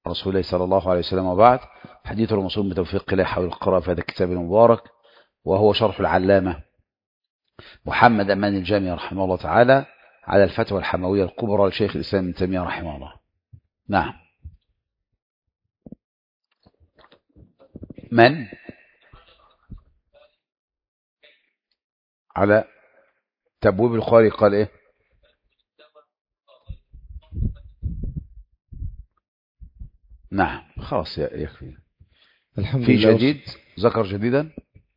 رسول الله صلى الله عليه وسلم، وبعد. حديث الموصول بتوفيق الله حول القراءة في هذا الكتاب المبارك، وهو شرح العلامة محمد أمان الجامي رحمه الله تعالى على الفتوى الحموية الكبرى لشيخ الإسلام ابن تيمية رحمه الله. نعم. من على تبويب البخاري قال ايه؟ نعم خلاص يكفي. الحمد في لله. جديد ذكر جديدا.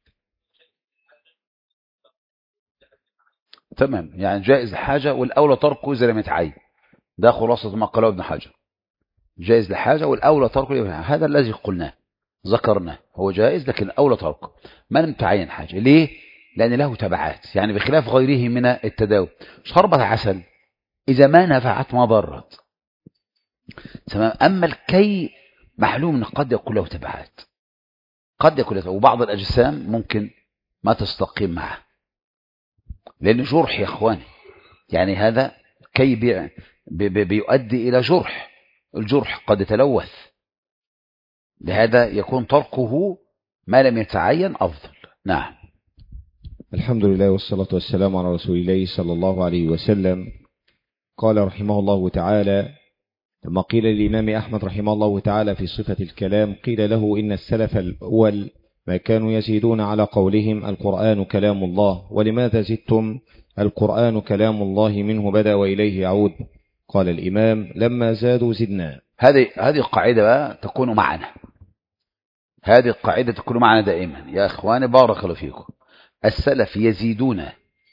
تمام، يعني جائز لحاجة والأولى تركه إذا لم يتعين. ده خلاصة ما قاله ابن حجر، جائز لحاجة والأولى تركه. هذا الذي قلناه ذكرناه، هو جائز لكن الأولى تركه ما لم تعين حاجة. ليه؟ لأن له تبعات، يعني بخلاف غيره من التداوي. شربة عسل إذا ما نفعت ما ضرت، تمام. أما الكي معلوم أنه قد يكون له تبعات، قد يكون له، وبعض الأجسام ممكن ما تستقيم معه لأنه جرح يا إخواني. يعني هذا كي بيؤدي إلى جرح، الجرح قد يتلوث، لهذا يكون تركه ما لم يتعين أفضل. نعم. الحمد لله والصلاة والسلام على رسول الله صلى الله عليه وسلم. قال رحمه الله تعالى: لما قيل للإمام أحمد رحمه الله تعالى في صفة الكلام، قيل له: إن السلف الأول ما كانوا يزيدون على قولهم القرآن كلام الله، ولماذا زدتم القرآن كلام الله منه بدأ وإليه يعود؟ قال الإمام: لما زادوا زدنا. هذه قاعدة بقى تكون معنا، هذه القاعدة تكون معنا دائما يا إخواني، بارك الله فيكم. السلف يزيدون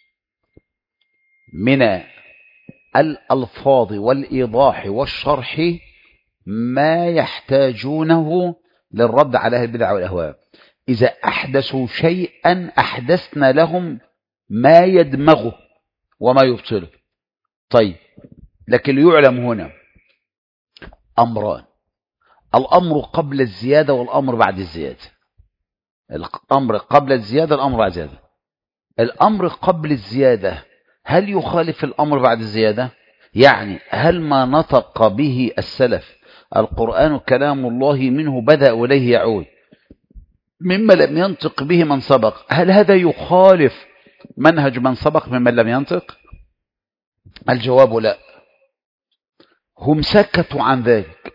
من الألفاظ والإيضاح والشرح ما يحتاجونه للرد على البدع والأهواء. إذا أحدثوا شيئا أحدثنا لهم ما يدمغه وما يبطله. طيب، لكن ليعلم هنا أمران: الأمر قبل الزيادة والأمر بعد الزيادة. الأمر قبل الزيادة، الأمر بعد الزيادة. الأمر قبل الزيادة هل يخالف الأمر بعد الزيادة؟ يعني هل ما نطق به السلف القرآن كلام الله منه بدأ وإليه يعود مما لم ينطق به من سبق، هل هذا يخالف منهج من سبق ممن لم ينطق؟ الجواب لا، هم سكتوا عن ذلك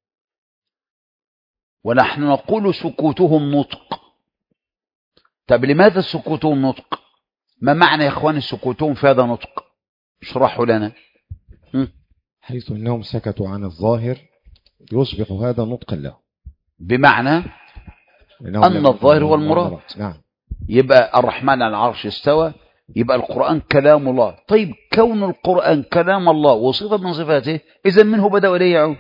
ونحن نقول سكوتهم نطق. طب لماذا سكوتهم نطق؟ ما معنى يا اخواني سكوتهم في هذا نطق؟ اشرحوا لنا. حيث انهم سكتوا عن الظاهر يصبح هذا نطقا له، بمعنى ان الظاهر هو المراد. نعم. يبقى الرحمن على العرش استوى، يبقى القرآن كلام الله. طيب، كون القرآن كلام الله وصفة من صفاته، إذن منه بدأ إليه يعود.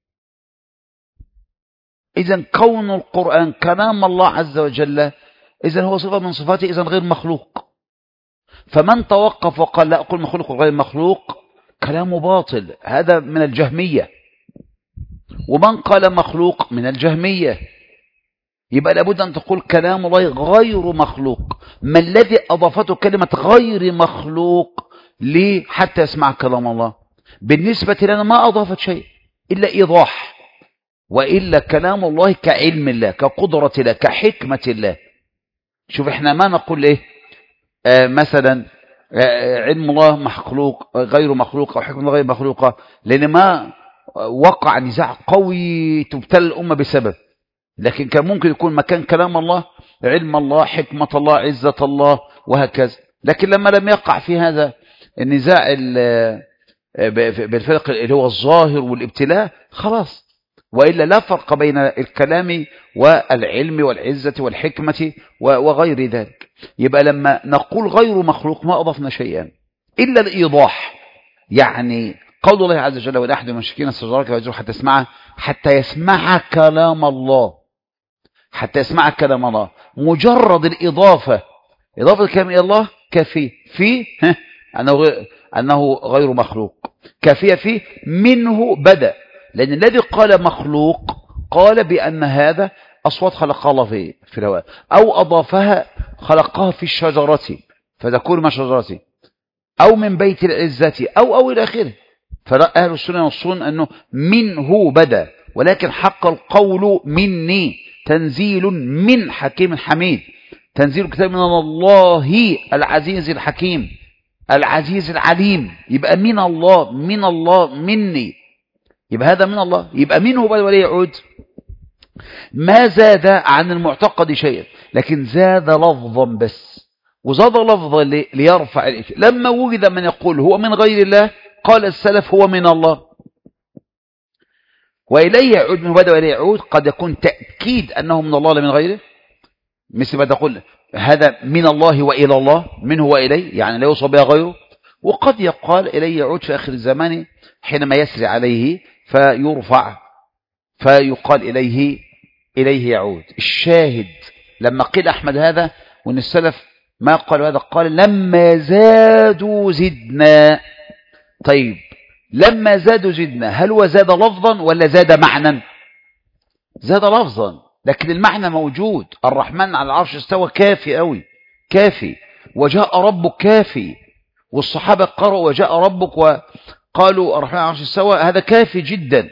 إذن كون القرآن كلام الله عز وجل، إذن هو صفة من صفاته، إذن غير مخلوق. فمن توقف وقال لا أقول مخلوق وغير مخلوق كلامه باطل، هذا من الجهمية. ومن قال مخلوق من الجهمية. يبقى لابد أن تقول كلام الله غير مخلوق. ما الذي أضافته كلمة غير مخلوق ليه حتى يسمع كلام الله؟ بالنسبة لنا ما أضافت شيء إلا إيضاح، وإلا كلام الله كعلم الله، كقدرة الله، كحكمة الله. شوف احنا ما نقول ايه مثلا علم الله مخلوق غير مخلوق أو حكمة الله غير مخلوقة، لأن ما وقع نزاع قوي تبتلى الأمة بسبب. لكن كان ممكن يكون مكان كلام الله علم الله، حكمة الله، عزة الله، وهكذا. لكن لما لم يقع في هذا النزاع بالفرق اللي هو الظاهر والابتلاء، خلاص. وإلا لا فرق بين الكلام والعلم والعزة والحكمة وغير ذلك. يبقى لما نقول غير مخلوق ما أضفنا شيئا إلا الإيضاح. يعني قول الله عز وجل: ولا أحد المشركين استجارك فأجره حتى يسمع كلام الله، حتى يسمع كلام الله. مجرد الإضافة، إضافة الكلام إلى الله كافية فيه أنه غير مخلوق، كافية فيه منه بدأ. لأن الذي قال مخلوق قال بأن هذا أصوات خلقها الله في الهواء، أو أضافها خلقها في الشجرة فتكون ما شجرة، أو من بيت العزة، أو إلى آخره. فأهل السنة ينصون أنه منه بدأ، ولكن حق القول مني، تنزيل من حكيم حميد، تنزيل كتاب من الله العزيز الحكيم العزيز العليم. يبقى من الله، من الله مني، يبقى هذا من الله. يبقى منه بل ولا يعود، ما زاد عن المعتقد شيئا، لكن زاد لفظا بس. وزاد لفظا ليرفع الإشكال. لما وجد من يقول هو من غير الله قال السلف هو من الله. وإليه يعود، منه بدأ وإليه يعود قد يكون تأكيد أنه من الله لا من غيره، مثل ما تقول هذا من الله وإلى الله، منه وإليه يعني لا يوصى بها غيره. وقد يقال إليه يعود في آخر الزمان حينما يسري عليه فيرفع فيقال إليه يعود. الشاهد لما قيل أحمد هذا وأن السلف ما قالوا هذا، قال لما زادوا زدنا. طيب لما زادوا زدنا، هل هو زاد لفظا ولا زاد معنى؟ زاد لفظا، لكن المعنى موجود. الرحمن على العرش استوى، كافي قوي، كافي. وجاء ربك، كافي. والصحابة قرأوا وجاء ربك وقالوا الرحمن على العرش استوى، هذا كافي جدا.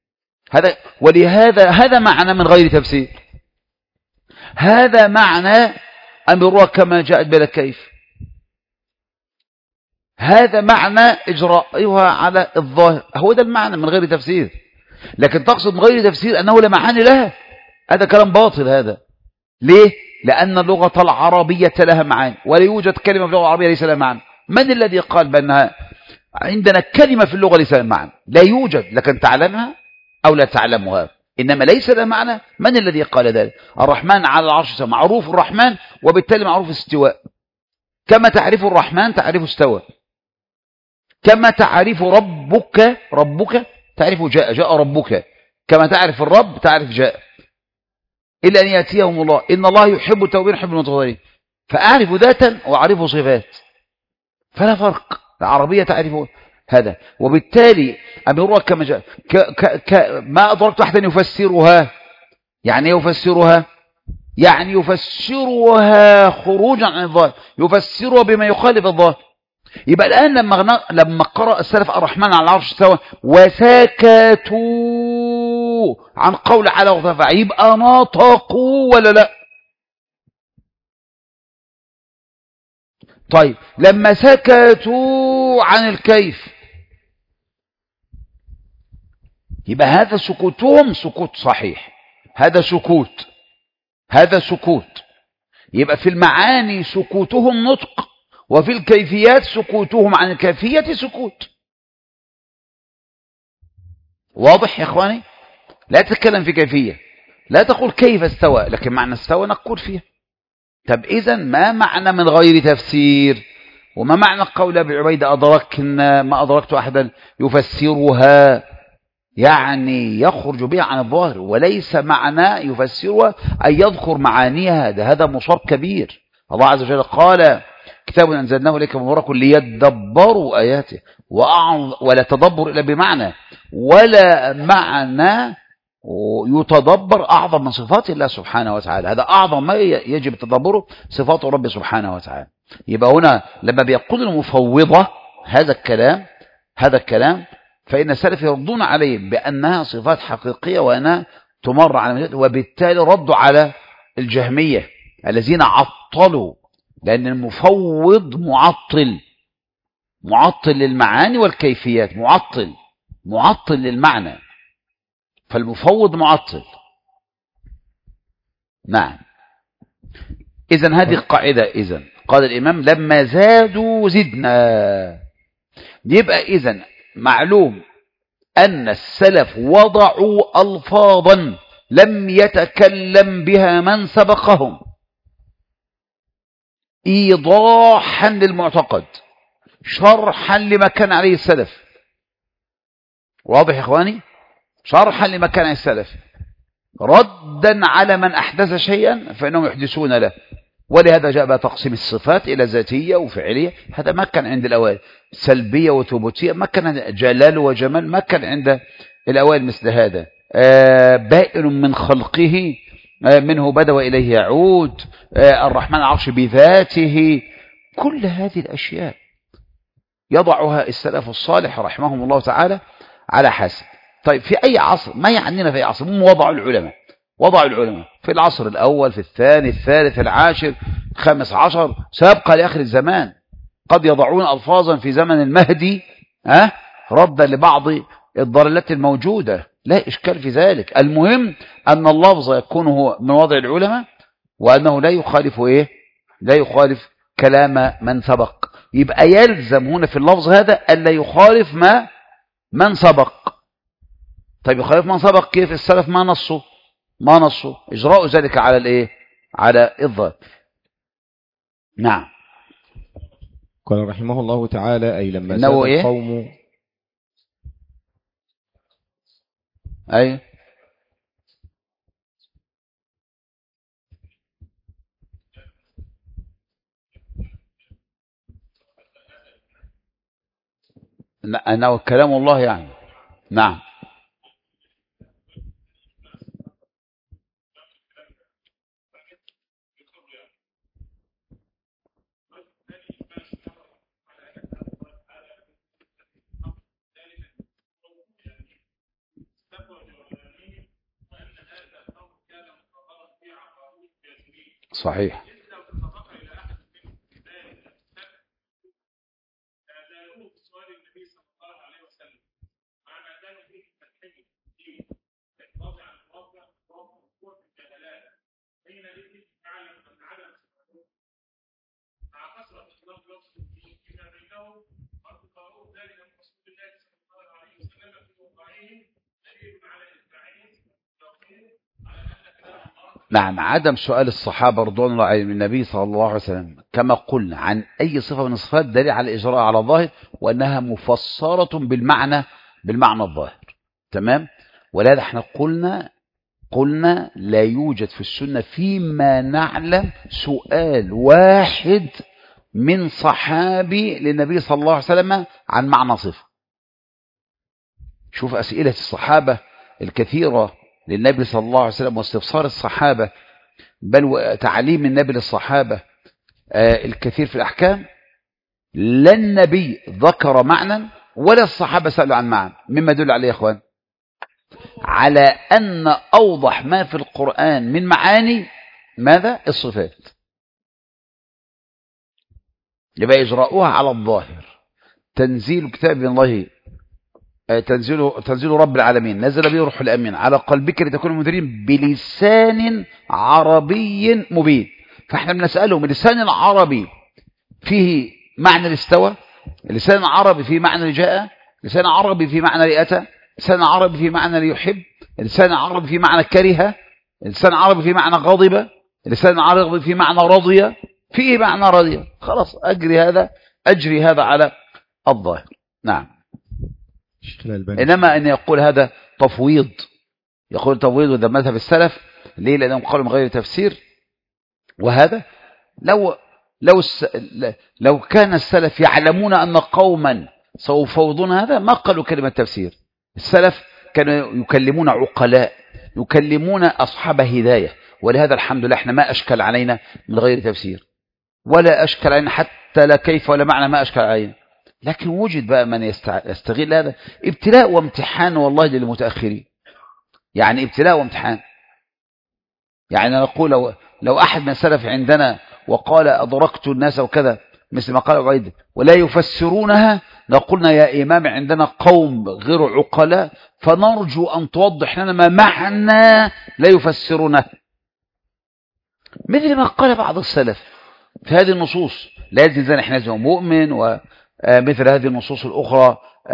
هذا معنى من غير تفسير. هذا معنى أمرها كما جاءت بلا كيف. هذا معنى إجرائها على الظاهر، هو ده المعنى من غير تفسير. لكن تقصد من غير تفسير أنه لا معاني لها، هذا كلام باطل. هذا ليه؟ لأن اللغة العربية لها معاني، ولا يوجد كلمة في اللغة العربية ليس لها معنى. من الذي قال بأنها عندنا كلمة في اللغة ليس لها معنى؟ لا يوجد، لكن تعلمها أو لا تعلمها، إنما ليس لها معنى. من الذي قال ذلك؟ الرحمن على العرش استوى، معروف الرحمن وبالتالي معروف استواء. كما تعرف الرحمن تعرف استوى، كما تعرف ربك تعرف جاء ربك، كما تعرف الرب تعرف جاء. إلا أن يأتيهم الله، إن الله يحب التوابين يحب المتطهرين. فأعرف ذاتا وأعرف صفات، فلا فرق. العربية تعرف هذا، وبالتالي أمرها كما جاء. ما أدركت أحدا يفسرها. يعني يفسرها، يعني يفسرها خروجا عن الظاهر، يفسرها بما يخالف الظاهر. يبقى الآن لما قرأ السلف الرحمن على العرش استوى وسكتوا عن قول على وارتفع، يبقى نطقوا ولا لا؟ طيب لما سكتوا عن الكيف، يبقى هذا سكوتهم سكوت صحيح، هذا سكوت. يبقى في المعاني سكوتهم نطق، وفي الكيفيات سكوتهم عن الكيفية سكوت. واضح يا اخواني؟ لا تتكلم في كيفية، لا تقول كيف استوى، لكن معنى استوى نقول فيها. طب إذن ما معنى من غير تفسير؟ وما معنى قول أبي عبيدة أدركنا ما أدركت أحدا يفسرها؟ يعني يخرج بها عن الظاهر، وليس معنى يفسرها أن يذكر معانيها. هذا مصاب كبير. الله عز وجل قال كتاب أنزلناه إليك مبارك ليدبروا آياته، ولا تدبر إلا بمعنى، ولا معنى يتدبر أعظم من صفات الله سبحانه وتعالى. هذا أعظم ما يجب تدبره، صفات رب سبحانه وتعالى. يبقى هنا لما بيقول المفوضة هذا الكلام فإن السلف يردون عليه بأنها صفات حقيقية وأنها تمر على مجال، وبالتالي ردوا على الجهمية الذين عطلوا، لأن المفوض معطل للمعاني والكيفيات، معطل للمعنى، فالمفوض معطل. نعم. إذن هذه القاعدة. إذن قال الإمام لما زادوا زدنا. يبقى إذن معلوم أن السلف وضعوا ألفاظا لم يتكلم بها من سبقهم إيضاحا للمعتقد، شرحا لما كان عليه السلف. واضح يا إخواني؟ شرحا لما كان عليه السلف، ردا على من أحدث شيئا فإنهم يحدثون له. ولهذا جاء بقى تقسيم الصفات إلى ذاتية وفعلية، هذا ما كان عند الأوائل. سلبية وثبوتية ما كان عند جلال وجمال، ما كان عند الأوائل مثل هذا. بائن من خلقه، منه بدأ وإليه يعود، الرحمن العرش بذاته. كل هذه الأشياء يضعها السلف الصالح رحمهم الله تعالى على حسب. طيب في أي عصر، ما يعنينا في أي عصر، هم وضعوا العلماء في العصر الأول، في الثاني، الثالث، العاشر، 15، سيبقى لآخر الزمان. قد يضعون ألفاظا في زمن المهدي ردا لبعض الضلالات الموجودة، لا إشكال في ذلك. المهم أن اللفظ يكون هو من وضع العلماء، وأنه لا يخالف لا يخالف كلام من سبق. يبقى يلزم هنا في اللفظ هذا ألا يخالف من سبق. طيب يخالف من سبق كيف؟ السلف ما نصوا إجراء ذلك على على الظاهر. نعم. قال رحمه الله تعالى: أي لما ساد القوم أنه كلام الله يعني. نعم. صحيح. نعم. عدم سؤال الصحابة رضوان الله عليهم النبي صلى الله عليه وسلم كما قلنا عن أي صفة من الصفات دليل على الإجراء على الظاهر، وأنها مفسرة بالمعنى الظاهر. تمام. ولهذا احنا قلنا لا يوجد في السنة فيما نعلم سؤال واحد من صحابي للنبي صلى الله عليه وسلم عن معنى صفة. شوف أسئلة الصحابة الكثيرة للنبي صلى الله عليه وسلم، واستفسار الصحابة، بل وتعليم النبي للصحابة الكثير في الأحكام. لا النبي ذكر معنى ولا الصحابة سألوا عن معنى، مما يدل عليه يا أخوان على أن أوضح ما في القرآن من معاني ماذا؟ الصفات. يبقى إجراؤها على الظاهر. تنزيل كتاب من الله، تنزيل رب العالمين، نزل به روح الأمين على قلبك لتكون منذرين بلسان عربي مبين. فاحنا بنسألهم اللسان العربي فيه معنى الاستوى، اللسان العربي فيه معنى لجاء، اللسان العربي فيه معنى لأتى، اللسان العربي فيه معنى ليحب، اللسان العربي فيه معنى كره، اللسان العربي فيه معنى غضب، اللسان العربي فيه معنى رضي، فيه معنى رضي. خلاص أجري هذا على الظاهر. نعم. إنما أن يقول هذا تفويض، يقول تفويض وده مذهب السلف. ليه؟ لأنهم قالوا من غير تفسير. وهذا لو كان السلف يعلمون أن قوما سيفوضون هذا ما قالوا كلمة تفسير. السلف كانوا يكلمون عقلاء، يكلمون أصحاب هداية. ولهذا الحمد لله احنا ما أشكل علينا من غير تفسير، ولا أشكل علينا حتى لا كيف ولا معنى، ما أشكل علينا. لكن وجد بقى من يستغل هذا ابتلاء وامتحان والله للمتأخرين. يعني ابتلاء وامتحان. يعني نقول لو أحد من السلف عندنا وقال أدركت الناس وكذا مثل ما قال عبيد ولا يفسرونها، لقلنا يا إمام عندنا قوم غير عقلاء، فنرجو أن توضح لنا ما معنى لا يفسرونها، مثل ما قال بعض السلف في هذه النصوص: لا يزني احنا زي مؤمن، ومثل هذه النصوص الأخرى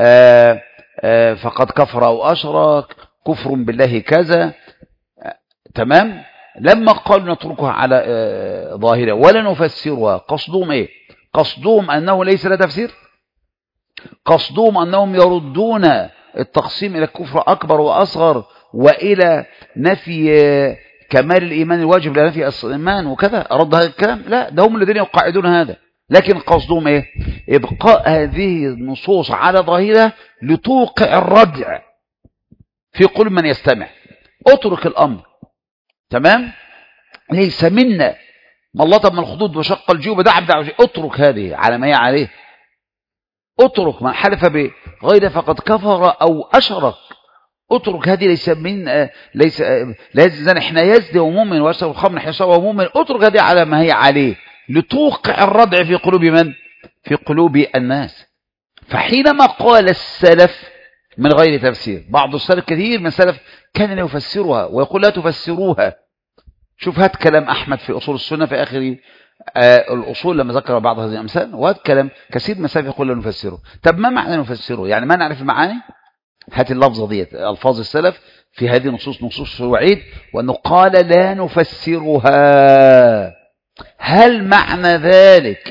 فقد كفر أو أشرك، كفر بالله كذا. تمام. لما قالوا نتركها على ظاهرة ولا نفسرها، قصدهم ايه؟ قصدهم أنه ليس له تفسير، قصدهم أنهم يردون التقسيم إلى الكفر أكبر وأصغر، وإلى نفي كمال الإيمان الواجب لا نفي الإيمان وكذا. رد هذا الكلام؟ لا، ده هم الذين يقاعدون هذا. لكن قصدهم ايه؟ إبقاء هذه النصوص على ظاهرة لتوقع الردع في قلب من يستمع. اترك الأمر. تمام. ليس منا من لطم الخدود وشق الجيوب دعا بدعوة. اترك هذه على ما هي عليه. اترك من حلف بغير فقد كفر أو أشرك. اترك هذه ليس من ليس لا يزن احنا يزني ومؤمن ويشرب الخمر حين يشرب ومؤمن، اترك هذه على ما هي عليه لتوقع الردع في قلوب من؟ في قلوب الناس. فحينما قال السلف من غير تفسير، بعض السلف كثير من السلف كان يفسرها ويقول لا تفسروها. شوف هات كلام أحمد في أصول السنة في آخر الأصول لما ذكر بعض هذه الأمثال، وهات كلام كثير من السلف يقول لا نفسره. طب ما معنى نفسره؟ يعني ما نعرف المعاني؟ هات اللفظة ديت ألفاظ السلف في هذه نصوص الوعيد، وأنه قال لا نفسرها. هل معنى ذلك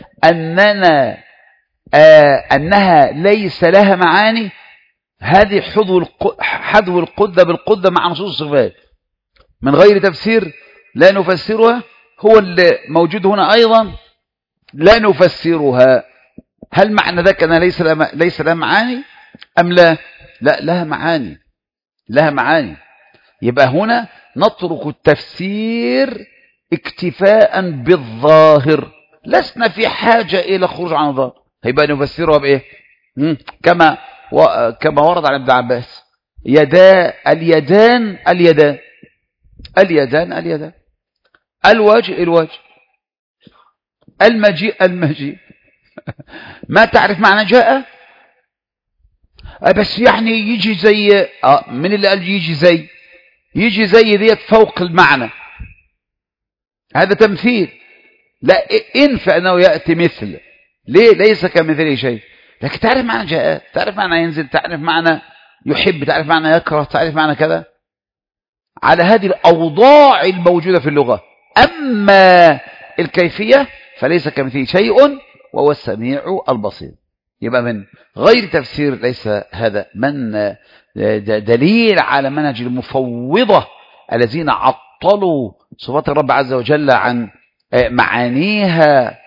أنها ليس لها معاني؟ هذه حذو القذة بالقذة مع نصوص الصفات من غير تفسير، لا نفسرها. هو اللي موجود هنا أيضا لا نفسرها. هل معنى ذلك أنها ليس لها معاني أم لا؟ لا، لها معاني، لها معاني. يبقى هنا نترك التفسير اكتفاء بالظاهر، لسنا في حاجة إلى خروج عن الظاهر. هيبقى نفسرها بإيه؟ كما ورد عن ابن عباس، اليدان الوجه المجيء ما تعرف معنى جاء؟ بس يعني يجي زي من اللي قال يجي زي ديت فوق المعنى، هذا تمثيل. لا، انفع انه يأتي مثل، ليه؟ ليس كمثله شيء. لكن تعرف معنى جاء، تعرف معنى ينزل، تعرف معنى يحب، تعرف معنى يكره، تعرف معنى كذا، على هذه الأوضاع الموجودة في اللغة. أما الكيفية فليس كمثله شيء وهو السميع البصير. يبقى من غير تفسير ليس هذا من دليل على منهج المفوضة الذين عطلوا صفات الرب عز وجل عن معانيها،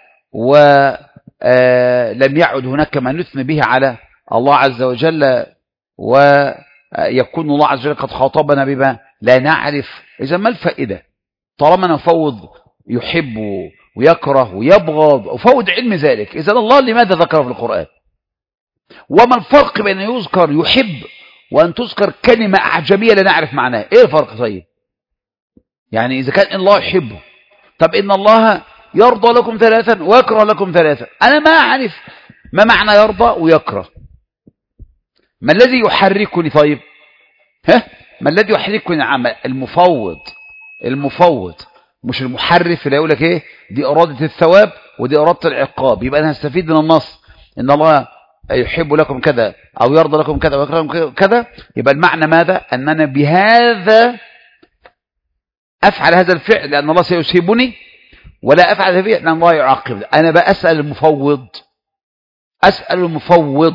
ولم يعد هناك ما نثني به على الله عز وجل، ويكون الله عز وجل قد خاطبنا بما لا نعرف. إذا ما الفائدة طالما نفوض يحب ويكره ويبغض وفوض علم ذلك؟ إذا الله لماذا ذكره في القرآن؟ وما الفرق بين يذكر يحب وأن تذكر كلمة أعجمية لا نعرف معناها؟ إيه الفرق طيب؟ يعني إذا كان الله يحبه، طب إن الله يرضى لكم ثلاثا ويكره لكم ثلاثا، أنا ما أعرف ما معنى يرضى ويكره. ما الذي يحركني طيب؟ ما الذي يحركني؟ عمل المفوض مش المحرف اللي يقول لك ايه دي إرادة الثواب ودي إرادة العقاب. يبقى أنا هستفيد من النص إن الله يحب لكم كذا أو يرضى لكم كذا ويكره لكم كذا، يبقى المعنى ماذا؟ أننا بهذا أفعل هذا الفعل لأن الله سيسيبني، ولا أفعل هذا الفعل لأن الله يعاقبني. أنا بقى أسأل المفوض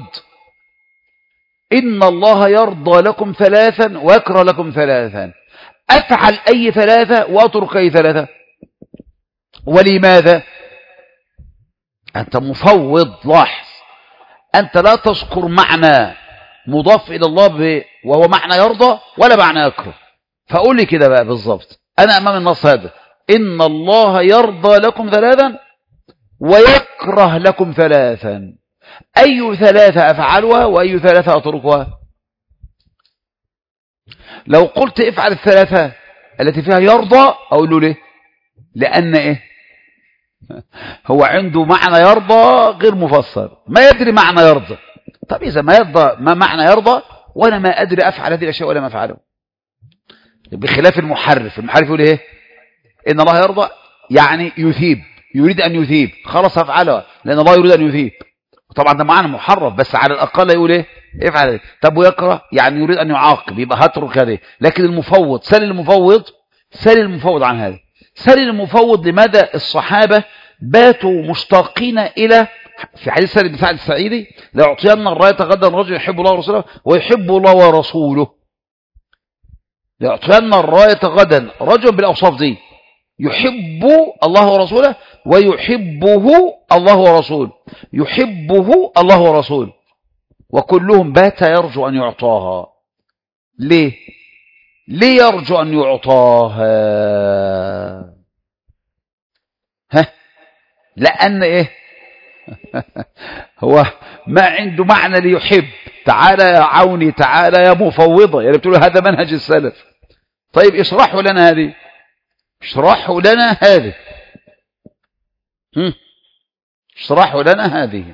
إن الله يرضى لكم ثلاثا ويكره لكم ثلاثا، أفعل أي ثلاثة وأترك أي ثلاثة؟ ولماذا؟ أنت مفوض. لاحظ، أنت لا تذكر معنى مضاف إلى الله وهو معنى يرضى ولا معنى يكره. فأقول لي كده بقى بالضبط، أنا أمام النص هذا إن الله يرضى لكم ثلاثا ويكره لكم ثلاثا، أي ثلاثة أفعلها وأي ثلاثة أتركها؟ لو قلت افعل الثلاثة التي فيها يرضى أقول له ليه؟ لأن إيه؟ هو عنده معنى يرضى غير مفسر، ما يدري معنى يرضى. طب إذا ما معنى يرضى وأنا ما أدري أفعل هذه الأشياء ولا ما أفعله، بخلاف المحرف يقول إيه؟ إن الله يرضى يعني يثيب، يريد أن يثيب، خلاص أفعلها لأن الله يريد أن يثيب. طبعا ده معنى محرف، بس على الأقل يقول إيه؟ افعل هذه. طب ويكره يعني يريد أن يعاقب، يبقى هترك هذه. لكن المفوض سل المفوض عن هذا، سل المفوض. لماذا الصحابة باتوا مشتاقين إلى، في حديث سالم بن سعد السعيدي، ليعطين الراية غدا رجل يحب الله ورسوله ويحب الله ورسوله. ليعطين الراية غدا رجل بالأوصاف دي، يحب الله ورسوله ويحبه الله ورسوله، يحبه الله ورسوله، وكلهم بات يرجو أن يعطاها. ليه يرجو أن يعطاها؟ لأن إيه؟ هو ما عنده معنى ليحب، تعالى يا عوني، تعالى يا مفوضة، يعني بتقول هذا منهج السلف. طيب اشرحوا لنا هذه، اشرحوا لنا هذه، اشرحوا لنا هذه.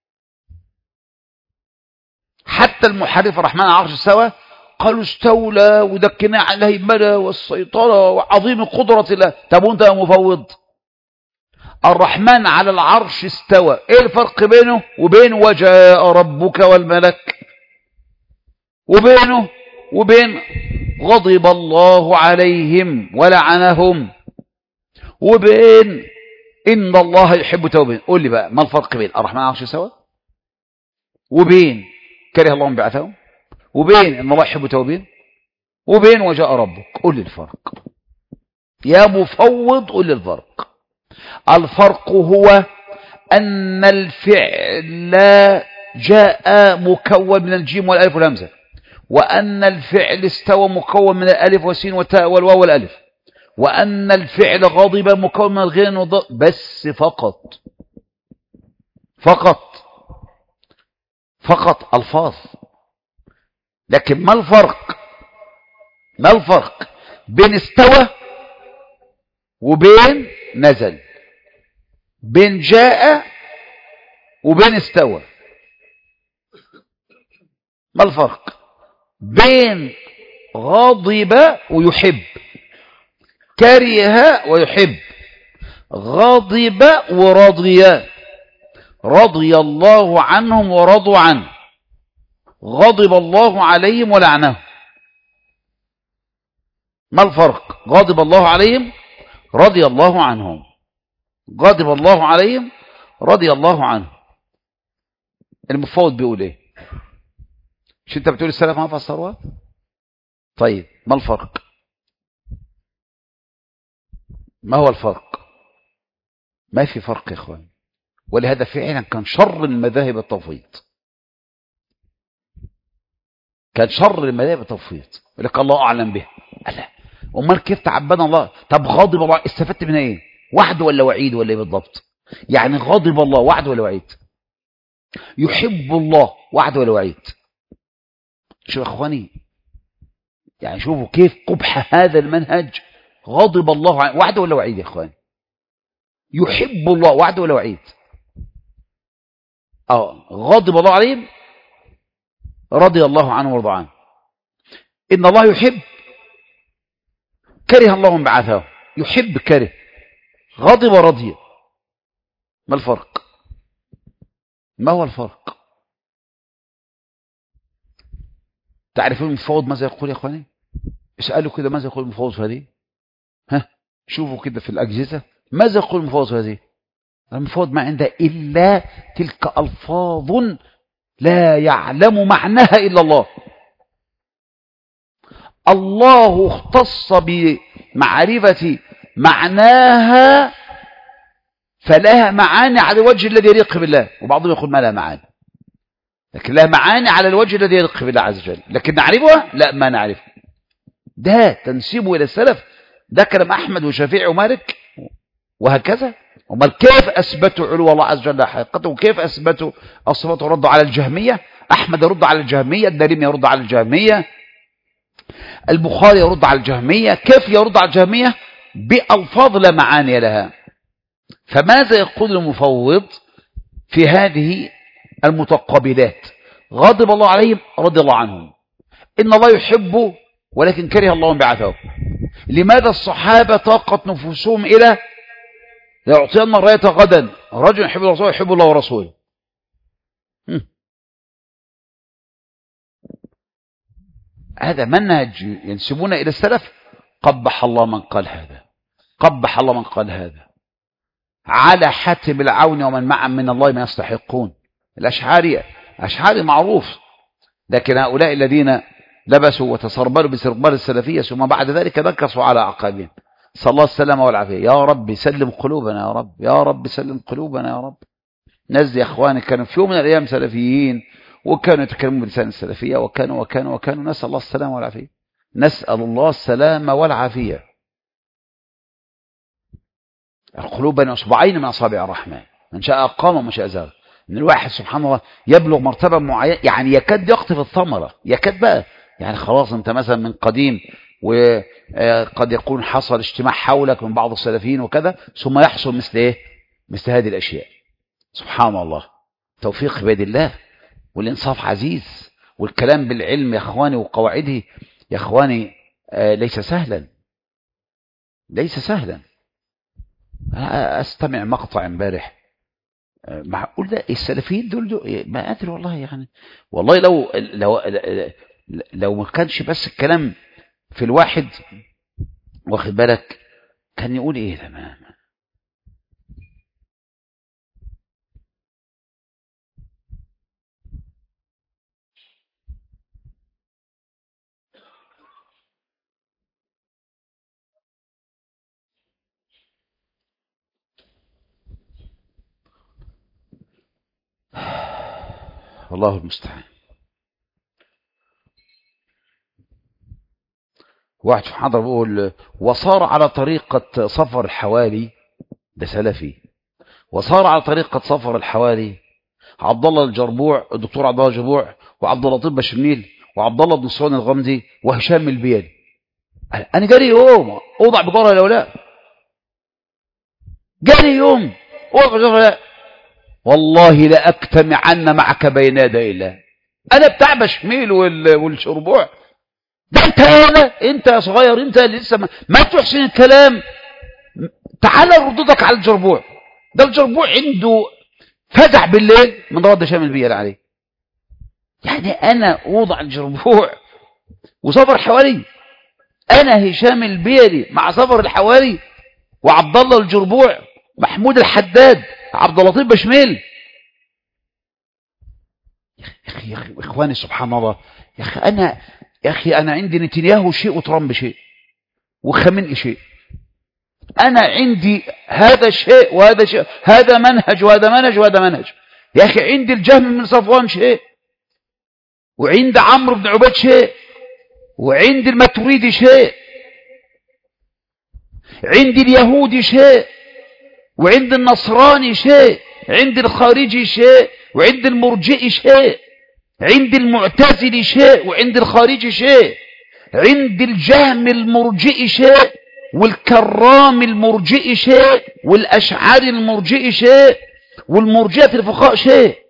حتى المحرف الرحمن على العرش استوى، قالوا استولى ودكنا على الهيمنة والسيطرة وعظيم قدرة الله. طب وانت يا مفوض، الرحمن على العرش استوى، ايه الفرق بينه وبين وجاء ربك والملك، وبينه وبين غضب الله عليهم ولعنهم، وبين إن الله يحب التوابين؟ قول لي بقى ما الفرق بين الرحمن على العرش استوى وبين كره الله بعثهم وبين إن الله يحب التوابين وبين وجاء ربك؟ قول لي الفرق يا مفوض، قول لي الفرق. الفرق هو أن الفعل جاء مكون من الجيم والألف والهمزة، وأن الفعل استوى مكون من الألف والسين والتاء والواو والألف، وأن الفعل غضب مكون من الغين والضاء بس، فقط ألفاظ. لكن ما الفرق بين استوى وبين نزل، بين جاء وبين استوى؟ ما الفرق بين غضب ويحب، كره ويحب، غضب ورضي، رضي الله عنهم ورضوا عنه، غضب الله عليهم ولعنهم؟ ما الفرق؟ غضب الله عليهم، رضي الله عنهم، غضب الله عليهم، رضي الله عنه. المفوض بيقول ايه؟ مش انت بتقول السلف ما فسروها؟ طيب ما الفرق؟ ما هو الفرق؟ ما في فرق يا اخوان. ولهذا فعلا كان شر المذاهب التفويض، كان شر المذاهب التفويض، يقول لك الله اعلم به. لا، امال كيف تعبدنا الله؟ طب غاضب الله استفدت منها ايه؟ وعد ولا وعيد ولا ايه بالضبط؟ يعني غاضب الله وعد ولا وعيد؟ يحب الله وعد ولا وعيد؟ شوف يا اخواني، يعني شوفوا كيف قبح هذا المنهج. غاضب الله وعد ولا وعيد يا اخواني؟ يحب الله وعد ولا وعيد؟ غاضب الله عليهم، رضي الله عنه وارضى عنه. ان الله يحب، كره الله بعثه، يحب كره، غضب رضي. ما الفرق؟ ما هو الفرق؟ تعرفون المفوض ماذا يقول يا اخواني؟ اسألوا كده ماذا يقول المفوض في هذه. شوفوا كده في الأجهزة ماذا يقول المفوض في هذه. المفوض ما عنده إلا تلك ألفاظ لا يعلم معناها إلا الله. الله اختص بمعرفة معناها، فلها معاني على الوجه الذي يليق بالله، وبعضهم يقول ما لها معاني، لكن لها معاني على الوجه الذي يليق بالله عز وجل، لكن نعرفها؟ لا، ما نعرفها. ده تنسيبه إلى السلف، ده كلام أحمد وشافعي ومالك وهكذا. امال كيف اثبتوا علو الله عز وجل حقيقته، وكيف اثبتوا الصفات وردوا على الجهميه؟ احمد يرد على الجهميه، الدارمي يرد على الجهميه، البخاري يرد على الجهميه. كيف يرد على الجهميه؟ بالفاظ لا معاني لها. فماذا يقول المفوض في هذه المتقابلات؟ غضب الله عليهم، رضي الله عنهم. ان الله يحبه ولكن كره الله بعثه. لماذا الصحابه طاقت نفوسهم الى يعطينا الراية غدا رجل يحب الله ورسوله يحب الله ورسوله؟ هذا منهج ينسبون إلى السلف. قبح الله من قال هذا، قبح الله من قال هذا. على حاتم العون ومن معا من الله ما يستحقون. الأشعاري معروف، لكن هؤلاء الذين لبسوا وتسربلوا بسربال السلفية ثم بعد ذلك نكصوا على أعقابهم. صلى الله السلامة والعافية. يا رب سلم قلوبنا يا رب، يا رب سلم قلوبنا يا رب. ناس يا اخواني كانوا في يوم من الايام سلفيين، وكانوا يتكلمون بلسان السلفية، وكانوا نسأل الله السلامة والعافية، نسأل الله السلامة والعافية. القلوب بين اصبعين من اصابع الرحمن، من شاء قام ومن شاء زال. ان الواحد سبحان الله يبلغ مرتبة معينة، يعني يكاد يقطف الثمرة، يكاد بقى، يعني خلاص انت مثلا من قديم وقد يكون حصل اجتماع حولك من بعض السلفيين وكذا، ثم يحصل مثل ايه؟ مثل هذه الاشياء. سبحان الله، توفيق بيد الله، والانصاف عزيز، والكلام بالعلم يا اخواني وقواعده يا اخواني ليس سهلا، ليس سهلا. أنا استمع مقطع امبارح، معقول ده السلفيين دول ما ادري والله، يعني والله لو ما كانش بس الكلام في الواحد واخد بالك كان يقول ايه تمام. الله المستعان. واحد في حضر بيقول وصار على طريقة صفر الحوالي، ده سلفي، وصار على طريقة صفر الحوالي عبد الله الجربوع، الدكتور عبد الله الجربوع، وعبد اللطيف بشميل، وعبد الله بن سعود الغمدي، وهشام البيلي. انا جاري يوم اوضع بجاره الاولاء، جاري يوم اوضع بجاره الاولاء، والله لاجتمعن معك بين يدي الله. انا بتاع بشميل والشربوع ده، انت يا صغير، انت اللي لسه ما تحسن الكلام. تعال ردودك على الجربوع ده، الجربوع عنده فزع بالليل من رد هشام البيلي عليه. يعني انا اوضع الجربوع وصفر الحواري، انا هشام البيلي مع صفر الحواري وعبد الله الجربوع، محمود الحداد، عبد اللطيف بشميل. يا اخي اخواني سبحان الله، يا اخي انا عندي نتنياهو شيء وترامب شيء وخامنئي شيء، انا عندي هذا شيء وهذا شيء، هذا منهج وهذا منهج وهذا منهج. يا اخي عندي الجهم من صفوان شيء، وعند عمرو بن عبيد شيء، وعند الماتريدي شيء، عند اليهودي شيء، وعند النصراني شيء، عند الخارجي شيء، وعند المرجئي شيء، عند المعتزلي شيء، وعند الخارجي شيء، عند الجهم المرجئي شيء، والكرام المرجئي شيء، والأشعري المرجئي شيء، والمرجئة الفقهاء شيء.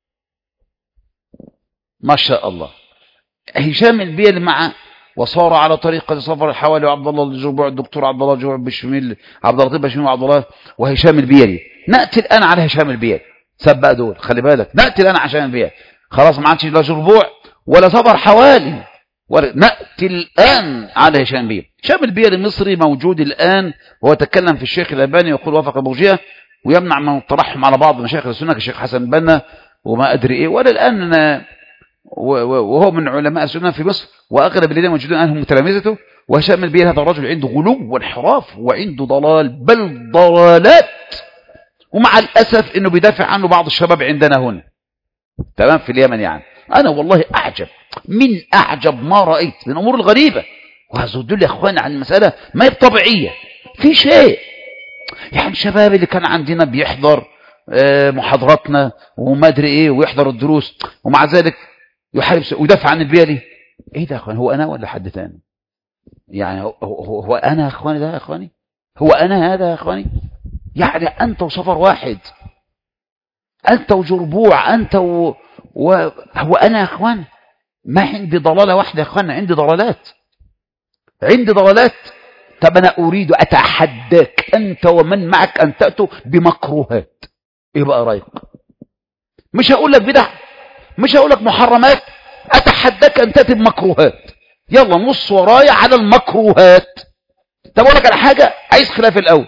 ما شاء الله. هشام البيلي مع وصار على طريقة صفر الحوالي وعبد الله الجربوع، الدكتور عبد الله الجربوع بشميل، عبد اللطيف بشميل وعبد الله وهشام البيلي. نأتي الآن على هشام البيلي، سبق دول خلي بالك، نأتي الآن على هشام البيلي، خلاص ما عادش لا جربوع ولا صفر حوالي نأتي الآن على هشام البيلي. هشام البيلي مصري موجود الآن، وهو يتكلم في الشيخ الألباني ويقول وافق المرجئة، ويمنع من طرحهم على بعض مشايخ السنة كالشيخ حسن بنا وما أدري إيه، ولا الآن وهو من علماء السنة في مصر، وأغلب الذين موجودين الآن هم تلامذته. وهشام البيلي هذا الرجل عنده غلو وانحراف وعنده ضلال بل ضلالات، ومع الأسف أنه بيدافع عنه بعض الشباب عندنا هنا تمام في اليمن. يعني أنا والله أعجب من أعجب ما رأيت من الأمور الغريبة، وهذا يدل يا أخوان عن المسألة ما هي طبيعية في شيء. يعني الشباب اللي كان عندنا بيحضر محاضراتنا وما أدري إيه ويحضر الدروس، ومع ذلك يحارب ويدافع عن البيلي. إيه ده يا أخوان؟ هو أنا ولا حد تاني؟ يعني هو أنا يا أخواني؟ ده يا أخواني هو أنا هذا يا أخواني؟ يعني أنت وصفر واحد، أنت وجربوع، أنت هو أنا يا أخوان؟ ما عندي ضلالة واحدة يا أخوان، عندي ضلالات، عندي ضلالات. طب أنا أريد أتحداك أنت ومن معك أن تأتوا بمكروهات. إيه بقى رأيك؟ مش هقول لك بدع، مش هقول لك محرمات، أتحداك أن تأتي بمكروهات. يلا نص ورايا على المكروهات. طب أقول لك على حاجة، عايز خلاف الأول،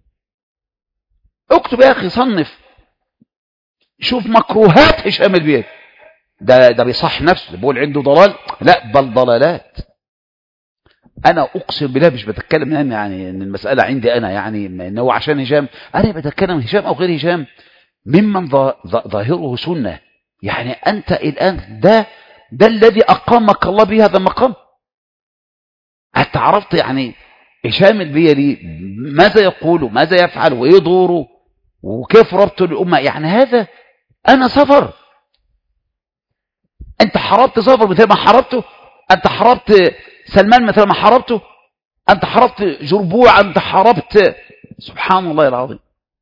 اكتب يا أخي، صنف، شوف مكروهات هشام البيلي. ده بيصح نفسه، بيقول عنده ضلال؟ لا بل ضلالات. انا اقسم بالله مش بتكلم يعني ان المساله عندي انا، يعني ان هو عشان هشام، انا بتكلم هشام او غير هشام ممن ظاهره سنه. يعني انت الان ده الذي اقامك الله به هذا المقام. حتى عرفت يعني هشام البيلي ماذا يقول وماذا يفعل وايه دوره وكيف ربطه للامه. يعني هذا أنا سفر. أنت حاربت سفر مثل ما حاربته؟ أنت حاربت سلمان مثل ما حاربته؟ أنت حاربت جربوع؟ أنت حاربت؟ سبحان الله العظيم.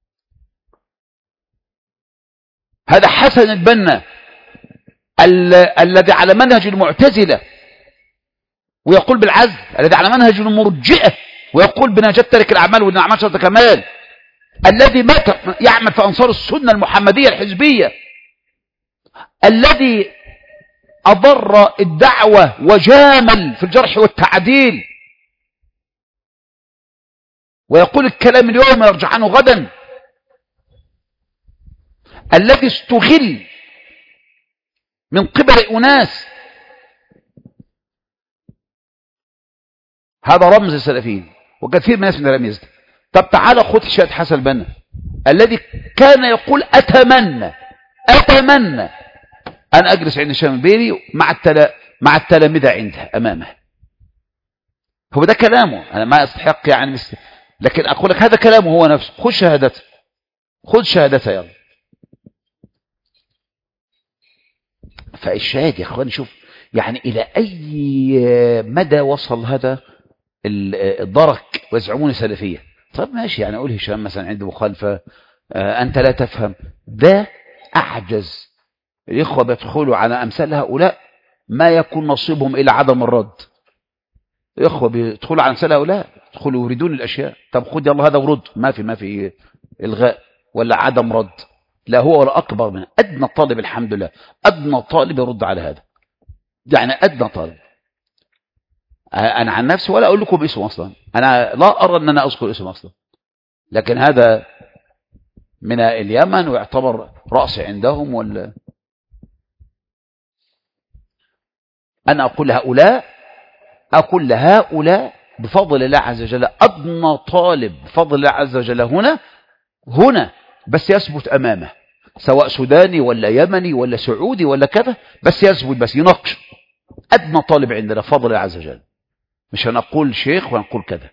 هذا حسن البنا الذي على منهج المعتزلة ويقول بالعزل، الذي على منهج المرجئة ويقول بنجاة ترك الأعمال وإن الأعمال شرط كمال، الذي يعمل في أنصار السنة المحمدية الحزبية، الذي أضر الدعوة وجامل في الجرح والتعديل ويقول الكلام اليوم ويرجع عنه غدا، الذي استغل من قبل أناس. هذا رمز السلفيين وكثير من الناس من الرميز. طب تعالى خذ شهادة حسن البنا الذي كان يقول أتمنى أن أجلس عند هشام البيلي مع التلامذة عنده أمامه. هو ده كلامه، أنا ما أستحق يعني لكن أقول لك هذا كلامه هو نفسه. خذ شهادته يلا. فالشاهد يا أخواني شوف يعني إلى أي مدى وصل هذا الدرك ويزعمون سلفية. طب ماشي يعني أقول هشام مثلا عنده مخالفة، أنت لا تفهم، ده أعجز. الإخوة بيدخلوا على أمثال هؤلاء ما يكون نصيبهم إلى عدم الرد. الإخوة بيدخلوا على أمثال هؤلاء يدخلوا يريدون الأشياء. طب خد يلا هذا ورد، ما في إلغاء ولا عدم رد، لا هو ولا أكبر منه. أدنى طالب الحمد لله أدنى طالب يرد على هذا، يعني أدنى طالب. أنا عن نفسي ولا أقول لكم اسمه أصلا، أنا لا أرى أن أنا أذكر اسمه أصلا، لكن هذا من اليمن ويعتبر رأسي عندهم. أنا أقول لهؤلاء بفضل الله عز وجل أدنى طالب بفضل الله عز وجل هنا بس يثبت أمامه، سواء سوداني ولا يمني ولا سعودي ولا كذا، بس يثبت بس يناقش. أدنى طالب عندنا بفضل الله عز وجل، مش هنقول شيخ ونقول كذا.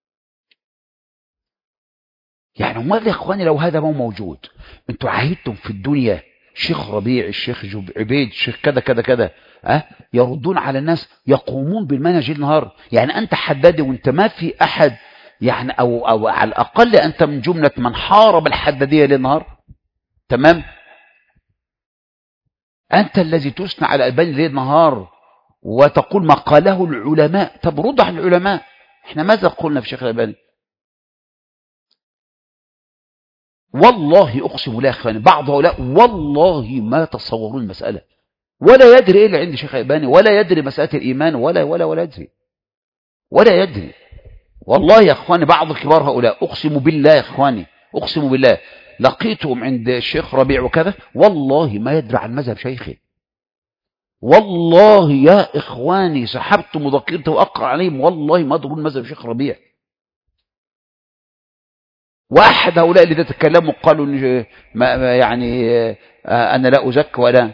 يعني ماذا يا اخواني لو هذا ما موجود؟ انتوا عاهدتم في الدنيا الشيخ ربيع، الشيخ عبيد، الشيخ كذا كذا كذا، يردون على الناس، يقومون بالمنهج النهار. يعني انت حدادي وانت ما في احد يعني او على الاقل انت من جملة من حارب الحدادية للنهار. تمام، انت الذي تثنى على الباني ليل نهار وتقول ما قاله العلماء. طب رد على العلماء، احنا ماذا قلنا في شيخ الألباني؟ والله أقسم بالله يا أخواني بعض هؤلاء والله ما تصورون المسألة، ولا يدري إيه اللي عند شيخ الألباني، ولا يدري مسألة الإيمان، ولا يدري. والله يا أخواني بعض كبار هؤلاء أقسم بالله يا أخواني أقسم بالله لقيتهم عند الشيخ ربيع وكذا، والله ما يدري عن مذهب شيخه. والله يا إخواني سحبت مذكرته وأقرأ عليهم، والله ما أدرون مذهب شيخ ربيع. واحد هؤلاء اللي تتكلموا قالوا يعني أنا لا أزكي ولا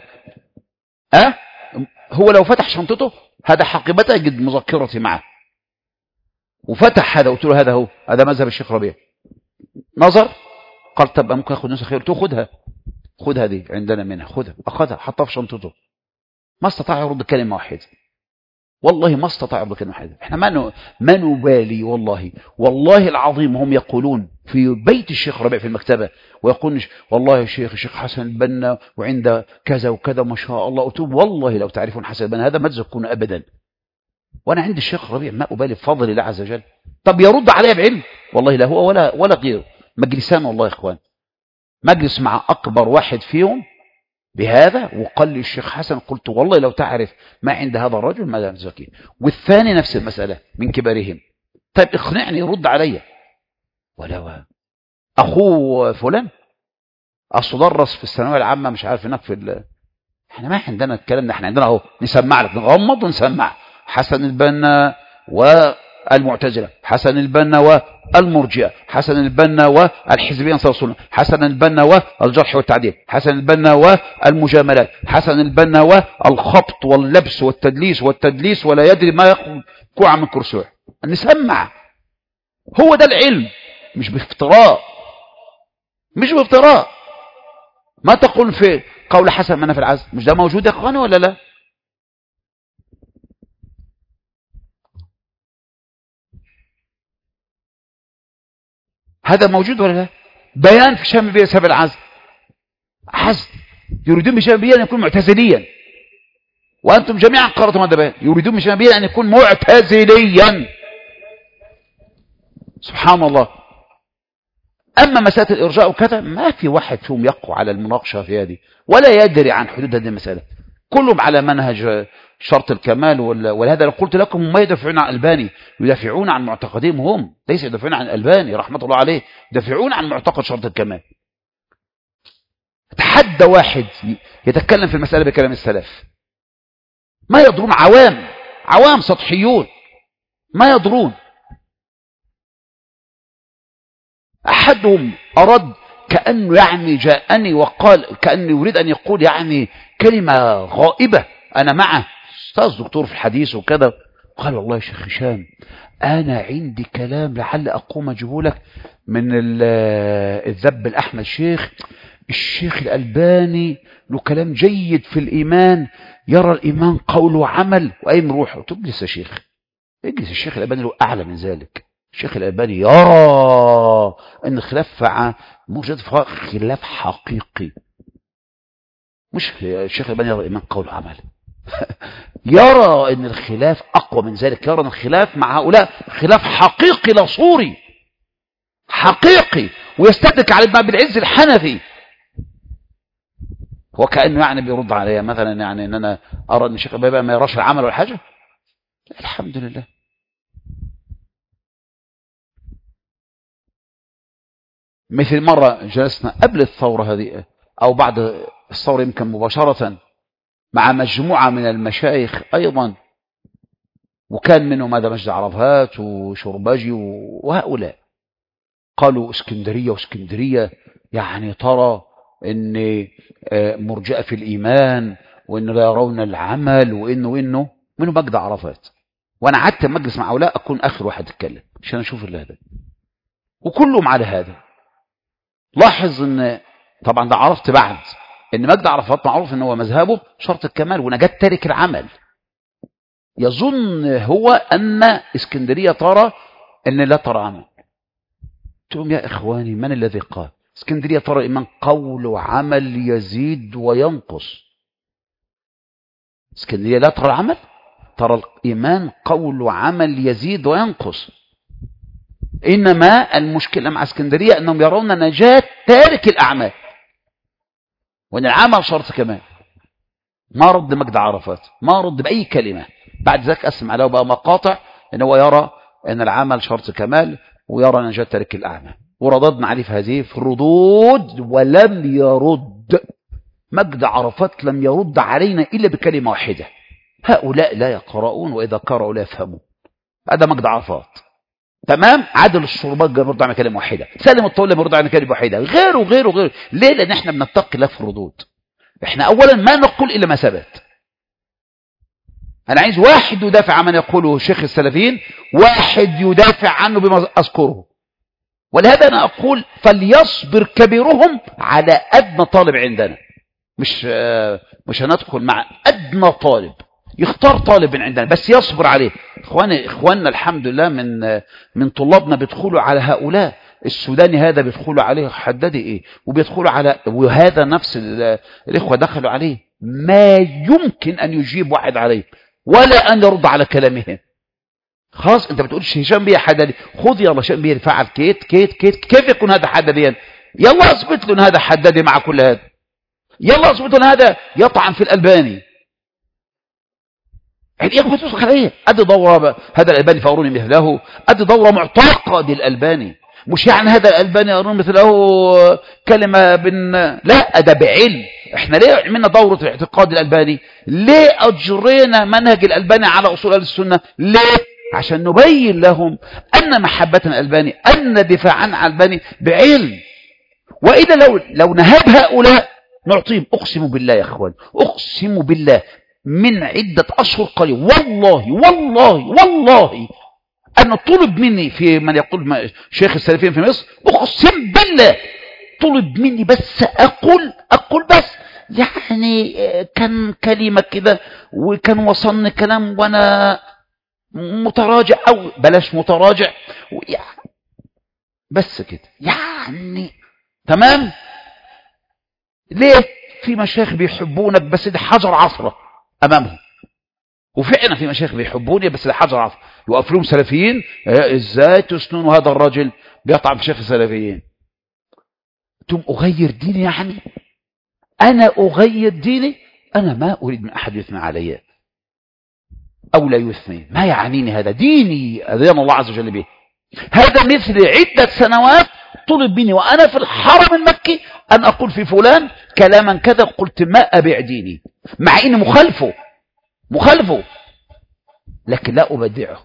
هو لو فتح شنطته هذا حقيبته يجد مذكرتي معه وفتح هذا، قلت له هذا هو هذا مذهب الشيخ ربيع. نظر قال طب ممكن أخذ نسخة خير، قلت له خذها دي عندنا منها، أخذها حطها في شنطته. ما استطاع يرد كلمة واحدة، والله ما استطاع يرد كلمة واحدة. احنا ما نبالي والله العظيم. هم يقولون في بيت الشيخ ربيع في المكتبة ويقولون والله يا الشيخ حسن البنا وعند كذا وكذا ما شاء الله. قلت والله لو تعرفون حسن البنا هذا ما تزكون أبدا، وأنا عند الشيخ ربيع ما أبالي بفضل الله عز وجل. طب يرد عليها بعلم، والله لا هو ولا غيره. مجلسان والله يا إخوان، مجلس مع أكبر واحد فيهم بهذا وقال لي الشيخ حسن، قلت والله لو تعرف ما عند هذا الرجل ما تزكيه. والثاني نفس المسألة من كبارهم. طيب اقنعني يرد علي، ولا أخوه فلان أصله درس في الثانوية العامة مش عارف هناك احنا ما عندنا الكلام ده. احنا عندنا اهو نسمع لك، نغمض ونسمع حسن البنا والمعتزلة، حسن البنا والمرجئة، حسن البنا والحزبية انصار السنة، حسن البنا والجرح والتعديل، حسن البنا والمجاملات، حسن البنا والخبط واللبس والتدليس ولا يدري ما يأخذ كوع من كرسوع. نسمع، هو ده العلم، مش بافتراء. ما تقول قول حسن منها في العزل، مش ده موجود يا اخواني ولا لا؟ هذا موجود ولا لا؟ بيان في الشامبية سبب العزل، عزل يريدون بالشامبية أن يكون معتزليا، وأنتم جميعا قرأتم هذا بيان، يريدون بالشامبية أن يكون معتزليا. سبحان الله. أما مسألة الإرجاء وكذا ما في واحد فيهم يقوى على المناقشة في هذه ولا يدري عن حدود هذه المسألة، كلهم على منهج شرط الكمال. ولهذا لو قلت لكم ما يدافعون عن الألباني، يدافعون عن معتقدهم هم، ليس يدافعون عن الألباني رحمة الله عليه، يدافعون عن معتقد شرط الكمال. تحدى واحد يتكلم في المسألة بكلام السلف، ما يدرون، عوام سطحيون ما يدرون. أحدهم أراد كأنه يعني جاءني وقال كأنه يريد أن يقول يعني كلمة غائبة، أنا معه أستاذ دكتور في الحديث وكذا، قال والله يا شيخ هشام أنا عندي كلام لعل أقوم أجيبه لك من الذب الأحمد. الشيخ الألباني له كلام جيد في الإيمان، يرى الإيمان قول وعمل وأيم روحه. تجلس يا شيخ، اجلس، الشيخ الألباني له أعلى من ذلك. الشيخ الألباني يرى أن الخلاف موجود في خلاف حقيقي، مش الشيخ الألباني يرى الإيمان قول وعمل يرى أن الخلاف أقوى من ذلك، يرى أن الخلاف مع هؤلاء خلاف حقيقي لا صوري، حقيقي، ويستدرك على ابن أبي العز الحنفي. هو كأنه يعني بيرد عليا مثلا يعني ان انا ارى ان الشيخ الألباني ما يراش العمل ولا حاجه. الحمد لله. مثل مره جلسنا قبل الثوره هذه او بعد الثوره يمكن مباشره مع مجموعه من المشايخ ايضا، وكان منهم هذا مجد عرفات وشرباجي وهؤلاء، قالوا اسكندريه يعني ترى ان مرجئه في الايمان وان لا يرون العمل وانه منه مجد عرفات. وانا قعدت مجلس مع هؤلاء اكون اخر واحد اتكلم عشان اشوف اللي هذا، وكلهم على هذا. لاحظ ان طبعا ده عرفت بعد ان مجد عرفات معروف ان هو مذهبه شرط الكمال ونجاة تارك العمل. يظن هو ان اسكندريه ترى ان لا ترى عمل. قلت لهم يا اخواني من الذي قال اسكندريه ترى الايمان قول وعمل يزيد وينقص؟ اسكندريه لا ترى العمل، ترى الايمان قول وعمل يزيد وينقص. انما المشكله مع اسكندريه انهم يرون نجاة تارك الاعمال وان العمل شرط كمان. ما رد مجد عرفات، ما رد باي كلمه. بعد ذلك اسمع له بقى مقاطع ان هو يرى ان العمل شرط كمال ويرى نجاة تارك الاعمال، ورددنا عليه في هذه في الردود، ولم يرد مجد عرفات، لم يرد علينا الا بكلمه واحده: هؤلاء لا يقرؤون واذا قرأوا لا يفهمون. هذا مجد عرفات. تمام. عادل الشربات بيرد على كلمه واحده، سالم الطويل بيرد على كلمه واحده، غيره. ليه؟ لان احنا بنتقي الله في الردود. احنا اولا ما نقول الا ما ثبت. انا عايز واحد يدافع عن من يقوله شيخ السلفيين، واحد يدافع عنه بما اذكره. ولهذا انا اقول فليصبر كبيرهم على ادنى طالب عندنا. مش هندخل مع ادنى طالب، يختار طالب من عندنا بس يصبر عليه. اخواننا الحمد لله من طلابنا بيدخلوا على هؤلاء. السوداني هذا بيدخلوا عليه حدادي وبيدخلوا على، وهذا نفس الاخوه دخلوا عليه، ما يمكن ان يجيب واحد عليه ولا ان يرد على كلامهم. خلاص انت بتقولش هشام بيه حدادي، خذ يلا هشام بيه فعل كيت كيف يكون هذا حداديا؟ يلا اثبت له ان هذا حدادي مع كل هذا، يلا اثبت له ان هذا يطعن في الالباني. يعني ايه بتوصل عليه؟ ادي دوره هذا الالباني فاروني مثله، ادي دوره معتقد الالباني، مش يعني هذا الالباني اروني مثله كلمه لا، ده بعلم. احنا ليه عملنا دوره اعتقاد الالباني؟ ليه اجرينا منهج الالباني على اصول اهل السنه؟ ليه؟ عشان نبين لهم ان محبه الالباني، ان دفاعا عن الالباني بعلم. واذا لو نهاب هؤلاء نعطيهم. اقسم بالله يا اخوان، اقسم بالله من عدة أشهر قليل والله أنا طلب مني في من يقول شيخ السلفيين في مصر، أقسم بالله طلب مني بس أقول بس يعني كان كلمة كده وكان وصلني كلام وانا متراجع او بلاش متراجع بس كده يعني تمام. ليه؟ في مشايخ بيحبونك بس ده حجر عثرة امامهم، وفعلا في مشايخ بيحبوني بس ده حجر عثرة. يوقف لهم سلفيين ازاي تسننوا هذا الرجل بيطعن في شيخ السلفيين؟ ثم اغير ديني؟ يعني انا اغير ديني؟ انا ما اريد من احد يثني علي او لا يثني، ما يعنيني، هذا ديني اذن الله عز وجل به. هذا مثل عدة سنوات طلب مني وأنا في الحرم المكي أن أقول في فلان كلاما كذا، قلت ما أبيع ديني مع إني مخالفه لكن لا أبدعه.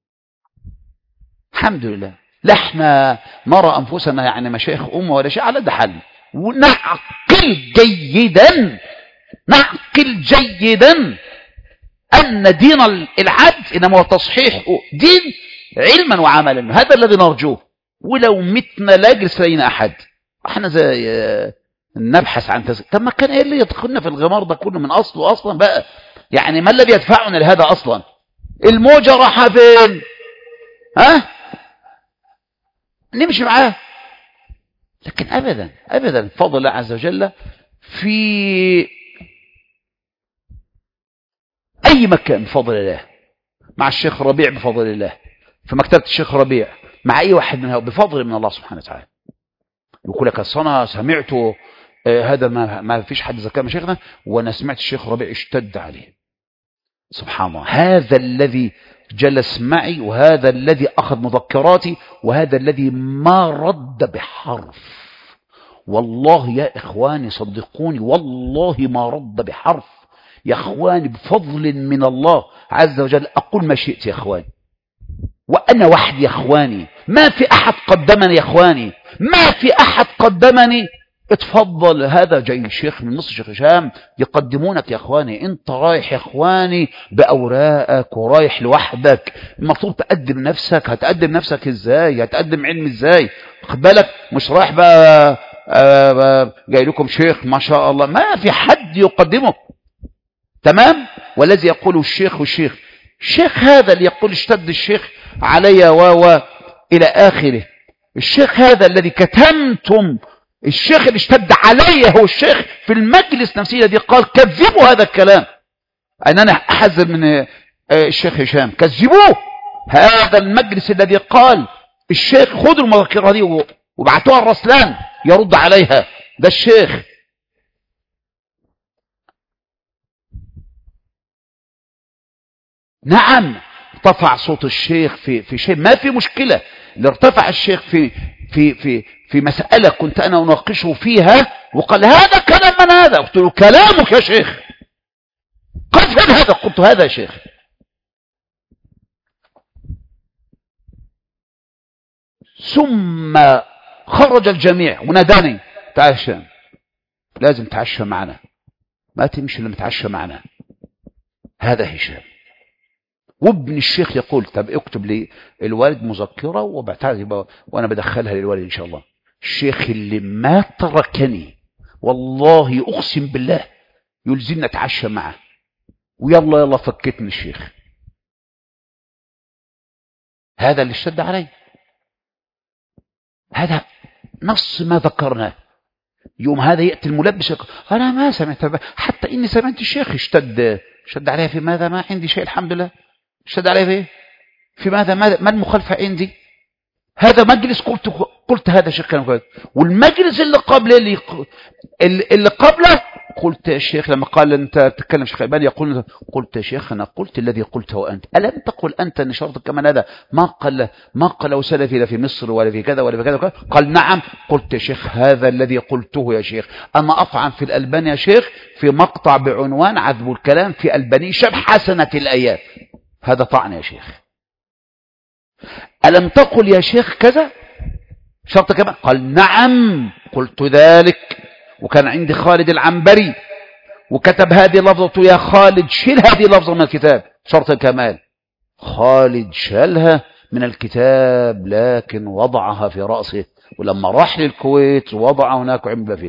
الحمد لله لا احنا نرى أنفسنا يعني مشايخ أمة ولا شيء، على ده حل. ونعقل جيدا أن دين العدل إنما هو تصحيح دين علما وعملا، هذا الذي نرجوه. ولو متنا لا يجلس لنا أحد، احنا زي نبحث عن طب ما كان ايه اللي يدخلنا في الغمار ده كله من أصله أصلا بقى؟ يعني ما الذي يدفعنا لهذا أصلا؟ الموجة راحة فين؟ نمشي معاه. لكن أبدا فضل الله عز وجل في أي مكان بفضل الله، مع الشيخ ربيع بفضل الله، في مكتبة الشيخ ربيع، مع أي واحد منها بفضل من الله سبحانه وتعالى. يقول لك أنا سمعت هذا ما فيش حد ذكر مشايخنا، وأنا سمعت الشيخ ربيع اشتد عليه. سبحان الله، هذا الذي جلس معي وهذا الذي أخذ مذكراتي وهذا الذي ما رد بحرف. والله يا إخواني صدقوني، والله ما رد بحرف يا إخواني، بفضل من الله عز وجل. أقول ما شئت يا إخواني، وأنا وحدي يا إخواني، ما في أحد قدمني يا إخواني، ما في أحد قدمني. اتفضل، هذا جاي شيخ من مصر، شيخ هشام، يقدمونك يا إخواني. انت رايح يا إخواني بأوراقك ورايح لوحدك، المفروض تقدم نفسك. هتقدم نفسك إزاي؟ هتقدم علم إزاي؟ خد بالك، مش رايح بقى جاي لكم شيخ ما شاء الله، ما في حد يقدمه. تمام. والذي يقول الشيخ الشيخ هذا اللي يقول اشتد الشيخ علي إلى آخره. الشيخ هذا الذي كتمتم، الشيخ اللي اشتد علي هو الشيخ في المجلس نفسه الذي قال كذبوا هذا الكلام. أنا أحذر من الشيخ هشام، كذبوه. هذا المجلس الذي قال الشيخ خذوا المذكرة دي وبعتوها الرسلان يرد عليها، ده الشيخ. نعم، ارتفع صوت الشيخ في شيء، ما في مشكلة. اللي ارتفع الشيخ في مسألة كنت أنا أناقشه فيها وقال هذا كلام من هذا، قلت له كلامك يا شيخ. قال فين هذا؟ قلت هذا يا شيخ. ثم خرج الجميع وناداني تعال هشام، لازم تعشى معنا، ما تمشي لما تعشى معنا. هذا هشام. وابن الشيخ يقول طب اكتب لي الوالد مذكرة وبعتها وانا بدخلها للوالد ان شاء الله. الشيخ اللي ما تركني والله اقسم بالله يلزمني اتعشى معه، ويلا فكتني الشيخ. هذا اللي اشتد علي، هذا نص ما ذكرناه. يوم هذا يأتي الملبس يقول انا ما سمعت، حتى اني سمعت الشيخ اشتد عليها في ماذا؟ ما عندي شيء الحمد لله. اشتد عليه في ماذا؟ ما المخالفة عندي؟ هذا مجلس قلت هذا شيخ كان كويس. والمجلس اللي قبله اللي قبله قلت يا شيخ لما قال انت تتكلم شيخ الألباني يقول قلت يا شيخ انا قلت الذي قلته انت، الم تقل انت ان شرطك كمان هذا ما قاله سلفي لا في مصر ولا في كذا ولا في كذا؟ قال نعم. قلت يا شيخ هذا الذي قلته يا شيخ، انا اطعن في الألباني يا شيخ في مقطع بعنوان عذب الكلام في ألباني شبه حسنة الآيات، هذا طعن يا شيخ. ألم تقل يا شيخ كذا شرط كمان؟ قال نعم قلت ذلك. وكان عندي خالد العنبري وكتب هذه لفظة يا خالد شيل هذه لفظة من الكتاب شرط الكمال. خالد شالها من الكتاب لكن وضعها في رأسه، ولما راح للكويت وضع هناك عمل بفيدة.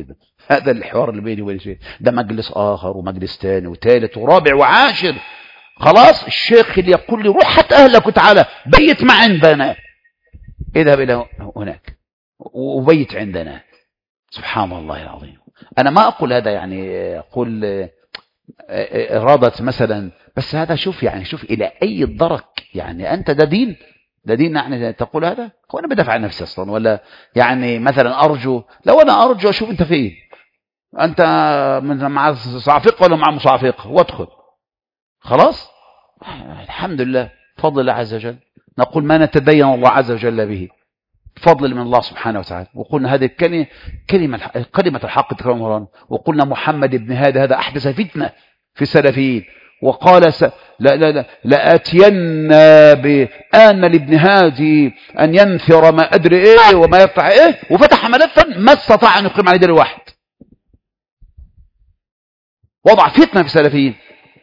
هذا الحوار اللي بيني وبين الشيخ ده مجلس آخر ومجلس ثاني وثالث ورابع وعاشر. خلاص الشيخ اللي يقول لي روح هات أهلك وتعالى بيت ما عندنا، اذهب إلى هناك وبيت عندنا. سبحان الله العظيم. أنا ما أقول هذا يعني أقول إرادة مثلا، بس هذا شوف يعني شوف إلى أي درك يعني أنت ده دين يعني تقول هذا. هو أنا بدافع عن نفسي أصلا ولا يعني مثلا أرجو؟ لو أنا أرجو أشوف أنت فين، أنت مع صعفقة ولا مع مصعفقة وادخل خلاص. الحمد لله فضل الله عز وجل، نقول ما نتدين الله عز وجل به فضل من الله سبحانه وتعالى. وقلنا هذه كلمة الحق تكرم، وقلنا محمد بن هذا أحدث فتنة في السلفيين، وقال لآتين بآن لابن هادي أن ينثر ما أدري إيه وما يفتح إيه، وفتح ملفا ما استطاع أن يقيم عليه دليل واحد. وضع فتنة في السلفيين.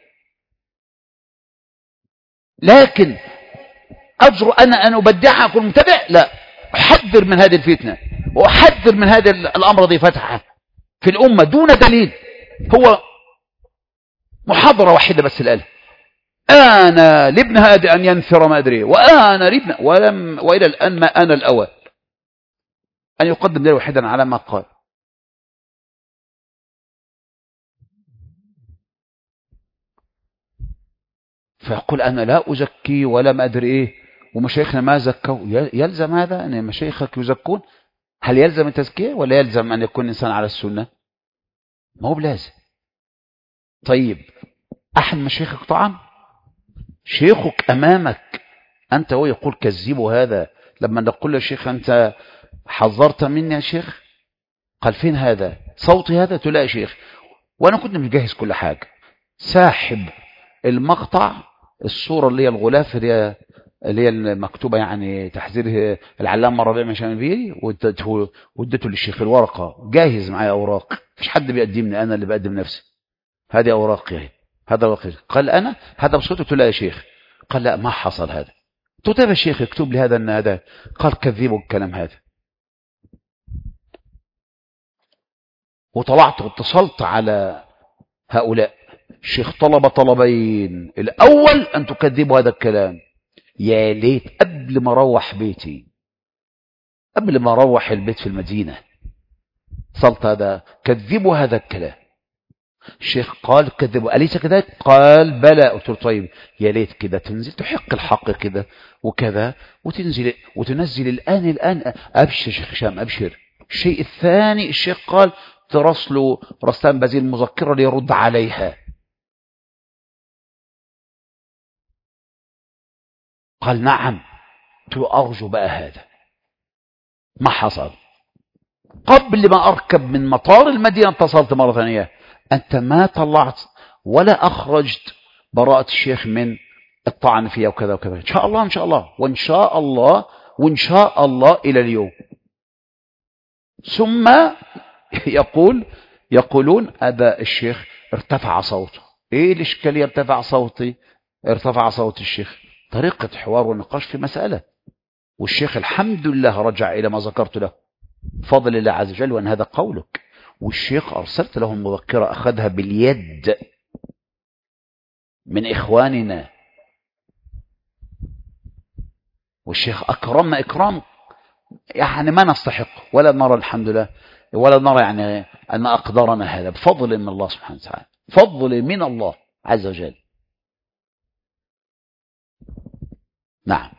لكن أجر أنا أبدعها أكون متبع؟ لا، أحذر من هذه الفتنة وأحذر من هذا الأمر الذي فتحه في الأمة دون دليل. هو محاضرة واحدة بس الآن، أنا لابن هادي أن ينثر ما أدري، وأنا لابن وإلى الآن ما أنا الأول أن يقدم دليل واحدا على ما قال. فيقول أنا لا أزكي ولا ما أدري إيه، ومشايخنا ما زكوا. يلزم هذا أن مشايخك يزكون؟ هل يلزم التزكية ولا يلزم أن يكون إنسان على السنة؟ ما هو بلازم. طيب أحد مشايخك طعن، شيخك أمامك أنت هو يقول كذبوا هذا. لما نقول للشيخ أنت حذرت مني يا شيخ، قال فين هذا صوتي هذا؟ تلاقي شيخ وأنا كنت مجهز كل حاجة، ساحب المقطع الصورة اللي هي الغلاف اللي هي المكتوبة يعني تحذير العلامة ربيع من شامبيلي، واديته للشيخ الورقة جاهز معايا أوراق، مفيش حد بيقدمني، أنا اللي بقدم نفسي. هذه أوراقي، هذا وقت. قال أنا هذا بصوته؟ قلت له يا شيخ. قال لا ما حصل هذا. قلت له يا شيخ اكتب لي هذا ان هذا. قال كذبوا الكلام هذا. وطلعت واتصلت على هؤلاء. الشيخ طلب طلبين، الأول أن تكذبوا هذا الكلام. يا ليت قبل ما أروح بيتي، قبل ما أروح البيت في المدينة اتصلت هذا كذبوا هذا الكلام. الشيخ قال كذبوا أليس كذلك؟ قال بلى. قلت له طيب يا ليت كده تنزل تحق الحق كده وكذا وتنزل الآن. أبشر شيخ هشام أبشر. الشيء الثاني الشيخ قال ترسل رستان بازيل المذكرة ليرد عليها. قال نعم. قلت له أرجو بقى هذا. ما حصل. قبل ما أركب من مطار المدينة اتصلت مرة ثانية، أنت ما طلعت ولا أخرجت براءة الشيخ من الطعن فيها وكذا وكذا. إن شاء الله إن شاء الله وإن شاء الله وإن شاء الله إلى اليوم. ثم يقولون أبا الشيخ ارتفع صوته. إيه الإشكالية ارتفع صوتي؟ ارتفع صوت الشيخ طريقة حوار ونقاش في مسألة، والشيخ الحمد لله رجع إلى ما ذكرت له فضل الله عز وجل وأن هذا قولك. والشيخ أرسلت له المذكرة أخذها باليد من إخواننا، والشيخ أكرمنا إكرام يعني ما نستحق ولا نرى الحمد لله ولا نرى يعني أن أقدارنا هذا بفضل من الله سبحانه وتعالى، فضل من الله عز وجل. نعم.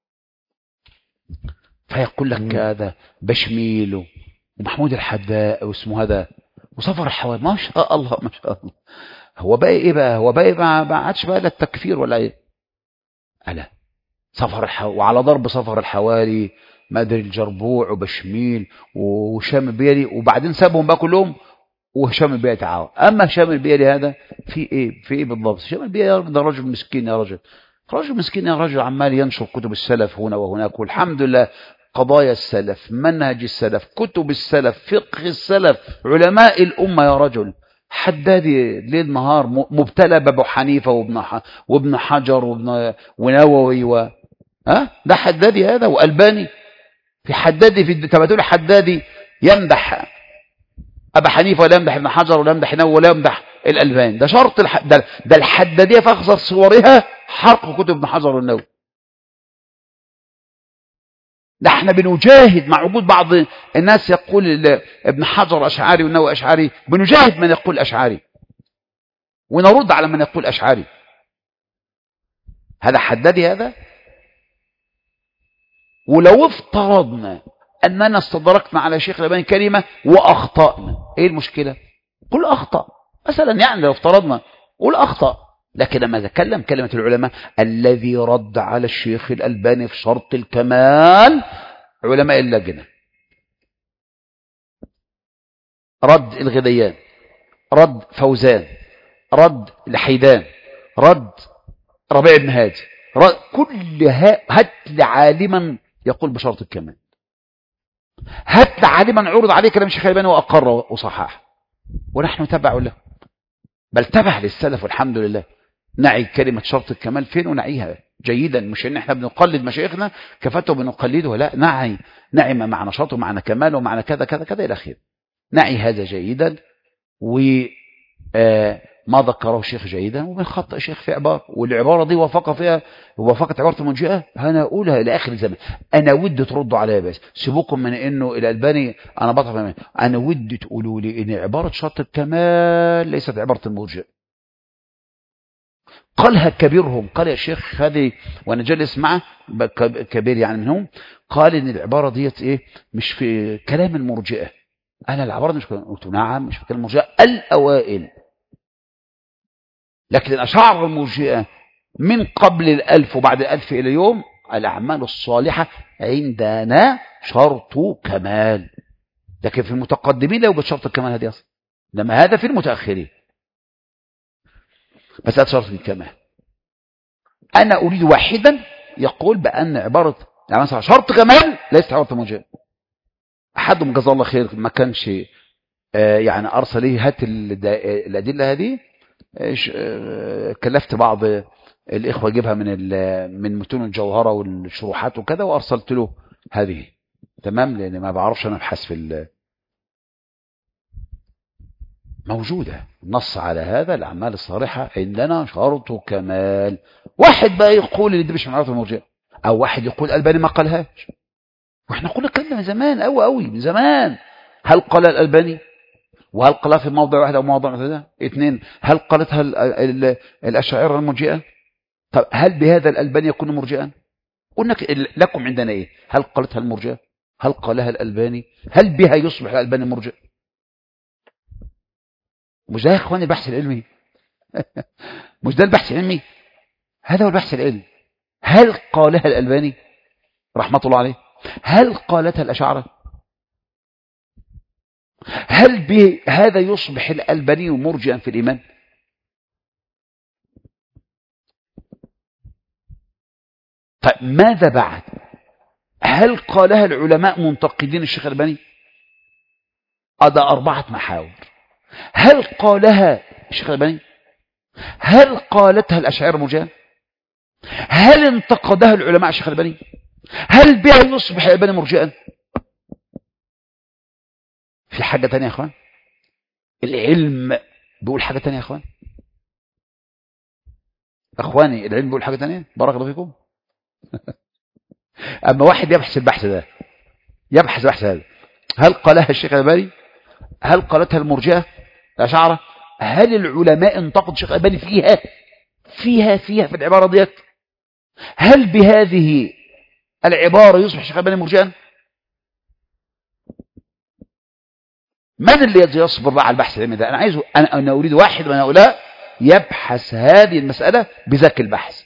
فيقول لك هذا بشميل ومحمود الحداء واسمه هذا وصفر الحوالي. ما شاء الله ما شاء الله. هو بقى ايه بقى؟ هو بقى ما عادش بقى لا التكفير ولا ايه؟ ألا صفر وعلى ضرب صفر الحوالي مادري الجربوع وبشميل وهشام البيلي، وبعدين سابهم بقى كلهم وهشام البيلي تعاون. اما هشام البيلي هذا في ايه بالضبط؟ هشام البيلي ده رجل مسكين يا رجل، رجل مسكين يا رجل، عمال ينشر كتب السلف هنا وهناك، والحمد لله قضايا السلف، منهج السلف، كتب السلف، فقه السلف، علماء الأمة يا رجل. حدادي ليل نهار مبتلى بأبو حنيفة وابن حجر ونووي ده حدادي هذا وألباني. في حدادي في تبادل حدادي يمدح أبا حنيفة ولا يمدح ابن حجر ولا يمدح نووي ولا يمدح الألباني. ده شرط ده الحدادية في أخصر صورها حرق كتب ابن حجر والنووي. ده احنا بنجاهد مع وجود بعض الناس يقول ابن حجر أشعري والنووي أشعري، بنجاهد من يقول أشعري ونرد على من يقول أشعري. هذا حدادي هذا. ولو افترضنا أننا استدركنا على شيخ الألباني كلمة وأخطأنا، إيه المشكلة؟ قل أخطأ مثلا، يعني لو افترضنا قل أخطأ. لكن لما تكلم كلمة العلماء الذي رد على الشيخ الألباني في شرط الكمال علماء اللجنة، رد الغذيان، رد فوزان، رد الحيدان، رد ربيع بن هادي، كلها هات لعالما يقول بشرط الكمال، هات لعالما عرض عليه كلام الشيخ الألباني وأقر وصحح، ونحن تبع له، بل تبع للسلف والحمد لله. نعي كلمة شرط الكمال فين ونعيها جيدا، مش ان احنا بنقلد مشايخنا كفتوا بنقلده، لا، نعي ما معنى شرط ومعنى كمال ومعنى كذا كذا كذا الى اخره. نعي هذا جيدا، وما ذكره الشيخ جيدا، ومن خطأ الشيخ في عبارة، والعبارة دي وافقت عبارة المنجئة، انا اقولها الى اخر الزمن. انا ودي تردوا عليا، بس سيبوكم من انه الألباني انا بطل، انا ودي تقولوا لي ان عبارة شرط الكمال ليست عبارة المرجئة. قالها كبيرهم، قال يا شيخ هذه، وانا جالس معه كبير يعني منهم، قال ان العبارة ديت ايه مش في كلام المرجئة. انا العبارة مش قلت نعم مش في كلام المرجئة الاوائل، لكن الاشاعرة المرجئة من قبل 1000 وبعد 1000 الى يوم الاعمال الصالحة عندنا شرط كمال، لكن في المتقدمين لا يوجد شرط الكمال هذه اصلا، لما هذا في المتاخرين. مسألة شرط الكمال، أنا أريد واحدا يقول بأن عبارة يعني مثلا شرط كمال ليست عبارة موجبة. أحدهم جزاه الله خير ما كانش يعني أرسل لي هات الأدلة هذه، كلفت بعض الإخوة يجيبها من متون الجوهرة والشروحات وكذا، وأرسلت له هذه تمام، لأن ما بعرفش أنا أبحث في موجودة نص على هذا الأعمال الصالحة عندنا شرط كمال. واحد بقى يقول اللي دي مش من عرض المرجئة، أو واحد يقول الألباني ما قالهاش، واحنا قلنا الكلام من زمان قوي من زمان. هل قال الألباني؟ وهل قالها في موضع واحد أو موضع مثلا؟ اثنين، هل قالتها الأشاعرة المرجئة؟ طب هل بهذا الألباني يكون مرجئا؟ قلنا لكم عندنا إيه؟ هل قالتها المرجئة؟ هل قالها الألباني؟ هل بها يصبح الألباني مرجئ؟ مش ده يا اخواني البحث العلمي؟ مش ده البحث العلمي؟ هذا هو البحث العلمي. هل قالها الألباني رحمة الله عليه؟ هل قالتها الأشاعرة؟ هل بهذا يصبح الألباني مرجئا في الإيمان؟ طيب ماذا بعد؟ هل قالها العلماء منتقدين الشيخ الألباني؟ ده 4 محاور. هل قالها الشيخ الألباني؟ هل قالتها الأشاعرة مرجئة؟ هل انتقدها العلماء الشيخ الألباني؟ هل بها يصبح الألباني مرجئا؟ في حاجة تانية يا أخوان؟ العلم بيقول حاجة تانية يا أخوان؟ أخواني العلم بيقول حاجة تانية؟ بارك الله فيكم. أما واحد يبحث البحث ده، يبحث البحث هذا، هل قالها الشيخ الألباني؟ هل قالتها المرجئة الأشاعرة؟ هل العلماء انتقدوا الشيخ الألباني فيها في العبارة ديت؟ هل بهذه العبارة يصبح الشيخ الألباني مرجئا؟ من اللي يصبر على البحث العلمي ده؟ أنا أريد واحد من هؤلاء يبحث هذه المسألة بذاك البحث.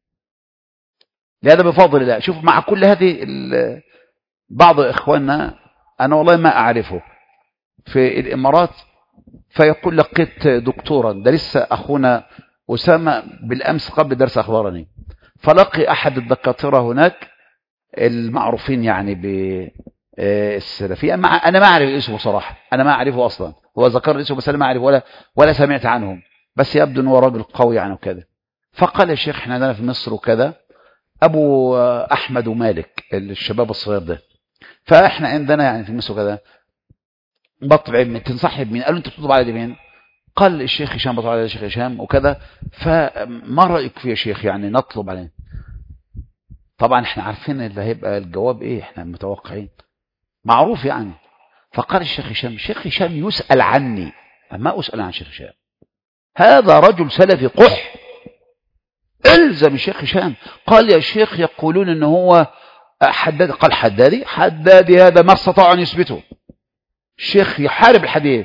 لهذا بفضل الله. شوف مع كل هذه بعض إخواننا أنا والله ما أعرفه في الإمارات، فيقول لقيت دكتورا، ده لسه أخونا أسامة بالأمس قبل درس أخبارني، فلقي أحد الدكاترة هناك المعروفين يعني بالسلفية، أنا ما أعرف اسمه صراحة، أنا ما أعرفه أصلا، هو ذكر اسمه بس أنا ما أعرف ولا سمعت عنهم، بس يبدو أنه راجل قوي يعني وكذا. فقال يا شيخ احنا عندنا في مصر وكذا أبو أحمد ومالك الشباب الصغير ده، فإحنا عندنا يعني في مصر وكذا بطلب علم تنصحني بمين؟ قال له انت بتطلب على مين؟ قال الشيخ هشام بطلب على الشيخ هشام وكذا، فما رايك فيه يا شيخ؟ يعني نطلب عليه. طبعا احنا عارفين اللي هيبقى الجواب ايه، احنا متوقعين معروف يعني. فقال الشيخ هشام يسأل عني، ما أسأل عن الشيخ هشام، هذا رجل سلفي قح، الزم الشيخ هشام. قال يا شيخ يقولون انه هو حدادي. قال حدادي هذا ما استطاع ان يثبته، الشيخ يحارب الحديث.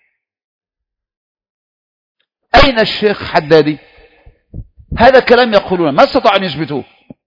اين الشيخ حدادي؟ هذا كلام يقولون ما استطاع ان يثبتوه،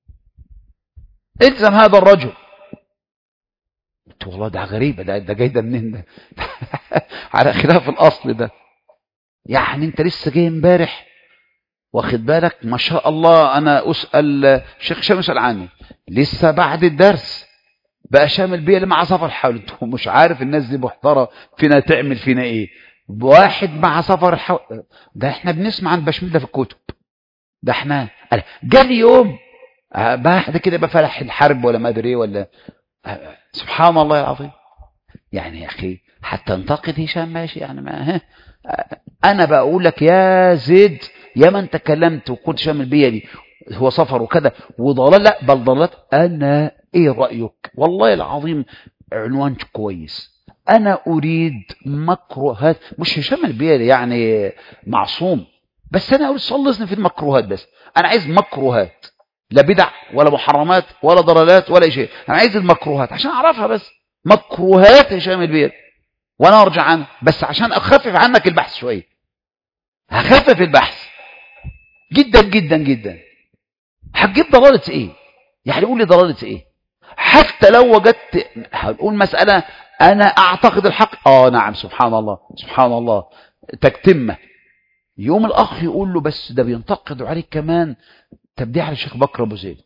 الزم هذا الرجل. قلت والله ده غريبة، ده جاي ده منين ده؟ على خلاف الاصل ده. يعني انت لسه جاي امبارح واخد بالك، ما شاء الله انا اسال الشيخ هشام يسال عني، لسه بعد الدرس بقى شامل بيه اللي مع سفر حول. انت مش عارف الناس دي محترة فينا تعمل فينا ايه؟ واحد مع سفر حول، ده احنا بنسمع عن بشميل ده في الكتب، ده احنا جالي يوم بعد كده بفلح الحرب ولا ما ادري ايه ولا سبحان الله العظيم. يعني يا اخي حتى انتقد هشام ماشي يعني، ما انا بقول لك يا زيد يا من تكلمت وكنت شامل بيا دي هو سفر وكذا وضلال، لا بل ضلالات. انا ايه رايك؟ والله العظيم عنوان كويس. انا اريد مكروهات، مش هشام البيئة يعني معصوم، بس انا اريد صلصني في المكروهات. بس انا عايز مكروهات، لا بدع ولا محرمات ولا ضلالات ولا شيء، انا عايز المكروهات عشان اعرفها، بس مكروهات هشام البيئة وانا ارجع عنها، بس عشان اخفف عنك البحث شويه. هخفف البحث جدا جدا جدا. هتجيب ضلالة ايه؟ يعني قول لي ضلالة ايه؟ حتى لو وجدت هنقول مسألة انا اعتقد الحق، نعم سبحان الله سبحان الله تكتمه. يوم الاخ يقول له بس ده بينتقدوا عليك كمان تبديع على الشيخ بكر ابو زيد.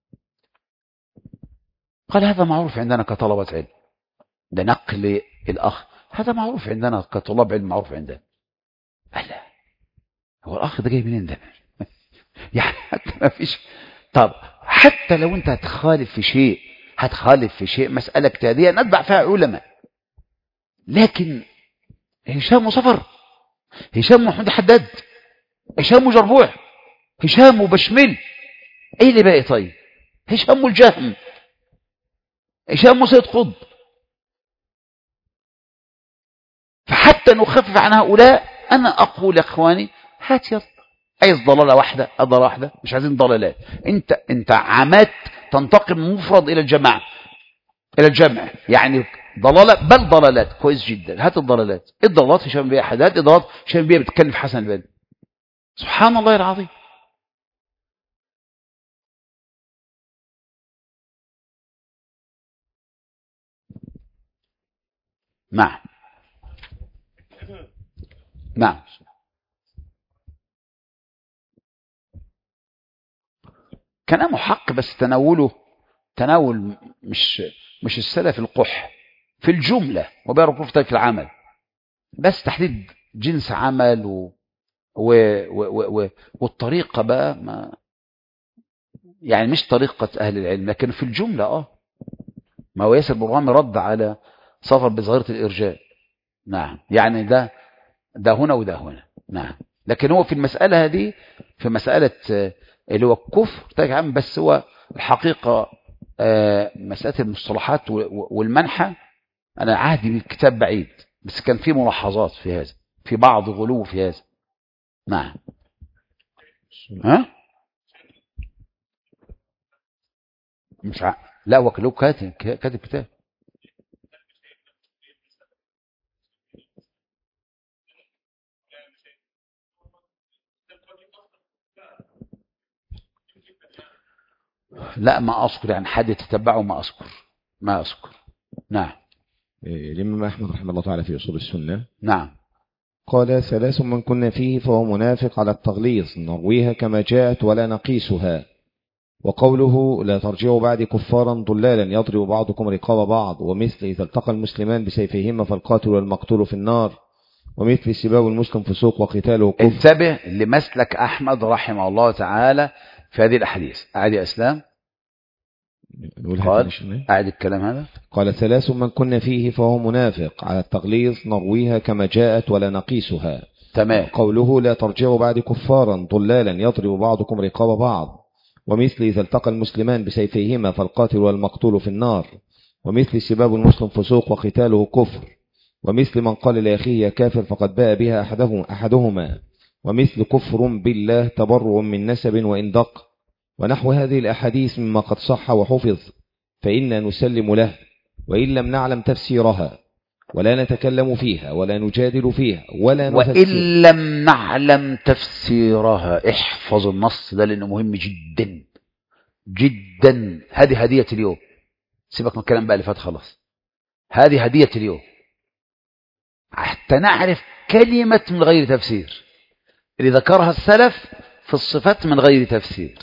قال هذا معروف عندنا كطلبة علم، ده نقل الاخ، هذا معروف عندنا كطلاب علم، معروف عندنا. لا هو الاخ ده جاي منين ده؟ يعني حتى ما فيش. طب حتى لو انت هتخالف في شيء مسألة اجتهادية نتبع فيها علماء، لكن هشام وصفر، هشام ومحمود حداد، هشام وجربوع، هشام وبشمل، ايه اللي باقي طيب؟ هشام والجهم، هشام وسيد قطب. فحتى نخفف عن هؤلاء انا اقول يا اخواني هات يلا، عايز ضلالة واحدة ضلالة واحدة، مش عايزين ضلالات. انت عمات تنتقل من مفرد الى الجماعة الى الجمع، يعني ضلالة بل ضلالات، كويس جدا. هات الضلالات، الضلالات هشام بيها حداد، الضلالات هشام بيها بتتكلم في حسن البنا. سبحان الله العظيم. نعم نعم. كلامه حق، بس تناول مش السلف القح في الجملة، وبيعرفوا في العمل، بس تحديد جنس عمل والطريقة بقى ما يعني مش طريقة أهل العلم، لكن في الجملة ما هو ياسر برهامي رد على صفر بظاهرة الإرجاء. نعم يعني ده هنا وده هنا. نعم لكن هو في المسألة هذه، في مسألة اللي هو الكفر عام، بس هو الحقيقة مسألة المصطلحات والمنحة أنا عهدي بالكتاب بعيد، بس كان في ملاحظات في هذا، في بعض غلو في هذا. نعم. ها مش لا هو كله كاتب كتاب. لا ما أذكر، يعني حد يتتبعه ما أذكر. نعم. الإمام أحمد رحمه الله تعالى في أصول السنة نعم قال ثلاث من كنا فيه فهو منافق على التغليظ، نرويها كما جاءت ولا نقيسها. وقوله لا ترجعوا بعد كفارا ضلالا يضرب بعضكم رقاب بعض، ومثل إذا التقى المسلمان بسيفيهما فالقاتل والمقتول في النار، ومثل سباب المسلم فسوق وقتاله كفر. انتبه لمسلك أحمد رحمه الله تعالى في هذه الأحاديث. أعد يا أسلام. قال أعد الكلام هذا. قال 3 من كن فيه فهو منافق. على التغليظ نرويها كما جاءت ولا نقيسها. تمام. قوله لا ترجعوا بعد كفارا ضلالا يضرب بعضكم رقاب بعض، ومثل إذا التقى المسلمان بسيفيهما فالقاتل والمقتول في النار، ومثل سباب المسلم فسوق وقتاله كفر، ومثل من قال لأخيه يا كافر فقد باء بها أحدهما، ومثل كفر بالله تبرؤ من نسب وإن دق. ونحو هذه الأحاديث مما قد صح وحفظ فإنا نسلم له، وإن لم نعلم تفسيرها ولا نتكلم فيها ولا نجادل فيها ولا نفسر. وإن لم نعلم تفسيرها، احفظ النص ده لأنه مهم جدا جدا. هذه هدية اليوم، سيبك من الكلام بقى اللي فات خلاص. هذه هدية اليوم حتى نعرف كلمة من غير تفسير اللي ذكرها السلف في الصفات من غير تفسير.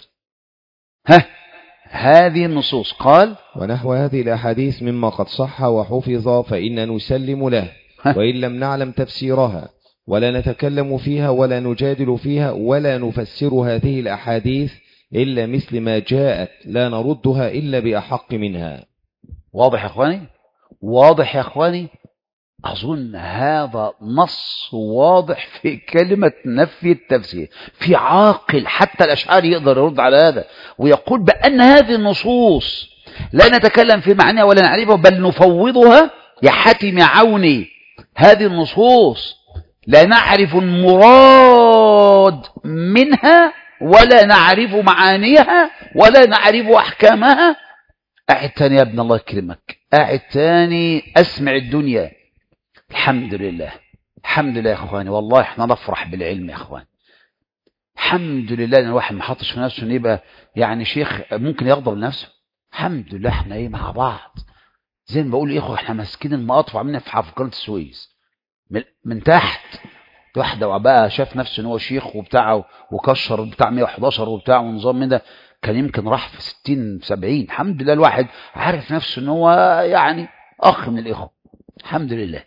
هذه النصوص قال ونحو هذه الأحاديث مما قد صح وحفظ فإنا نسلم له، وإن لم نعلم تفسيرها ولا نتكلم فيها ولا نجادل فيها ولا نفسر هذه الأحاديث إلا مثل ما جاءت لا نردها إلا بأحق منها. واضح يا أخواني؟ واضح يا أخواني؟ أظن هذا نص واضح في كلمة نفي التفسير. في عاقل حتى الأشعري يقدر يرد على هذا ويقول بأن هذه النصوص لا نتكلم في معناها ولا نعرفها بل نفوضها. يا حاتم يا عوني، هذه النصوص لا نعرف المراد منها ولا نعرف معانيها ولا نعرف أحكامها. قاعد تاني يا ابن الله يكرمك، قاعد تاني أسمع الدنيا. الحمد لله، الحمد لله يا اخواني، والله احنا نفرح بالعلم يا اخوان. الحمد لله ان الواحد ما حطش في نفسه ان يبقى يعني شيخ ممكن يغضب لنفسه. الحمد لله احنا ايه مع بعض، زي ما بقول اخوه احنا ماسكين المقاطف وعاملين في قناه السويس من تحت. واحده بقى شاف نفسه ان هو شيخ وبتاع وكشر بتاع 111 وبتاع ونظام من ده، كان يمكن راح في 60 70. الحمد لله الواحد عارف نفسه ان هو يعني اخ من الاخوه. الحمد لله،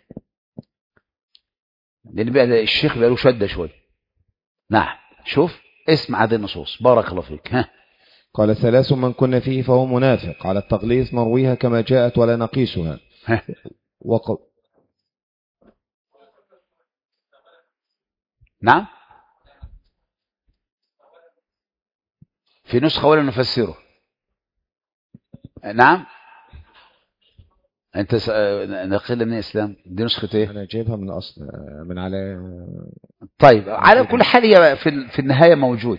لأن بقى الشيخ بقى له شدة شوية. نعم، شوف اسمع هذه النصوص بارك الله فيك. قال 3 من كن فيه فهو منافق. على التغليظ نرويها كما جاءت ولا نقيسها. نعم، في نسخة ولا نفسره. نعم، انت نقل من الاسلام دي نسخه ايه؟ انا جايبها من اصل من على. طيب على كل حال هي في النهايه موجود.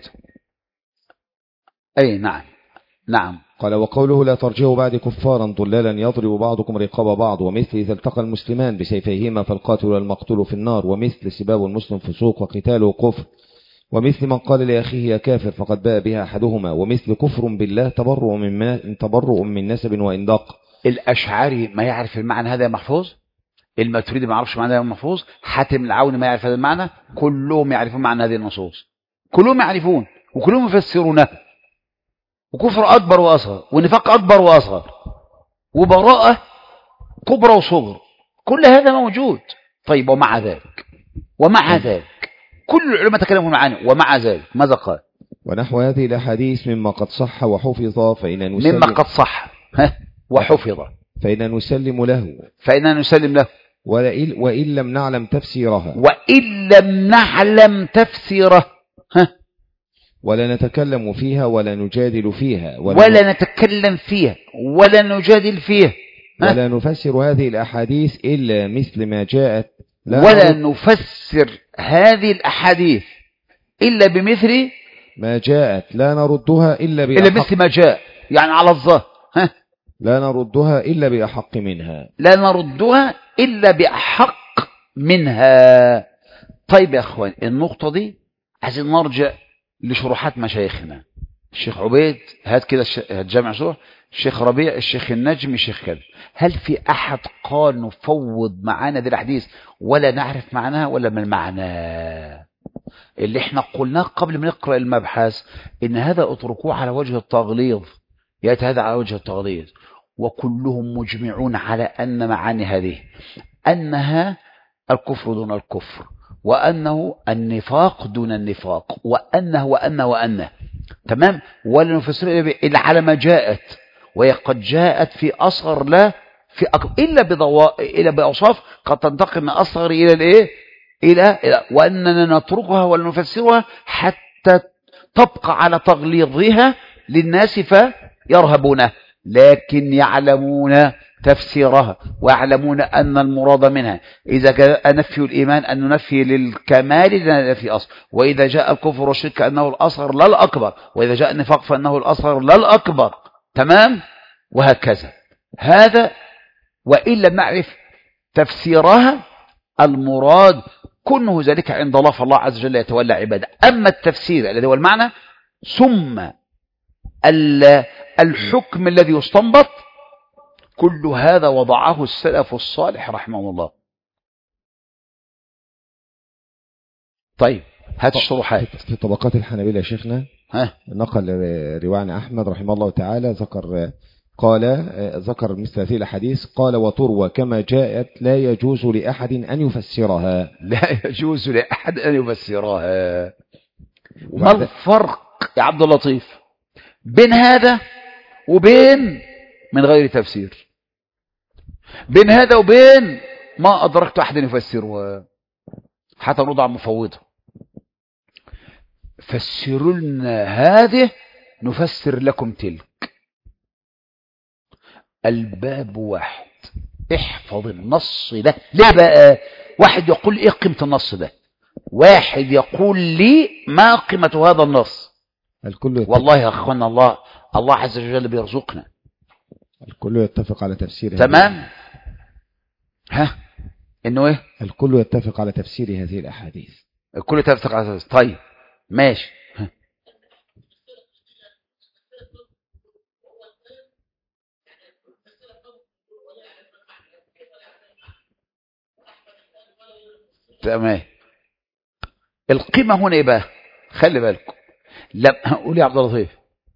اي نعم نعم. قال وقوله لا ترجعوا بعد كفارا ضلالا يضرب بعضكم رقاب بعض، ومثل اذا التقى المسلمان بسيفيهما فالقاتل والمقتول في النار، ومثل سباب المسلم فسوق وقتاله كفر، ومثل من قال لأخيه يا كافر فقد باء بها أحدهما، ومثل كفر بالله تبرؤ من نسب وإن دق. الأشعري ما يعرف المعنى هذا محفوظ، الماتريدي ما يعرفش معنى هذا محفوظ، حاتم العوني ما يعرف هذا المعنى، كلهم يعرفون معنى هذه النصوص، كلهم يعرفون وكلهم يفسرونه. وكفر أكبر وأصغر، ونفاق أكبر وأصغر، وبراءة كبرى وصغر، كل هذا موجود. طيب ومع ذلك كل العلماء تكلموا معنا، ومع ذلك ماذا قال؟ ونحو هذه الأحاديث مما قد صح وحفظ فإن نسلم مما قد صح وحفظ فإن نسلم له وإن لم نعلم تفسيرها ولا نتكلم فيها ولا نجادل فيها ولا نتكلم فيها ولا نجادل فيها ولا نفسر هذه الأحاديث إلا مثل ما جاءت ولا نفسر هذه الأحاديث إلا بمثل ما جاءت لا نردها إلا مثل ما جاء، يعني على الظاهر لا نردها إلا بأحق منها. لا نردها إلا بأحق منها. طيب يا أخوان، النقطة دي عايزين نرجع لشروحات مشايخنا. الشيخ عبيد هات كده هتجمع صور، الشيخ ربيع، الشيخ النجم، الشيخ كذا. هل في أحد قال نفوض معانا دي الحديث ولا نعرف معناها ولا من المعنى اللي احنا قلناه قبل ما نقرأ المبحث إن هذا اتركوه على وجه التغليظ، يأتي هذا على وجه التغليظ، وكلهم مجمعون على أن معاني هذه أنها الكفر دون الكفر، وأنه النفاق دون النفاق، وأنه تمام. ولا نفسر إلا على ما جاءت، وهي قد جاءت في أثر لا إلا بأوصاف قد تنتقل من أصغر إلى الإيه؟ إلى وأننا نتركها ولا نفسرها حتى تبقى على تغليظها للناس فيرهبونه، لكن يعلمون تفسيرها ويعلمون أن المراد منها إذا جاء نفي الإيمان أن ننفي للكمال لا نفي أصل، وإذا جاء الكفر والشرك أنه الأصغر لا الأكبر، وإذا جاء النفاق فأنه الأصغر لا الأكبر. تمام؟ وهكذا. هذا وإن لم نعرف تفسيرها المراد كله ذلك عند الله، فالله عز وجل يتولى عباده. أما التفسير الذي هو المعنى ثم الحكم الذي يستنبط كل هذا وضعه السلف الصالح رحمه الله. طيب هات الشروحات في طبقات الحنابلة يا شيخنا. نقل رواية أحمد رحمه الله تعالى ذكر مثل هذه الأحاديث، قال وتروى كما جاءت لا يجوز لأحد أن يفسرها. لا يجوز لأحد أن يفسرها. ما الفرق يا عبد اللطيف بين هذا وبين من غير تفسير؟ بين هذا وبين ما أدركت أحد يفسره حتى نوضع مفوضة. فسروا لنا هذه نفسر لكم تلك. الباب واحد، احفظ النص ده. ليه بقى؟ واحد يقول ايه قيمة النص ده، واحد يقول لي ما قيمة هذا النص. والله يا اخوانا الله عز وجل بيرزقنا. الكل يتفق على تفسير. تمام. انه ايه؟ الكل يتفق على تفسير هذه الاحاديث. الكل يتفق على تفسير. طيب ماشي. تمام. القيمة هنا ايه بقى؟ خلي بالكم. لا قول يا عبد اللطيف.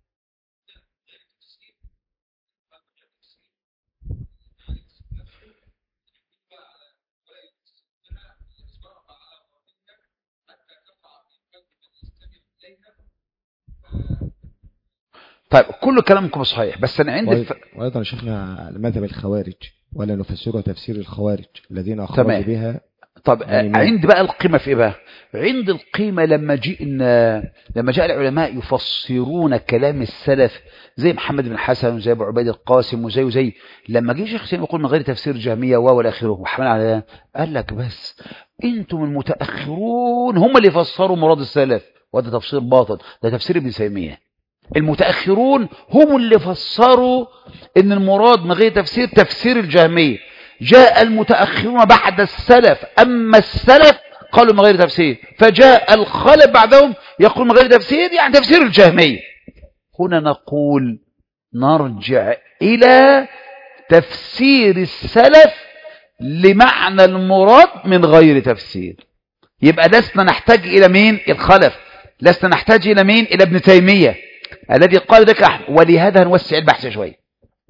طيب كل كلامكم صحيح، بس انا عندي وايضا شفنا مذهب الخوارج ولا نفسره تفسير الخوارج الذين اخرجوا بها. طب عند بقى القيمة في ايه بقى؟ عند القيمة لما جاء العلماء يفسرون كلام السلف زي محمد بن حسن وزي ابو عبيد القاسم وزي لما جه شيخ حسين يقول من غير تفسير جهمية والى اخره وحمل على قال لك بس انتم المتاخرون هم اللي فسروا مراد السلف، وده تفسير باطل، ده تفسير ابن تيمية. المتاخرون هم اللي فسروا ان المراد من غير تفسير الجهمية. جاء المتأخرون بعد السلف، أما السلف قالوا من غير تفسير، فجاء الخلف بعدهم يقول من غير تفسير يعني تفسير الجهمية. هنا نقول نرجع إلى تفسير السلف لمعنى المراد من غير تفسير. يبقى لسنا نحتاج إلى مين؟ الخلف. لسنا نحتاج إلى مين؟ إلى ابن تيمية الذي قال ذلك أحمد. ولهذا نوسع البحث شوية.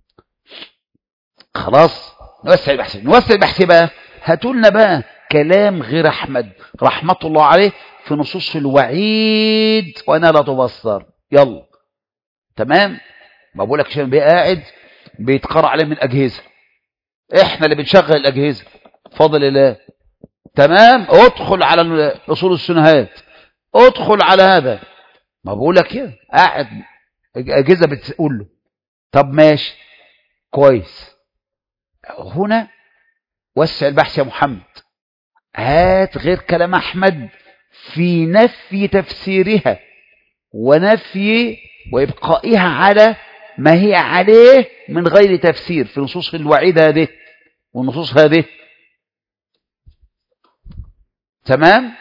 خلاص نوسع البحث بقى. هاتوا لنا بقى كلام غير أحمد رحمة الله عليه في نصوص الوعيد وأنا لا تبصر. يلا تمام. ما بقولك عشان بقى قاعد بيتقرأ عليه من أجهزة، إحنا اللي بنشغل الأجهزة فضل الله. تمام. ادخل على أصول السنهات، ادخل على هذا. ما بقولك كده قاعد أجهزة بتقول له طب ماشي كويس. هنا وسع البحث يا محمد. هات غير كلام أحمد في نفي تفسيرها ونفي وإبقائها على ما هي عليه من غير تفسير في نصوص الوعيد هذه والنصوص هذه. تمام.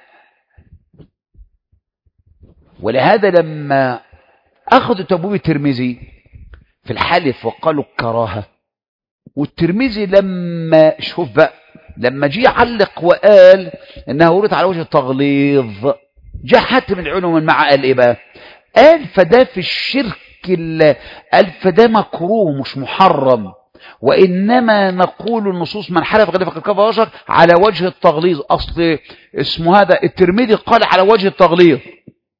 ولهذا لما أخذوا تبويب الترمذي في الحلف وقالوا الكراهة، والترمذي لما شوف بقى لما جه يعلق وقال انها ورد على وجه التغليظ، جاء حتى من العلماء من معه قال ايه بقى؟ قال فده في الشرك قال فده مكروه مش محرم، وانما نقول النصوص من حلف غير فقد كفر واشرك على وجه التغليظ. اصل اسمه هذا الترمذي قال على وجه التغليظ،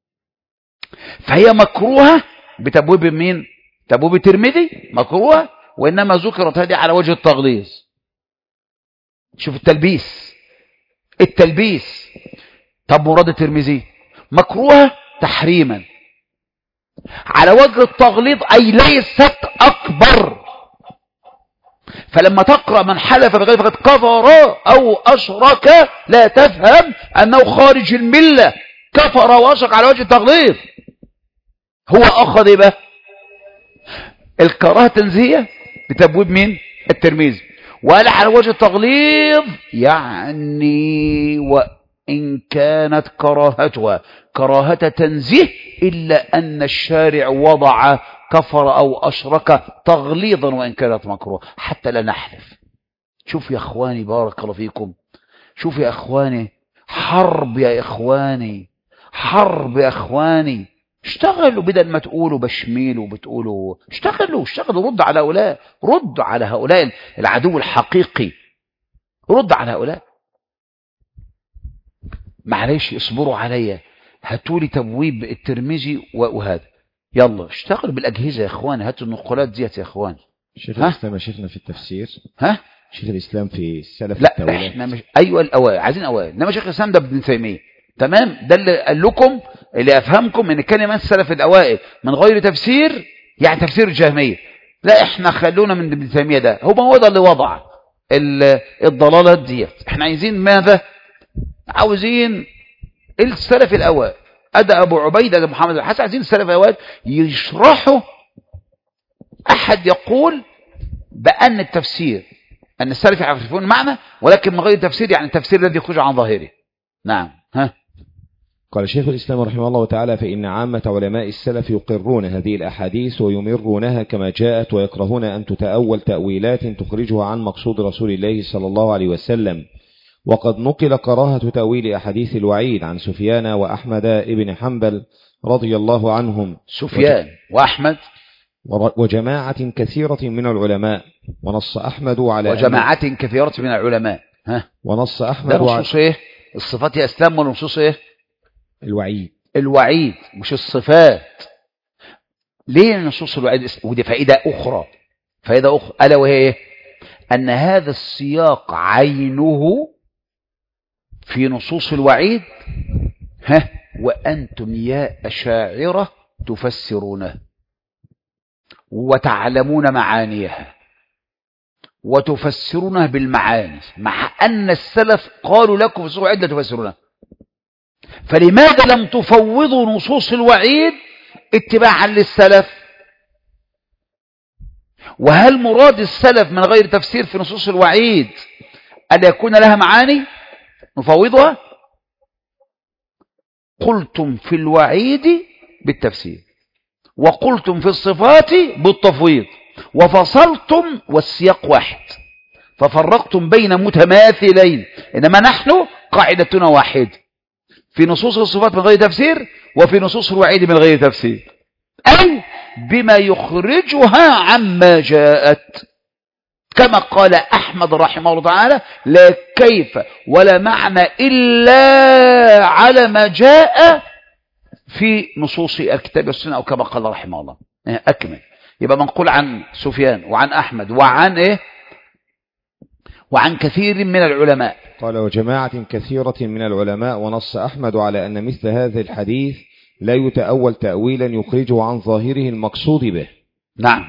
فهي مكروهه بتبويب مين؟ تبويب الترمذي مكروهه وإنما ذكرت هذه على وجه التغليظ. شوف التلبيس. طب مراد الترمذي مكروهة تحريما على وجه التغليظ، أي ليست أكبر. فلما تقرأ من حلف بغير فقد كفر أو أشرك لا تفهم أنه خارج الملة، كفر وأشرك على وجه التغليظ. هو أخذ بقى الكراهة تنزيهية بتبويب مين؟ الترمذي، وقال على وجه التغليظ يعني وإن كانت كراهتها كراهة تنزيه إلا أن الشارع وضع كفر أو أشرك تغليظا وإن كانت مكروه حتى لا نحلف. شوف يا إخواني بارك الله فيكم، شوف يا إخواني، حرب يا إخواني، حرب يا إخواني. اشتغلوا بدل ما تقولوا بشميل وبتقولوا اشتغلوا، رد على هؤلاء، رد على هؤلاء العدو الحقيقي، رد على هؤلاء. معلش اصبروا عليا، هاتولي تبويب الترمذي وهذا، يلا اشتغلوا بالأجهزة يا إخواني، هاتوا النقولات ديت يا إخواني. شيخ الإسلام شيخنا في التفسير، شيخ الإسلام في السلف لا التوالي. احنا مش أيوة الأوائل عايزين أوائل، إنما شيخ الإسلام ده ابن تيمية، تمام؟ ده اللي قال لكم، اللي أفهمكم إن كلمة السلف الأوائل من غير تفسير يعني تفسير الجهمية. لا احنا خلونا من ابن تيمية، ده هو ده اللي وضع الضلالات ديت. احنا عايزين ماذا؟ عاوزين السلف الأوائل، أدى أبو عبيدة، أدى محمد الحسن، عايزين السلف الأوائل يشرحوا. أحد يقول بأن التفسير أن السلف يعرفون المعنى ولكن من غير تفسير، يعني التفسير الذي يخرج عن ظاهره. نعم. قال شيخ الإسلام رحمه الله تعالى: فإن عامة علماء السلف يقرون هذه الأحاديث ويمرونها كما جاءت، ويكرهون أن تتأول تأويلات تخرجها عن مقصود رسول الله صلى الله عليه وسلم. وقد نقل كراهة تأويل أحاديث الوعيد عن سفيان وأحمد ابن حنبل رضي الله عنهم، سفيان وأحمد وجماعة كثيرة من العلماء. ونص أحمد على وجماعة كثيرة من العلماء. ونص أحمد ده نصوص إيه؟ الصفات يا إسلام، والنصوص إيه؟ الوعيد مش الصفات. ليه نصوص الوعيد؟ ودي فائدة أخرى ألا وهي إيه؟ أن هذا السياق عينه في نصوص الوعيد وأنتم يا أشاعرة تفسرونه وتعلمون معانيها وتفسرونها بالمعاني، مع أن السلف قالوا لكم في نصوص الوعيد لا تفسرونها. فلماذا لم تفوضوا نصوص الوعيد اتباعا للسلف؟ وهل مراد السلف من غير تفسير في نصوص الوعيد أن يكون لها معاني نفوضها؟ قلتم في الوعيد بالتفسير، وقلتم في الصفات بالتفويض، وفصلتم والسياق واحد، ففرقتم بين متماثلين. إنما نحن قاعدتنا واحد، في نصوص الصفات من غير تفسير، وفي نصوص الوعيد من غير تفسير، أي بما يخرجها عما جاءت. كما قال أحمد رحمه الله تعالى: لا كيف ولا معنى إلا على ما جاء في نصوص الكتاب والسنة، أو كما قال رحمه الله. أكمل. يبقى منقول عن سفيان وعن أحمد وعن إيه؟ وعن كثير من العلماء. قال: وجماعة كثيرة من العلماء. ونص أحمد على أن مثل هذا الحديث لا يتأول تأويلا يخرجه عن ظاهره المقصود به. نعم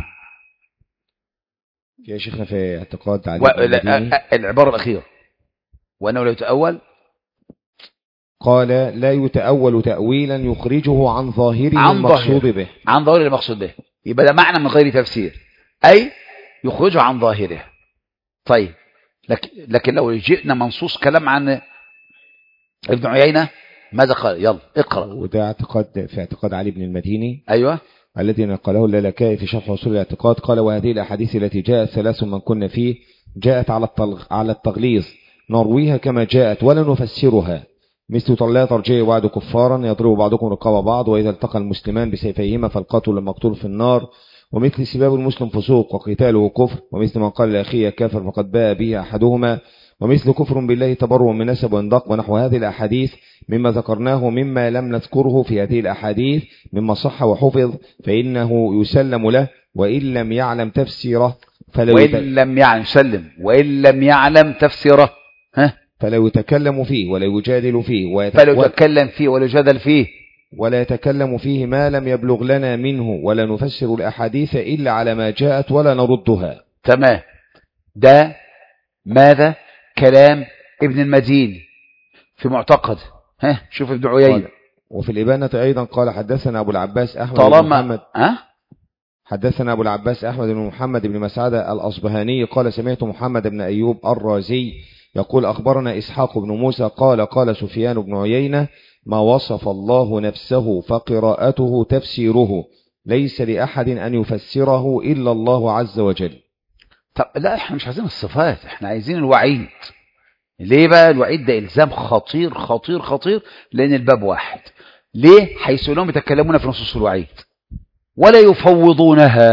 يا شيخنا في اعتقاد علي العبارة الأخيرة وأنه لا يتأول، قال: لا يتأول تأويلا يخرجه عن ظاهره المقصود به. عن ظاهره المقصود به، يبقى ده معنى من غير تفسير، أي يخرجه عن ظاهره. طيب لكن لو جئنا منصوص كلام عن ابن عيينة ماذا قال؟ يلا اقرأ. وده اعتقاد في اعتقاد علي بن المديني، أيوة، الذي نقله اللالكائي في شرح أصول الاعتقاد. قال: وهذه الأحاديث التي جاءت ثلاث من كنا فيه جاءت على التغليظ، نرويها كما جاءت ولا نفسرها، مثل لا ترجعوا بعد كفارا يضرب بعضكم رقاب بعض، وإذا التقى المسلمان بسيفيهما فالقاتل المقتول في النار، ومثل سباب المسلم فسوق وقتاله كفر، ومثل من قال لأخيه كافر فقد باء به أحدهما، ومثل كفر بالله تبرؤ من نسب وانضاق. ونحو هذه الأحاديث مما ذكرناه مما لم نذكره في هذه الأحاديث مما صح وحفظ فإنه يسلم له، وإن لم يعلم تفسيره وإن لم يعلم سلم وإن لم يعلم تفسيره فلا يتكلم فيه ولا يجادل فيه فلا يتكلم فيه ولا يجادل فيه ولا يتكلم فيه ما لم يبلغ لنا منه ولا نفسر الأحاديث إلا على ما جاءت ولا نردها. تمام. ده ماذا؟ كلام ابن المديني في معتقد. شوف ابن عيينة. وفي الإبانة أيضا قال حدثنا أبو العباس أحمد بن محمد حدثنا أبو العباس أحمد بن محمد بن مسعدة الأصبهاني قال سمعت محمد بن أيوب الرازي يقول أخبرنا إسحاق بن موسى قال قال سفيان بن عيينة ما وصف الله نفسه فقراءته تفسيره ليس لأحد أن يفسره إلا الله عز وجل. طب لا، احنا مش عايزين الصفات، احنا عايزين الوعيد. ليه بقى الوعيد ده؟ إلزام خطير خطير خطير، لأن الباب واحد. ليه؟ حيث أنهم يتكلمون في نصوص الوعيد ولا يفوضونها.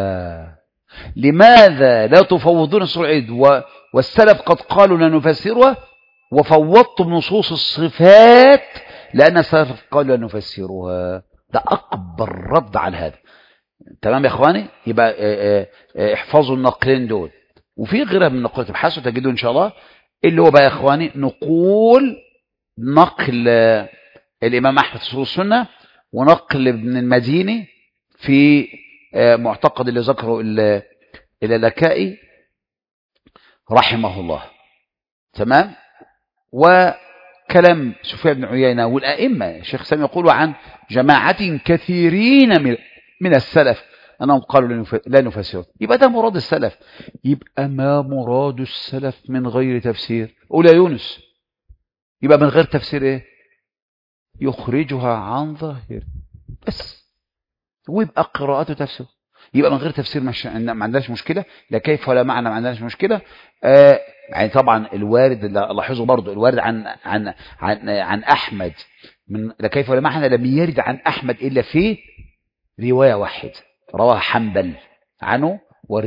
لماذا لا تفوضون نصوص الوعيد والسلف قد قالوا لا نفسرها، وفوضتم نصوص الصفات لأن السلف قالوا لا نفسرها؟ ده أكبر رد على هذا. تمام يا إخواني؟ يبقى احفظوا النقلين دول، وفي غيرها من النقلات ابحثوا تجدوا إن شاء الله. اللي هو بقى يا إخواني نقول نقل الإمام أحمد في أصول السنة، ونقل ابن المديني في معتقد اللي ذكره اللالكائي رحمه الله. تمام. وكلام سفيان بن عيينة والأئمة. الشيخ سامي يقول عن جماعة كثيرين من السلف أنهم قالوا لا نفسر. يبقى ده مراد السلف. يبقى ما مراد السلف من غير تفسير؟ قول يا يونس. يبقى من غير تفسير إيه؟ يخرجها عن ظاهر بس، ويبقى قراءته تفسير. يبقى من غير تفسير ما عندناش مشكلة، لا كيف ولا معنى ما عندناش مشكلة. يعني طبعا الوارد لاحظوا برضو الوارد عن أحمد من لا كيف ولا معنى لم يرد عن أحمد إلا في رواية واحدة رواها حنبل عنه،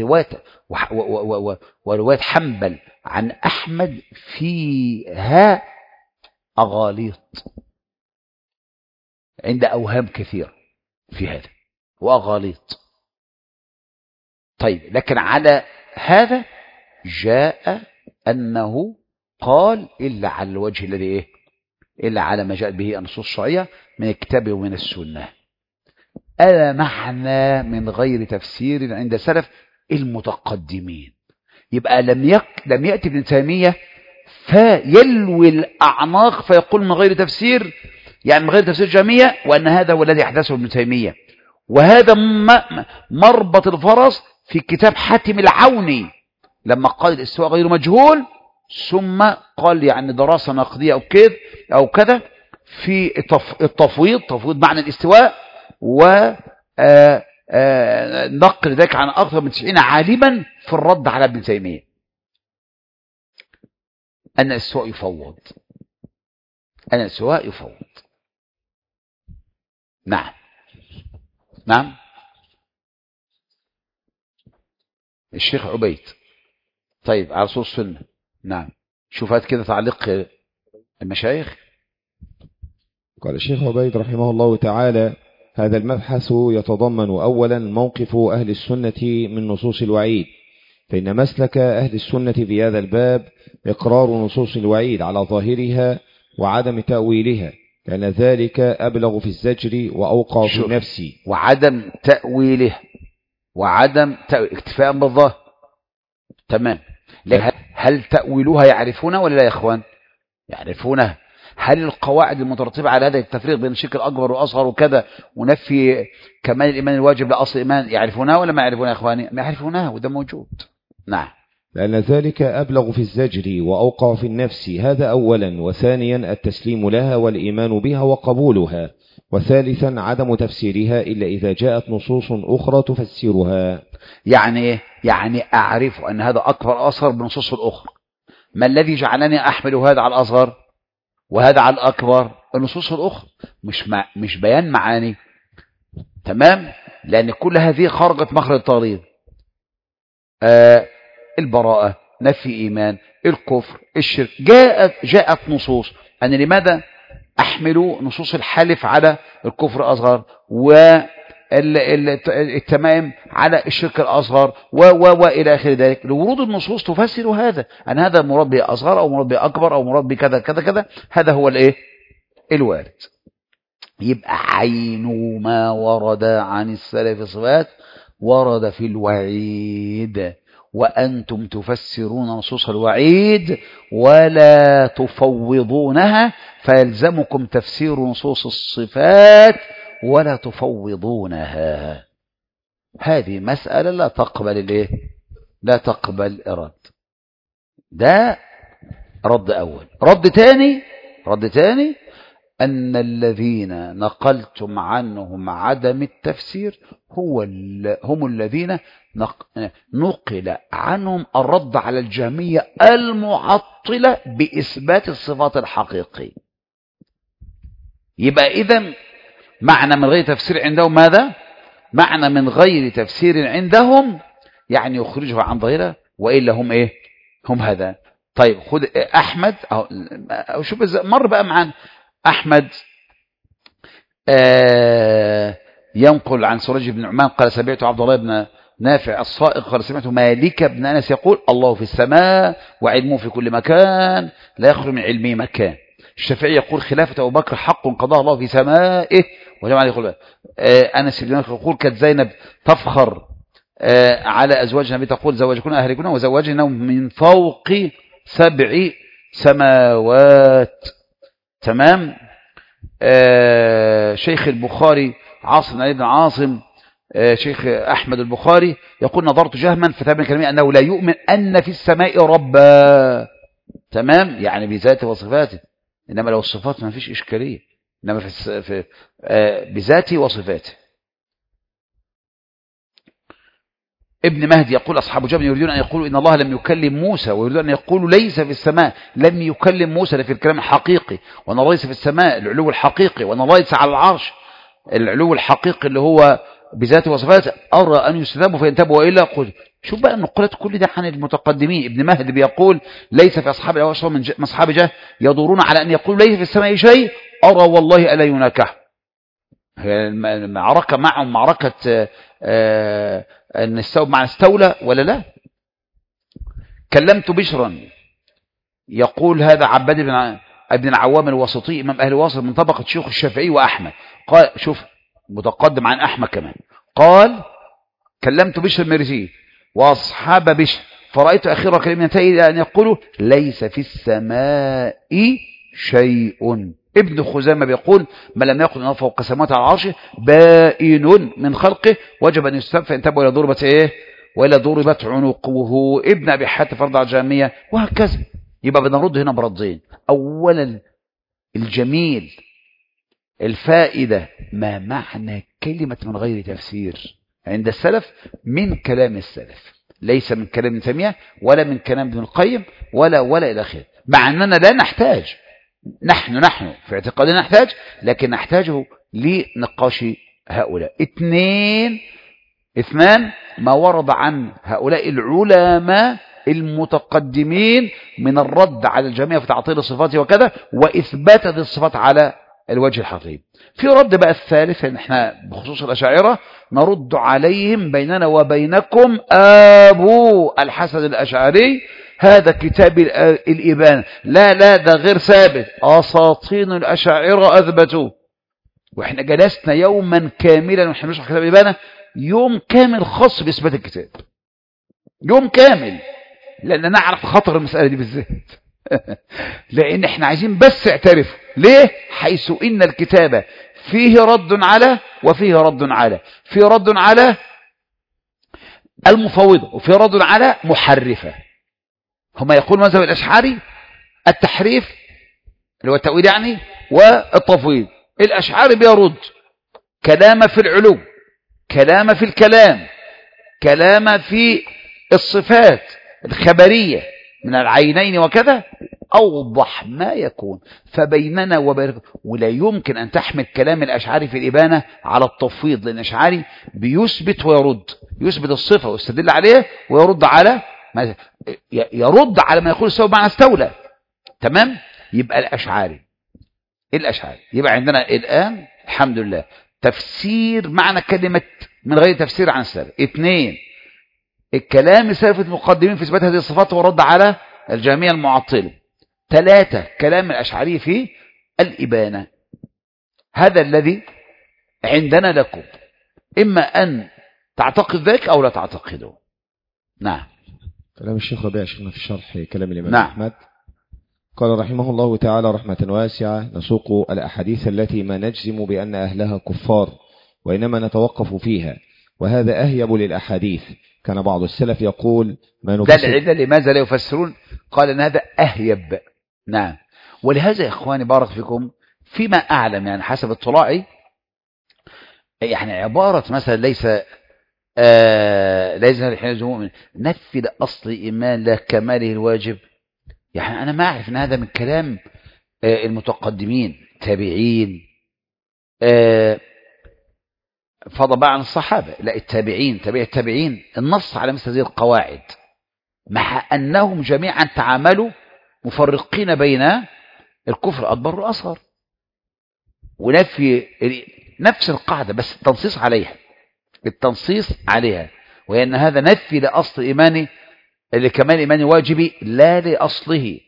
ورواية حنبل عن أحمد فيها أغاليط عند أوهام كثيرة في هذا وأغاليط. طيب لكن على هذا جاء أنه قال إلا على الوجه الذي إيه؟ إلا على ما جاء به النصوص الشرعية من الكتاب ومن السنة. ألا معنى من غير تفسير عند سلف المتقدمين. يبقى لم يأتي ابن تيمية فيلوي الأعناق فيقول من غير تفسير، يعني من غير تفسير جميع، وأن هذا هو الذي أحدثه ابن تيمية. وهذا مربط الفرس في كتاب حاتم العوني لما قال الاستواء غير مجهول، ثم قال يعني دراسة نقدية أو كذا في التفويض، تفويض معنى الاستواء، ونقل ذلك عن أكثر من 90 عالما في الرد على ابن تيمية أن الاستواء يفوض، أن الاستواء يفوض. نعم نعم. الشيخ عبيد. طيب على صوت السنة. نعم. شوف هات كده تعليق المشايخ. قال الشيخ عبيد رحمه الله تعالى هذا المبحث يتضمن أولا موقف أهل السنة من نصوص الوعيد، فإن مسلك أهل السنة في هذا الباب إقرار نصوص الوعيد على ظاهرها وعدم تأويلها، لأن ذلك أبلغ في الزجر وأوقع في النفس. وعدم تأويله وعدم اكتفاء بالظاهر. تمام. هل تأويلها يعرفونها ولا لا يا إخوان؟ يعرفونها. هل القواعد المترتبة على هذا التفريق بين الشرك الأكبر والأصغر وكذا ونفي كمال الإيمان الواجب لأصل الإيمان يعرفونها ولا ما يعرفونها يا إخواني؟ ما يعرفونها، وده موجود. نعم. لأن ذلك أبلغ في الزجر وأوقع في النفس، هذا أولا. وثانيا التسليم لها والإيمان بها وقبولها. وثالثا عدم تفسيرها إلا إذا جاءت نصوص أخرى تفسرها. يعني إيه؟ يعني أعرف أن هذا أكبر أصغر بنصوص الأخرى. ما الذي جعلني أحمل هذا على الأصغر وهذا على الأكبر؟ النصوص الأخرى، مش بيان معاني. تمام. لأن كل هذه خرجت مخرج التغليظ. البراءة، نفي إيمان، الكفر، الشرك، جاءت نصوص. أنا لماذا أحمل نصوص الحلف على الكفر أصغر التمام على الشرك الأصغر وإلى آخر ذلك. لورود النصوص تفسر هذا، أن هذا مراد به أصغر أو مراد به أكبر أو مراد بكذا كذا كذا. هذا هو الوارد. يبقى عين ما ورد عن السلف الصفات ورد في الوعيد، وأنتم تفسرون نصوص الوعيد ولا تفوضونها، فيلزمكم تفسير نصوص الصفات ولا تفوضونها. هذه مسألة لا تقبل لا تقبل الرد. ده رد أول. رد تاني أن الذين نقلتم عنهم عدم التفسير هم الذين نقل عنهم الرد على الجهمية المعطلة بإثبات الصفات الحقيقية. يبقى إذن معنى من غير تفسير عندهم ماذا؟ معنى من غير تفسير عندهم يعني يخرجه عن ظاهره، وإلا هم هم هذا. طيب خد أحمد أو شوف مر بقى معانا أحمد ينقل عن سراج بن نعمان قال سمعت عبد الله بن نافع الصائغ قال سمعت مالك بن أنس يقول الله في السماء وعلمه في كل مكان لا يخرج من علمه مكان. الشافعي يقول خلافة أبو بكر حق قضاها الله في سمائه وجمع يقول أنس بن مالك يقول كانت زينب تفخر على أزواج النبي تقول زوجكنا أهلكنا وزوجنا من فوق 7 سماوات. تمام. شيخ البخاري عاصم بن عاصم شيخ أحمد البخاري يقول نظرت جهما فتبين كلامي أنه لا يؤمن أن في السماء ربا. تمام، يعني بذاته وصفاته، إنما لو الصفات ما فيش إشكالية، إنما في بذاته وصفاته. ابن مهدي يقول أصحاب جبل يريدون أن يقولوا إن الله لم يكلم موسى، ويريدون أن يقولوا ليس في السماء لم يكلم موسى في الكلام الحقيقي، وأن الله ليس في السماء العلو الحقيقي، وأن الله ليس على العرش العلو الحقيقي اللي هو بذاته وصفاته. أرى أن يستتابوا فينتبهوا وإلا قل. شوف بقى النقلات كل ده عن المتقدمين. ابن مهدي بيقول ليس في أصحاب الأواشر من أصحاب جهل يدورون على أن يقولوا ليس في السماء شيء، أرى والله ألا يناكح. المعركة معهم معركة أن استوى مع استولى ولا لا. كلمت بشرا يقول هذا عباد بن العوام الوسطي إمام أهل الوسط من طبقة شيوخ الشافعي وأحمد. قال شوف متقدم عن أحمد كمان. قال كلمت بشر المرزي وأصحاب بشر فرأيت أخيرا كلمتين إلى أن يقولوا ليس في السماء شيء. ابن خزامة بيقول ما لم يقل أنه فوق سماوات على العرش بائن من خلقه وجب أن يستتاب فينتبه إلى ضربة وإلى ضربت عنقه. ابن أبي حاتم فرض على الجهمية وهكذا. يبقى بنرد هنا بردين. أولا الجميل الفائدة ما معنى كلمة من غير تفسير عند السلف من كلام السلف، ليس من كلام ابن تيمية ولا من كلام ابن القيم ولا إلى آخره. مع أننا لا نحتاج، نحن في اعتقادنا نحتاج، لكن نحتاجه لنقاش هؤلاء. اثنان ما ورد عن هؤلاء العلماء المتقدمين من الرد على الجميع في تعطيل الصفات وكذا وإثبات هذه الصفات على الوجه الحقيقي. في رد بقى الثالث ان احنا بخصوص الأشاعرة نرد عليهم بيننا وبينكم أبو الحسن الأشعري هذا كتاب الإبانة. لا ده غير ثابت، أساطين الأشاعرة أثبتوا. وإحنا جلسنا يوما كاملا ونحن نشرح كتاب الإبانة، يوم كامل خاص بإثبات الكتاب، يوم كامل، لأن نعرف خطر المسألة دي بالذات. لأن احنا عايزين بس اعترف ليه، حيث إن الكتاب فيه رد على وفيه رد على، فيه رد على المفوضة وفيه رد على محرفة. هما يقول مذهب الأشعري التحريف اللي هو التأويل يعني والتفويض. الأشعري بيرد كلام في العلو، كلام في الكلام، كلام في الصفات الخبرية من العينين وكذا أوضح ما يكون. فبيننا وبينكم ولا يمكن أن تحمل كلام الأشعري في الإبانة على التفويض، لأن الأشعري بيثبت ويرد، يثبت الصفة ويستدل عليه ويرد على ما يرد على ما يقول استوى بمعنى استولى. تمام. يبقى الأشعري يبقى عندنا الآن الحمد لله تفسير معنى كلمة من غير تفسير عن السلف. 2 الكلام السلف المقدمين في إثبات هذه الصفات ورد على الجهمية المعطلة. 3 كلام الأشعري في الإبانة. هذا الذي عندنا لكم، إما أن تعتقد ذلك أو لا تعتقده. نعم. كلام الشيخ ربيع شيخنا في شرح كلام الإمام نعم. أحمد قال رحمه الله تعالى رحمة واسعة: نسوق الأحاديث التي ما نجزم بأن أهلها كفار وإنما نتوقف فيها، وهذا أهيب للأحاديث. كان بعض السلف يقول ما ده نفسر. العلة لماذا لا يفسرون؟ قال أن هذا أهيب. نعم. ولهذا يا إخواني بارك فيكم، فيما أعلم يعني حسب اطلاعي، يعني عبارة مثلا ليس الحين المؤمن نفي لأصل إيمان لا كماله الواجب، يعني أنا ما أعرف أن هذا من كلام المتقدمين تابعين، فضل بقى عن الصحابة، لا التابعين تابع التابعين، النص على مثل هذه القواعد، مع أنهم جميعا تعاملوا مفرقين بين الكفر الأكبر والأصغر، ونفي نفس القاعدة بس التنصيص عليها، وهي أن هذا نفي لأصل إيماني لكمال إيمان واجبي لا لأصله.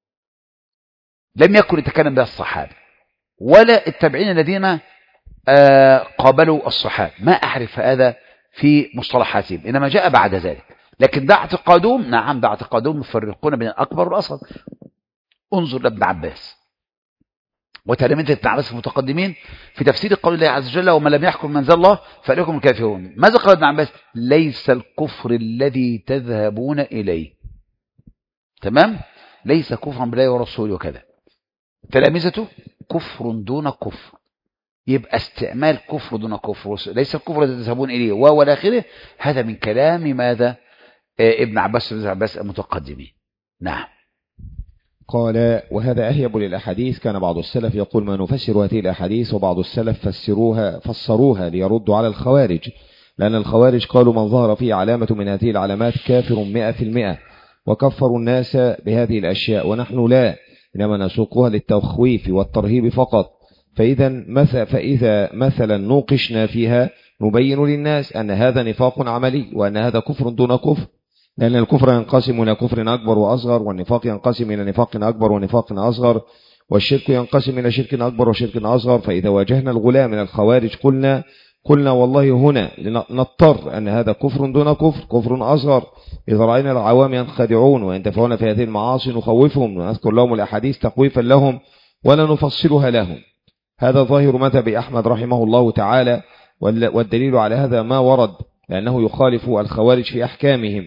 لم يكن يتكلم بها الصحابة ولا التابعين الذين قابلوا الصحابة، ما أعرف هذا في مصطلحاتهم، إنما جاء بعد ذلك. لكن ده اعتقادهم، نعم ده اعتقادهم، يفرقون بين الأكبر والأصغر. انظر لابن عباس وتلاميذ ابن عباس المتقدمين في تفسير قول الله عز وجل: ومن لم يحكم منزل الله فعليكم الكافرون. ماذا قال ابن عباس؟ ليس الكفر الذي تذهبون إليه. تمام؟ ليس كفرا بالله ورسوله وكذا. تلامذته كفر دون كفر، يبقى استعمال كفر دون كفر، ليس الكفر الذي تذهبون إليه ولا آخره. هذا من كلام ماذا؟ ابن عباس المتقدمين. نعم. قال وهذا أهيب للأحاديث. كان بعض السلف يقول ما نفسر هذه الأحاديث، وبعض السلف فسروها ليردوا على الخوارج، لأن الخوارج قالوا من ظهر فيه علامة من هذه العلامات كافر 100%، وكفروا الناس بهذه الأشياء، ونحن لا، إنما نسوقها للتخويف والترهيب فقط. فإذا مثلا نوقشنا فيها نبين للناس أن هذا نفاق عملي، وأن هذا كفر دون كفر، لأن الكفر ينقسم إلى كفر أكبر وأصغر، والنفاق ينقسم إلى نفاق أكبر ونفاق أصغر، والشرك ينقسم إلى شرك أكبر وشرك أصغر. فإذا واجهنا الغلاة من الخوارج قلنا والله هنا نضطر أن هذا كفر دون كفر، كفر أصغر. إذا رأينا العوام ينخدعون وينتفعون في هذه المعاصي نخوفهم ونذكر لهم الأحاديث تخويفا لهم ولا نفصلها لهم. هذا ظاهر مذهب أحمد رحمه الله تعالى، والدليل على هذا ما ورد، لأنه يخالف الخوارج في أحكامهم.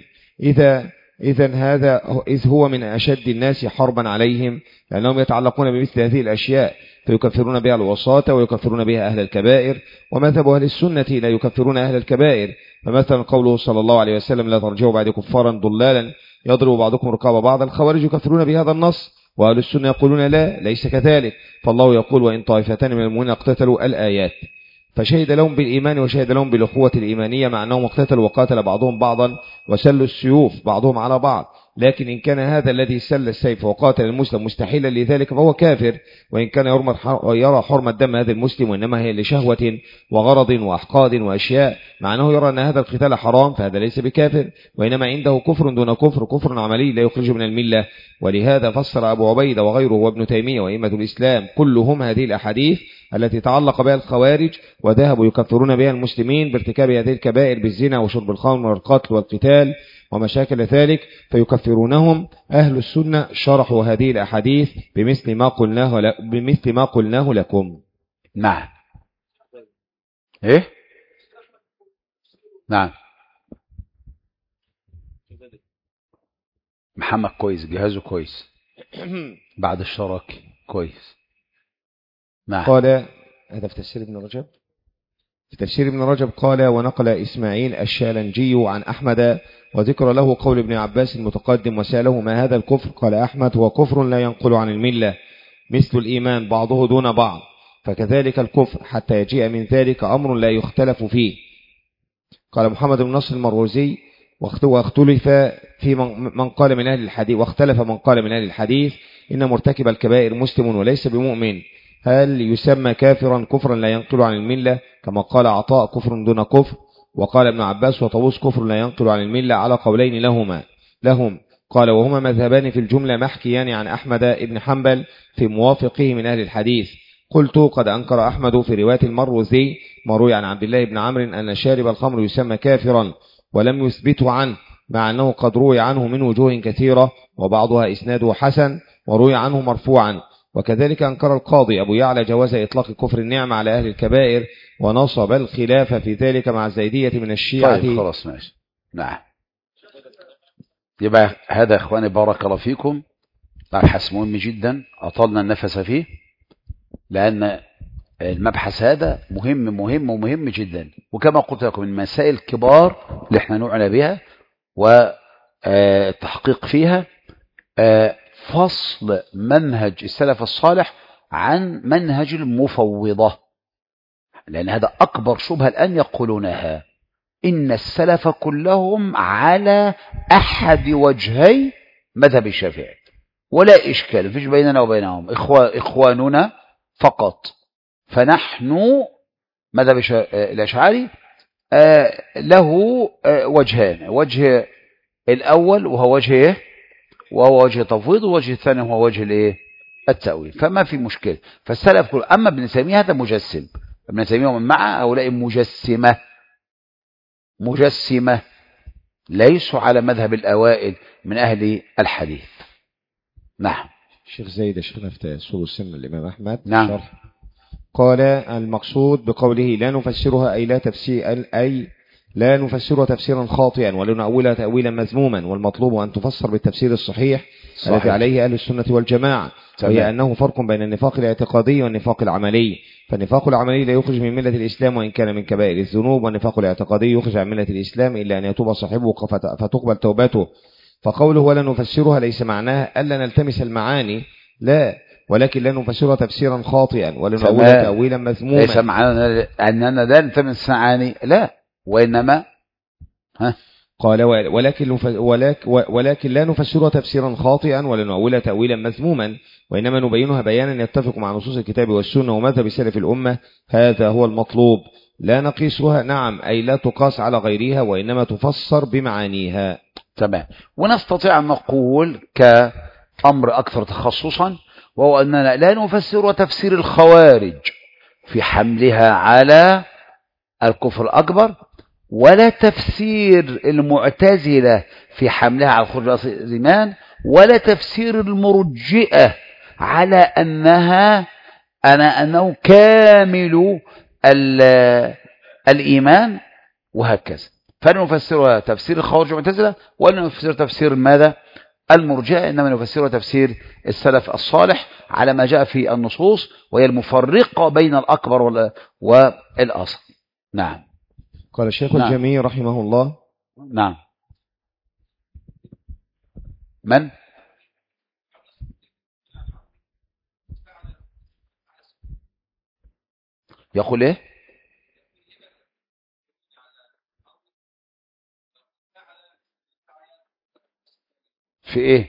إذ هو من أشد الناس حربا عليهم، لأنهم يتعلقون بمثل هذه الأشياء فيكفرون بها الوساطة ويكفرون بها أهل الكبائر، ومذهب أهل السنة لا يكفرون أهل الكبائر. فمثلا قوله صلى الله عليه وسلم لا ترجعوا بعد كفارا ضلالا يضرب بعضكم رقاب بعض، الخوارج يكفرون بهذا النص، وأهل السنة يقولون لا ليس كذلك. فالله يقول وإن طائفتان من المؤمنين اقتتلوا الآيات، فشهد لهم بالإيمان وشهد لهم بالأخوة الإيمانية، مع أنهم اقتتلوا وقاتل بعضهم بعضا وسلوا السيوف بعضهم على بعض. لكن إن كان هذا الذي سل السيف وقاتل المسلم مستحيلا لذلك فهو كافر، وإن كان يرى حرمة دم هذا المسلم وإنما هي لشهوة وغرض وأحقاد وأشياء، مع أنه يرى أن هذا القتال حرام، فهذا ليس بكافر، وإنما عنده كفر دون كفر، كفر عملي لا يخرج من الملة. ولهذا فسر أبو عبيدة وغيره وابن تيمية وإمة الإسلام كلهم هذه الأحاديث التي تعلق بها الخوارج، وذهبوا يكفرون بها المسلمين بارتكاب هذه الكبائر بالزنا وشرب الخمر والقتل والقتال ومشاكل ذلك، فيكفرونهم. أهل السنة شرحوا هذه الأحاديث بمثل ما قلناه لكم. نعم. إيه؟ نعم. محمد كويس، جهازه كويس بعد الشراكة كويس. نعم. قال هذا في تفسير ابن رجب. في تفسير ابن رجب قال ونقل إسماعيل الشالنجي عن أحمد وذكر له قول ابن عباس المتقدم وسأله ما هذا الكفر؟ قال أحمد هو كفر لا ينقل عن الملة مثل الإيمان بعضه دون بعض، فكذلك الكفر حتى يجيء من ذلك أمر لا يختلف فيه. قال محمد بن نصر المروزي واختلف في من قال من أهل الحديث، واختلف من قال من أهل الحديث إن مرتكب الكبائر مسلم وليس بمؤمن، هل يسمى كافرا كفرا لا ينقل عن الملة كما قال عطاء كفر دون كفر، وقال ابن عباس وطاووس كفر لا ينقل عن الملة على قولين لهم قال وهما مذهبان في الجملة محكيان عن أحمد بن حنبل في موافقه من أهل الحديث. قلت قد أنكر أحمد في رواية المروزي ما روي عن عبد الله بن عمرو أن شارب الخمر يسمى كافرا ولم يثبته عنه، مع أنه قد روي عنه من وجوه كثيرة وبعضها إسناده حسن وروي عنه مرفوعا. وكذلك أنكر القاضي أبو يعلى جواز إطلاق كفر النعمة على أهل الكبائر ونصب الخلاف في ذلك مع الزيدية من الشيعة. طيب خلاص ماشي. نعم، يبقى هذا إخواني بارك الله فيكم مبحث مهم جدا أطلنا النفس فيه، لأن المبحث هذا مهم جدا، وكما قلت لكم من مسائل كبار اللي احنا نعنى بها والتحقيق فيها فصل منهج السلف الصالح عن منهج المفوضة، لأن هذا أكبر شبهة الآن يقولونها، إن السلف كلهم على أحد وجهي مذهب الشافعي ولا إشكال فيش بيننا وبينهم إخواننا فقط. فنحن مذهب الأشعري له وجهان، وجه الأول وهو وجه تفويض، ووجه الثاني هو وجه التأويل، فما في مشكلة. فالسلف كله، أما ابن تيمية هذا مجسم، ابن تيمية ومن معه هؤلاء مجسمة ليسوا على مذهب الأوائل من أهل الحديث. نعم. الشيخ زايد شيخنا في أصول السنة الإمام أحمد نعم. شرح قال المقصود بقوله لا نفسرها أي لا نفسرها تفسيرا خاطئا ولا نؤولها تأويلا مذموما، والمطلوب أن تفسر بالتفسير الصحيح الذي عليه أهل السنة والجماعة، وهي أنه فرق بين النفاق الاعتقادي والنفاق العملي. فالنفاق العملي لا يخرج من ملة الإسلام وإن كان من كبائر الذنوب، والنفاق الاعتقادي يخرج عن ملة الإسلام إلا أن يتوب صاحبه فتقبل توبته. فقوله ولا نفسرها ليس معناها ألا نلتمس المعاني، لا، ولكن لا نفسرها تفسيرا خاطئا ولا نؤولها تأويلا مذموما. ليس معناها أننا لا نلتمس معاني، لا، وإنما قال ولكن لا نفسرها تفسيرا خاطئا ولا نؤولها تأويلا مذموما، وإنما نبينها بيانا يتفق مع نصوص الكتاب والسنة ومذهب سلف الأمة، هذا هو المطلوب. لا نقيسها، نعم، أي لا تقاس على غيرها وإنما تفسر بمعانيها. تمام. ونستطيع أن نقول كأمر أكثر تخصصا، وهو أننا لا نفسر تفسير الخوارج في حملها على الكفر الأكبر، ولا تفسير المعتزلة في حملها على الخروج من الإيمان، ولا تفسير المرجئة على أنه كامل الإيمان، وهكذا. فنفسرها تفسير الخوارج والمعتزلة، ولا نفسر تفسير ماذا؟ المرجئة، إنما نفسرها تفسير السلف الصالح على ما جاء في النصوص، وهي المفرقة بين الأكبر والأصغر. نعم. قال الشيخ الجميع رحمه الله. نعم. من؟ يقول ايه؟ في ايه؟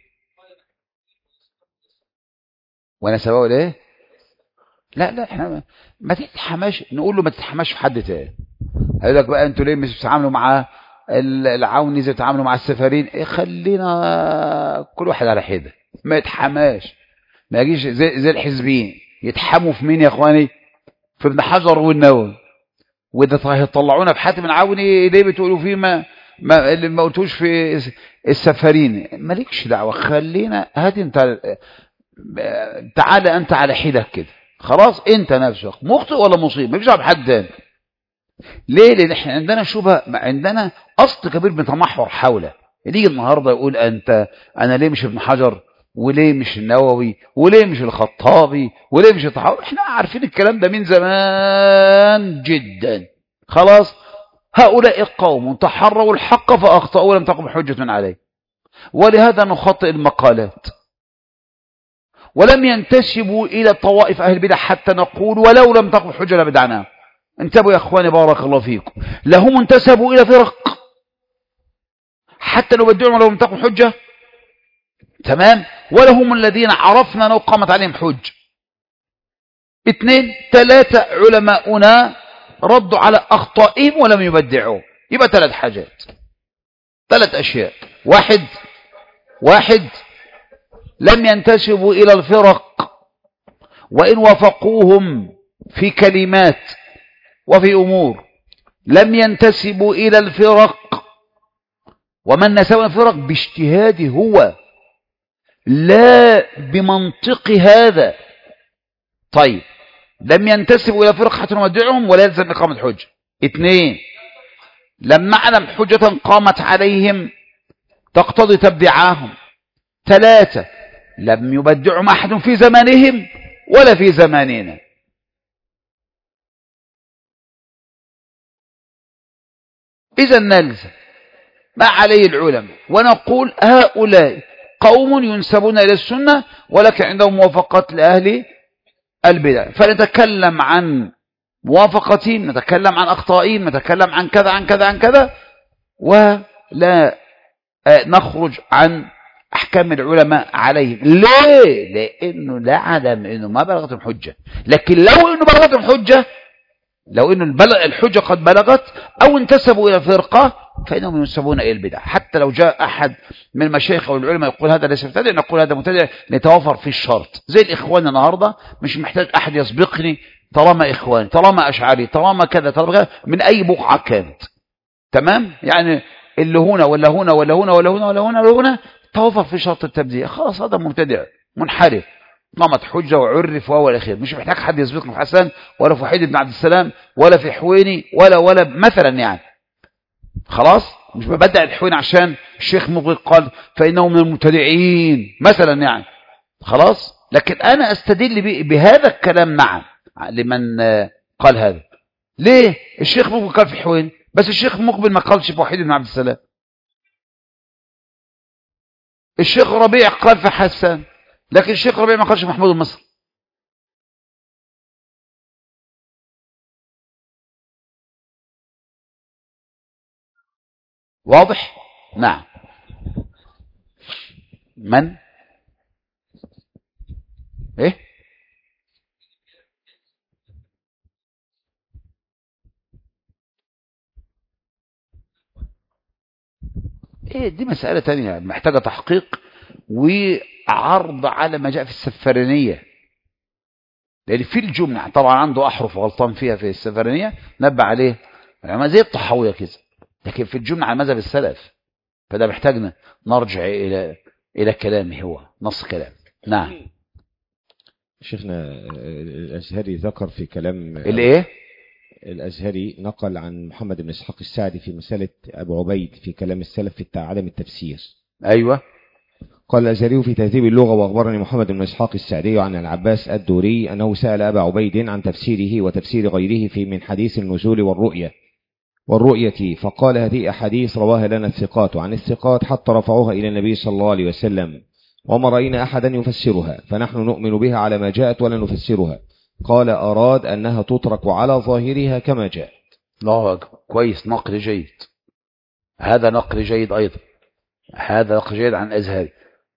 وانا سبقه ليه؟ لا احنا ما تتحماش، نقول له ما تتحماش في حد تاني. هيقول لك بقى انتوا ليه مش بتتعاملوا مع العوني زي بتتعاملوا مع السفارين؟ ايه، خلينا كل واحد على حده، ما يتحماش، ما يجيش زي الحزبيين يتحموا في مين يا اخواني؟ في ابن حجر والنووي. واذا هيطلعونا في حاتم العوني ليه بتقولوا فيه اللي ما قلتوش في السفارين؟ مالكش دعوه، خلينا هات انت، تعالى انت على حدك كده، خلاص انت نفسك مخطئ ولا مصيب، مفيش دعوه بحد تاني. ليه؟ لان احنا عندنا شبهه، عندنا اصل كبير بنتمحور حوله. يجي النهارده يقول انا ليه مش ابن حجر، وليه مش النووي، وليه مش الخطابي، وليه مش الطحاوي؟ احنا عارفين الكلام ده من زمان جدا. خلاص، هؤلاء قوم تحروا الحق فاخطاوا ولم تقم حجه عليه، ولهذا نخطئ المقالات، ولم ينتسبوا الى طوائف اهل البدع حتى نقول ولو لم تقم حجه لبدعناها. انتبهوا يا اخواني بارك الله فيكم، لهم انتسبوا الى فرق حتى لو بدعوا ولو لم تقم حجه، تمام، ولهم الذين عرفنا انه قامت عليهم حج. 2 3 علماؤنا ردوا على أخطائهم ولم يبدعوا. يبقى 3 حاجات، 3 أشياء. واحد لم ينتسبوا إلى الفرق، وإن وافقوهم في كلمات وفي أمور لم ينتسبوا إلى الفرق، ومن نسب الفرق باجتهاده هو لا بمنطق هذا. طيب لم ينتسبوا إلى فرق حتى نودعهم ولا يلزم إقامة حجة. 2 لم نعلم حجة قامت عليهم تقتضي تبديعهم. 3 لم يبدعهم أحد في زمانهم ولا في زماننا. إذا نلزم ما عليه العلماء ونقول هؤلاء قوم ينسبون إلى السنة ولكن عندهم موافقات لأهل البدع، فنتكلم عن موافقتهم، نتكلم عن أخطائهم، نتكلم عن كذا عن كذا عن كذا، ولا نخرج عن أحكام العلماء عليهم. ليه؟ لأنه لا عدم إنه ما بلغتهم حجة، لكن لو إنه بلغتهم حجة، لو إنه الحجة قد بلغت أو انتسبوا إلى فرقة فإنهم ينسبون إلى البدع. حتى لو جاء أحد من المشايخ أو العلماء يقول هذا ليس مبتدع، نقول هذا مبتدع، نتوافر في الشرط. زي الإخوان النهاردة مش محتاج أحد يسبقني، طالما إخوان، طالما أشعري، طالما كذا، طالما كذا، من أي بقعة كانت، تمام؟ يعني اللي هنا ولا هنا ولا هنا ولا هنا ولا هنا ولا هنا توافر في شرط التبديع، خلاص هذا مبتدع منحرف، قامت حجة وعرف وهو الأخير. مش محتاج حد يسبقني في حسن ولا في وحيد بن عبد السلام ولا في حويني ولا مثلا، يعني خلاص مش ببدع الحويني عشان الشيخ مغرق قال فإنه من المبتدعين مثلا، يعني خلاص. لكن أنا أستدل بهذا الكلام معا لمن قال هذا. ليه؟ الشيخ مقبل قال في حويني، بس الشيخ مقبل ما قالش في وحيد بن عبد السلام. الشيخ ربيع قال في حسان، لكن الشيخ ربيع ما قالش محمود المصري. واضح؟ نعم. من؟ ايه؟ ايه دي مسألة تانية محتاجة تحقيق وعرض على ما جاء في السفرانية، لأن في الجملة طبعا عنده أحرف غلطان فيها في السفرانية نبه عليه يعني زي الطحاوية كده، لكن في الجملة على مذهب السلف، فده محتاجنا نرجع إلى كلامه، هو نص كلام. نعم. شيخنا الأزهري ذكر في كلام الايه؟ الأزهري نقل عن محمد بن إسحاق السعدي في مسألة أبو عبيد في كلام السلف في عدم التفسير. أيوة. قال الأزهري في تهذيب اللغة: وأخبرني محمد بن إسحاق السعدي عن العباس الدوري أنه سأل أبا عبيد عن تفسيره وتفسير غيره في من حديث النزول والرؤية، فقال هذه أحاديث رواها لنا الثقات عن الثقات حتى رفعوها إلى النبي صلى الله عليه وسلم، وما رأينا أحدا يفسرها، فنحن نؤمن بها على ما جاءت ولا نفسرها. قال أراد أنها تترك على ظاهرها كما جاءت. الله أكبر، كويس، نقل جيد، هذا نقل جيد أيضا، هذا نقل جيد عن أزهري،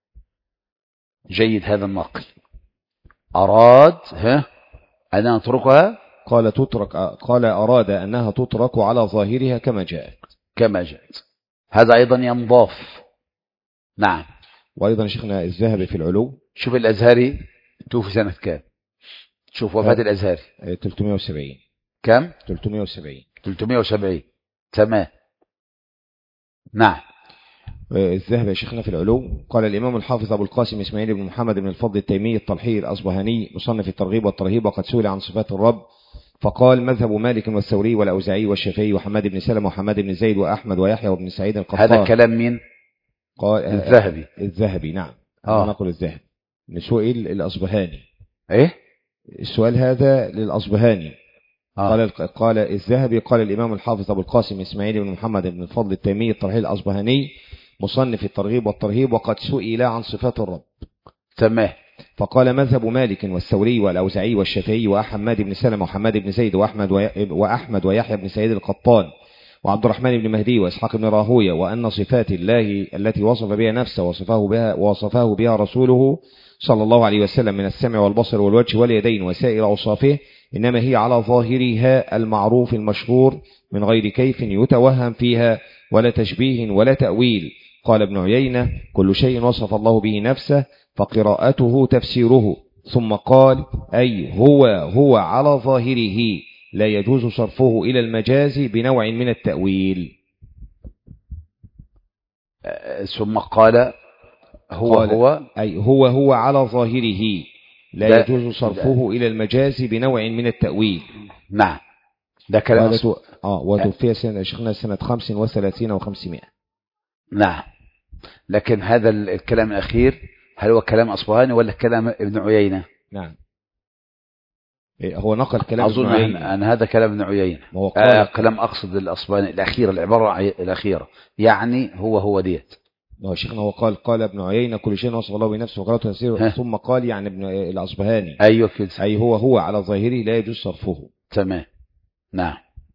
جيد هذا النقل. أراد أن نتركها، قال أراد أنها تترك على ظاهرها كما جاءت. هذا أيضا ينضاف. نعم. وأيضا شيخنا الذهبي في العلو، شوف الأزهري توفي سنة كام، شوف وفاة الأزهري 370. كم؟ 370. تمام. نعم. الذهبي شيخنا في العلو قال الإمام الحافظ أبو القاسم إسماعيل بن محمد بن الفضل التيمي الطلحي الأصبهاني مصنف الترغيب والترهيب، وقد سئل عن صفات الرب فقال مذهب مالك والثوري والأوزاعي والشافعي وحماد بن سلمة وحماد بن زيد وأحمد ويحيى وابن سعيد القطان. هذا كلام مين؟ قال الذهبي. نعم. نقول الذهبي. سئل الأصبهاني. ايه السؤال هذا للأصبهاني. قال الذهبي قال الإمام الحافظ أبو القاسم إسماعيل بن محمد بن الفضل التيمي الطلحي الأصبهاني مصنف الترغيب والترهيب، وقد سئل عن صفات الرب. تمام. فقال مذهب مالك والثوري والأوزاعي والشافعي وحماد بن سلمة وحماد بن زيد وأحمد ويحيى بن سعيد القطان وعبد الرحمن بن مهدي وإسحاق بن راهوية، وأن صفات الله التي وصف بها نفسه وصفه بها رسوله صلى الله عليه وسلم من السمع والبصر والوجه واليدين وسائر أوصافه إنما هي على ظاهرها المعروف المشهور من غير كيف يتوهم فيها ولا تشبيه ولا تأويل. قال ابن عيينة: كل شيء وصف الله به نفسه فقراءته تفسيره. ثم قال: أي هو على ظاهره لا يجوز صرفه إلى المجاز بنوع من التأويل. ثم قال: أي هو على ظاهره لا يجوز صرفه إلى المجاز بنوع من التأويل. نعم، ده كلام وتوفي شيخنا سنة 35 و500. نعم، لكن هذا الكلام الأخير هل هو كلام أصبهاني ولا كلام ابن عيينة؟ نعم، هو نقل كلام أظن ابن عيينة. أن هذا كلام ابن عيينة. كلام أقصد الأصبهاني الأخيرة، العبارة الأخيرة، يعني هو ديت. شيخنا هو قال ابن عيينة: كل شيء وصف الله بنفسه وقراءته تفسيره. ثم قال يعني ابن الأصبهاني: أيوة كده، أي هو على ظاهره لا يجوز صرفه. تمام. نعم.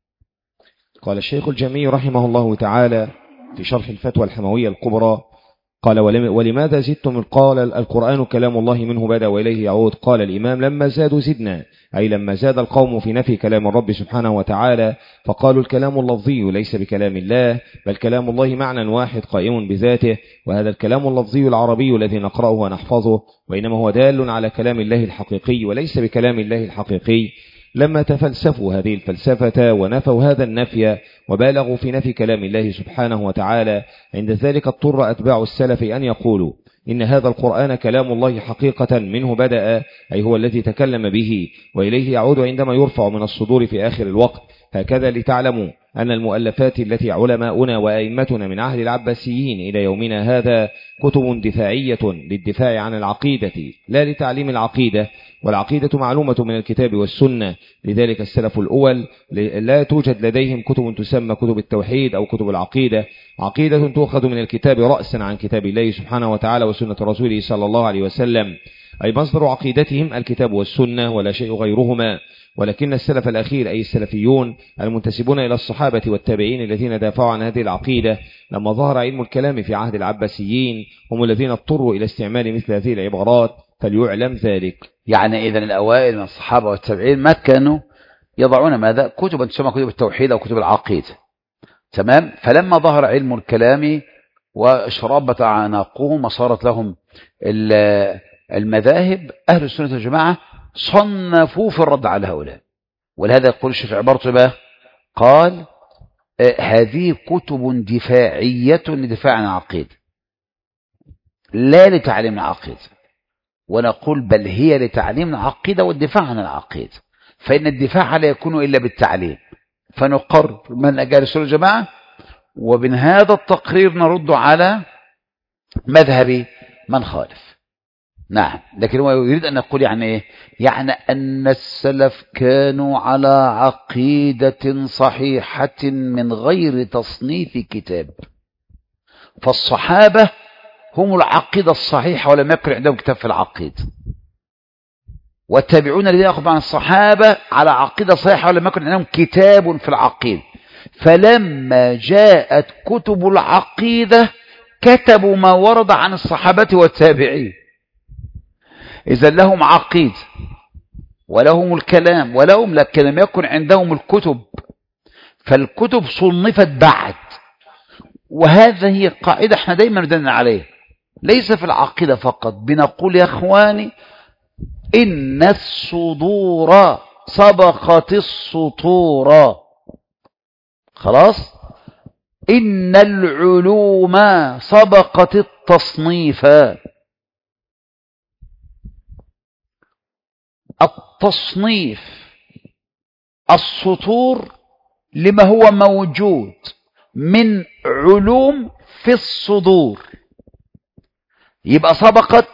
قال الشيخ الجميع رحمه الله تعالى في شرح الفتوى الحموية الكبرى: قال: ولماذا زدتم؟ قال: القرآن كلام الله منه بدأ وإليه يعود. قال الإمام: لما زادوا زدنا، أي لما زاد القوم في نفي كلام الرب سبحانه وتعالى فقالوا الكلام اللفظي ليس بكلام الله، بل كلام الله معنى واحد قائم بذاته، وهذا الكلام اللفظي العربي الذي نقرأه ونحفظه وإنما هو دال على كلام الله الحقيقي وليس بكلام الله الحقيقي. لما تفلسفوا هذه الفلسفة ونفوا هذا النفي وبالغوا في نفي كلام الله سبحانه وتعالى، عند ذلك اضطر أتباع السلف أن يقولوا إن هذا القرآن كلام الله حقيقة منه بدأ، أي هو الذي تكلم به، وإليه يعود عندما يرفع من الصدور في آخر الوقت. هكذا لتعلموا أن المؤلفات التي علماؤنا وأئمتنا من عهد العباسيين إلى يومنا هذا كتب دفاعية للدفاع عن العقيدة لا لتعليم العقيدة، والعقيدة معلومة من الكتاب والسنة. لذلك السلف الأول لا توجد لديهم كتب تسمى كتب التوحيد أو كتب العقيدة. عقيدة تؤخذ من الكتاب رأسا عن كتاب الله سبحانه وتعالى وسنة رسوله صلى الله عليه وسلم، أي مصدر عقيدتهم الكتاب والسنة ولا شيء غيرهما. ولكن السلف الأخير أي السلفيون المنتسبون إلى الصحابة والتابعين الذين دافعوا عن هذه العقيدة لما ظهر علم الكلام في عهد العباسيين هم الذين اضطروا إلى استعمال مثل هذه العبارات، فليعلم ذلك. يعني إذن الأوائل من الصحابة والتابعين ما كانوا يضعون ماذا؟ كتبا تسمى كتب التوحيد أو كتب العقيدة. تمام. فلما ظهر علم الكلام وشربت عناقهم وصارت لهم المذاهب، أهل السنة والجماعة صنفوا في الرد على هؤلاء. ولهذا يقول الشيخ في عبارته بقى، قال: هذه كتب دفاعية لدفاع عن العقيدة لا لتعليم العقيدة. ونقول بل هي لتعليم العقيدة والدفاع عن العقيدة، فإن الدفاع لا يكون إلا بالتعليم. فنقرر من أجال السنة والجماعة، ومن هذا التقرير نرد على مذهب من خالف. نعم. لكن هو يريد أن نقول يعني إيه؟ يعني أن السلف كانوا على عقيدة صحيحة من غير تصنيف كتاب. فالصحابة هم العقيدة الصحيحة ولم يكن عندهم كتاب في العقيدة، والتابعون الذين يأخذوا عن الصحابة على عقيدة صحيحة ولم يكن عندهم كتاب في العقيدة. فلما جاءت كتب العقيدة كتبوا ما ورد عن الصحابة والتابعين. إذا لهم عقيدة ولهم الكلام ولهم، لكن لم يكن عندهم الكتب، فالكتب صنفت بعد. وهذا هي قاعدة احنا دايما ندلنا عليها، ليس في العقيدة فقط. بنقول يا اخواني إن الصدور سبقت السطور. خلاص. إن العلوم سبقت التصنيف. التصنيف السطور لما هو موجود من علوم في الصدور، يبقى سبقت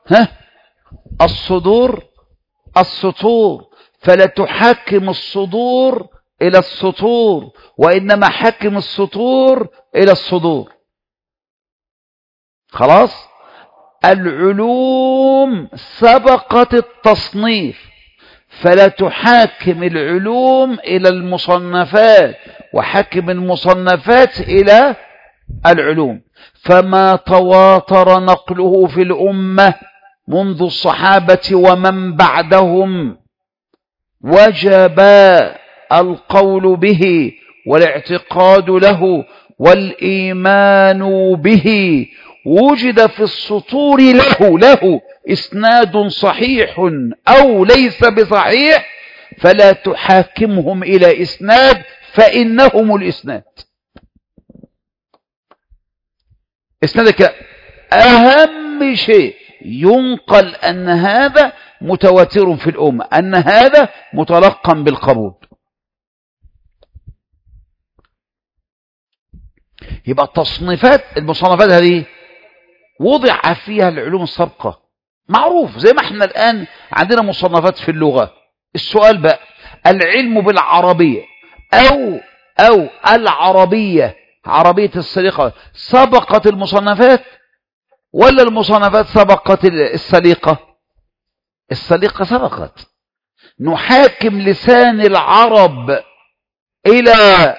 الصدور السطور. فلا تحكم الصدور إلى السطور، وإنما حكم السطور إلى الصدور. خلاص. العلوم سبقت التصنيف، فلا تحاكم العلوم إلى المصنفات، وحاكم المصنفات إلى العلوم. فما تواتر نقله في الأمة منذ الصحابة ومن بعدهم وجب القول به والاعتقاد له والإيمان به. وجد في السطور له إسناد صحيح أو ليس بصحيح فلا تحاكمهم إلى إسناد فإنهم الإسناد. إسنادك أهم شيء ينقل أن هذا متواتر في الأمة، أن هذا متلقا بالقبول. يبقى المصنفات هذه وضع فيها العلوم السابقة، معروف زي ما احنا الآن عندنا مصنفات في اللغة. السؤال بقى، العلم بالعربية أو العربية، عربية السليقة، سبقت المصنفات ولا المصنفات سبقت السليقة؟ السليقة سبقت. نحاكم لسان العرب إلى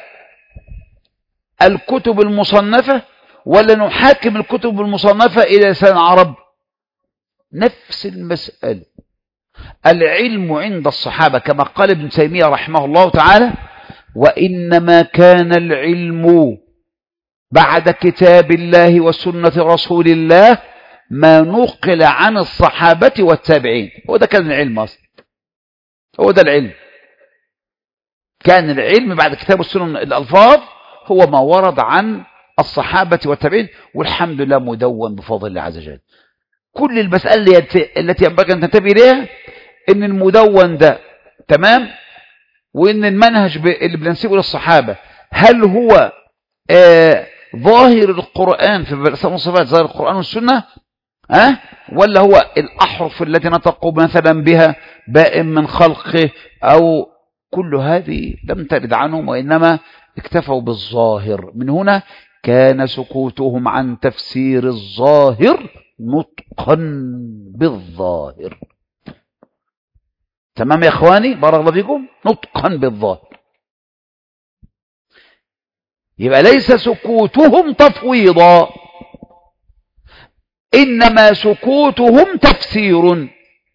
الكتب المصنفة ولا نحاكم الكتب المصنفة إلى لسان العرب؟ نفس المسألة. العلم عند الصحابة كما قال ابن تيمية رحمه الله تعالى: وإنما كان العلم بعد كتاب الله وسنة رسول الله ما نقل عن الصحابة والتابعين. هو ده كان العلم أصلا، هو ده العلم. كان العلم بعد كتاب والسنة الألفاظ هو ما ورد عن الصحابة والتابعين، والحمد لله مدون بفضل الله عز وجل. كل المسألة التي ينبغي أن تنتبه إليها إن المدون ده تمام، وإن المنهج اللي بننسبه للصحابة هل هو ظاهر القرآن في الأسماء والصفات، ظاهر القرآن والسنة، ولا هو الأحرف التي نطقوا مثلا بها بائن من خلقه، أو كل هذه لم ترد عنهم وإنما اكتفوا بالظاهر. من هنا كان سكوتهم عن تفسير الظاهر نطقا بالظاهر. تمام يا إخواني، بارك الله فيكم، نطقا بالظاهر. يبقى ليس سكوتهم تفويضا، إنما سكوتهم تفسير.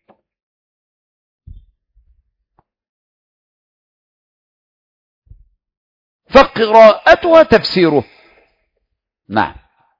فقراءتها تفسيره. نعم.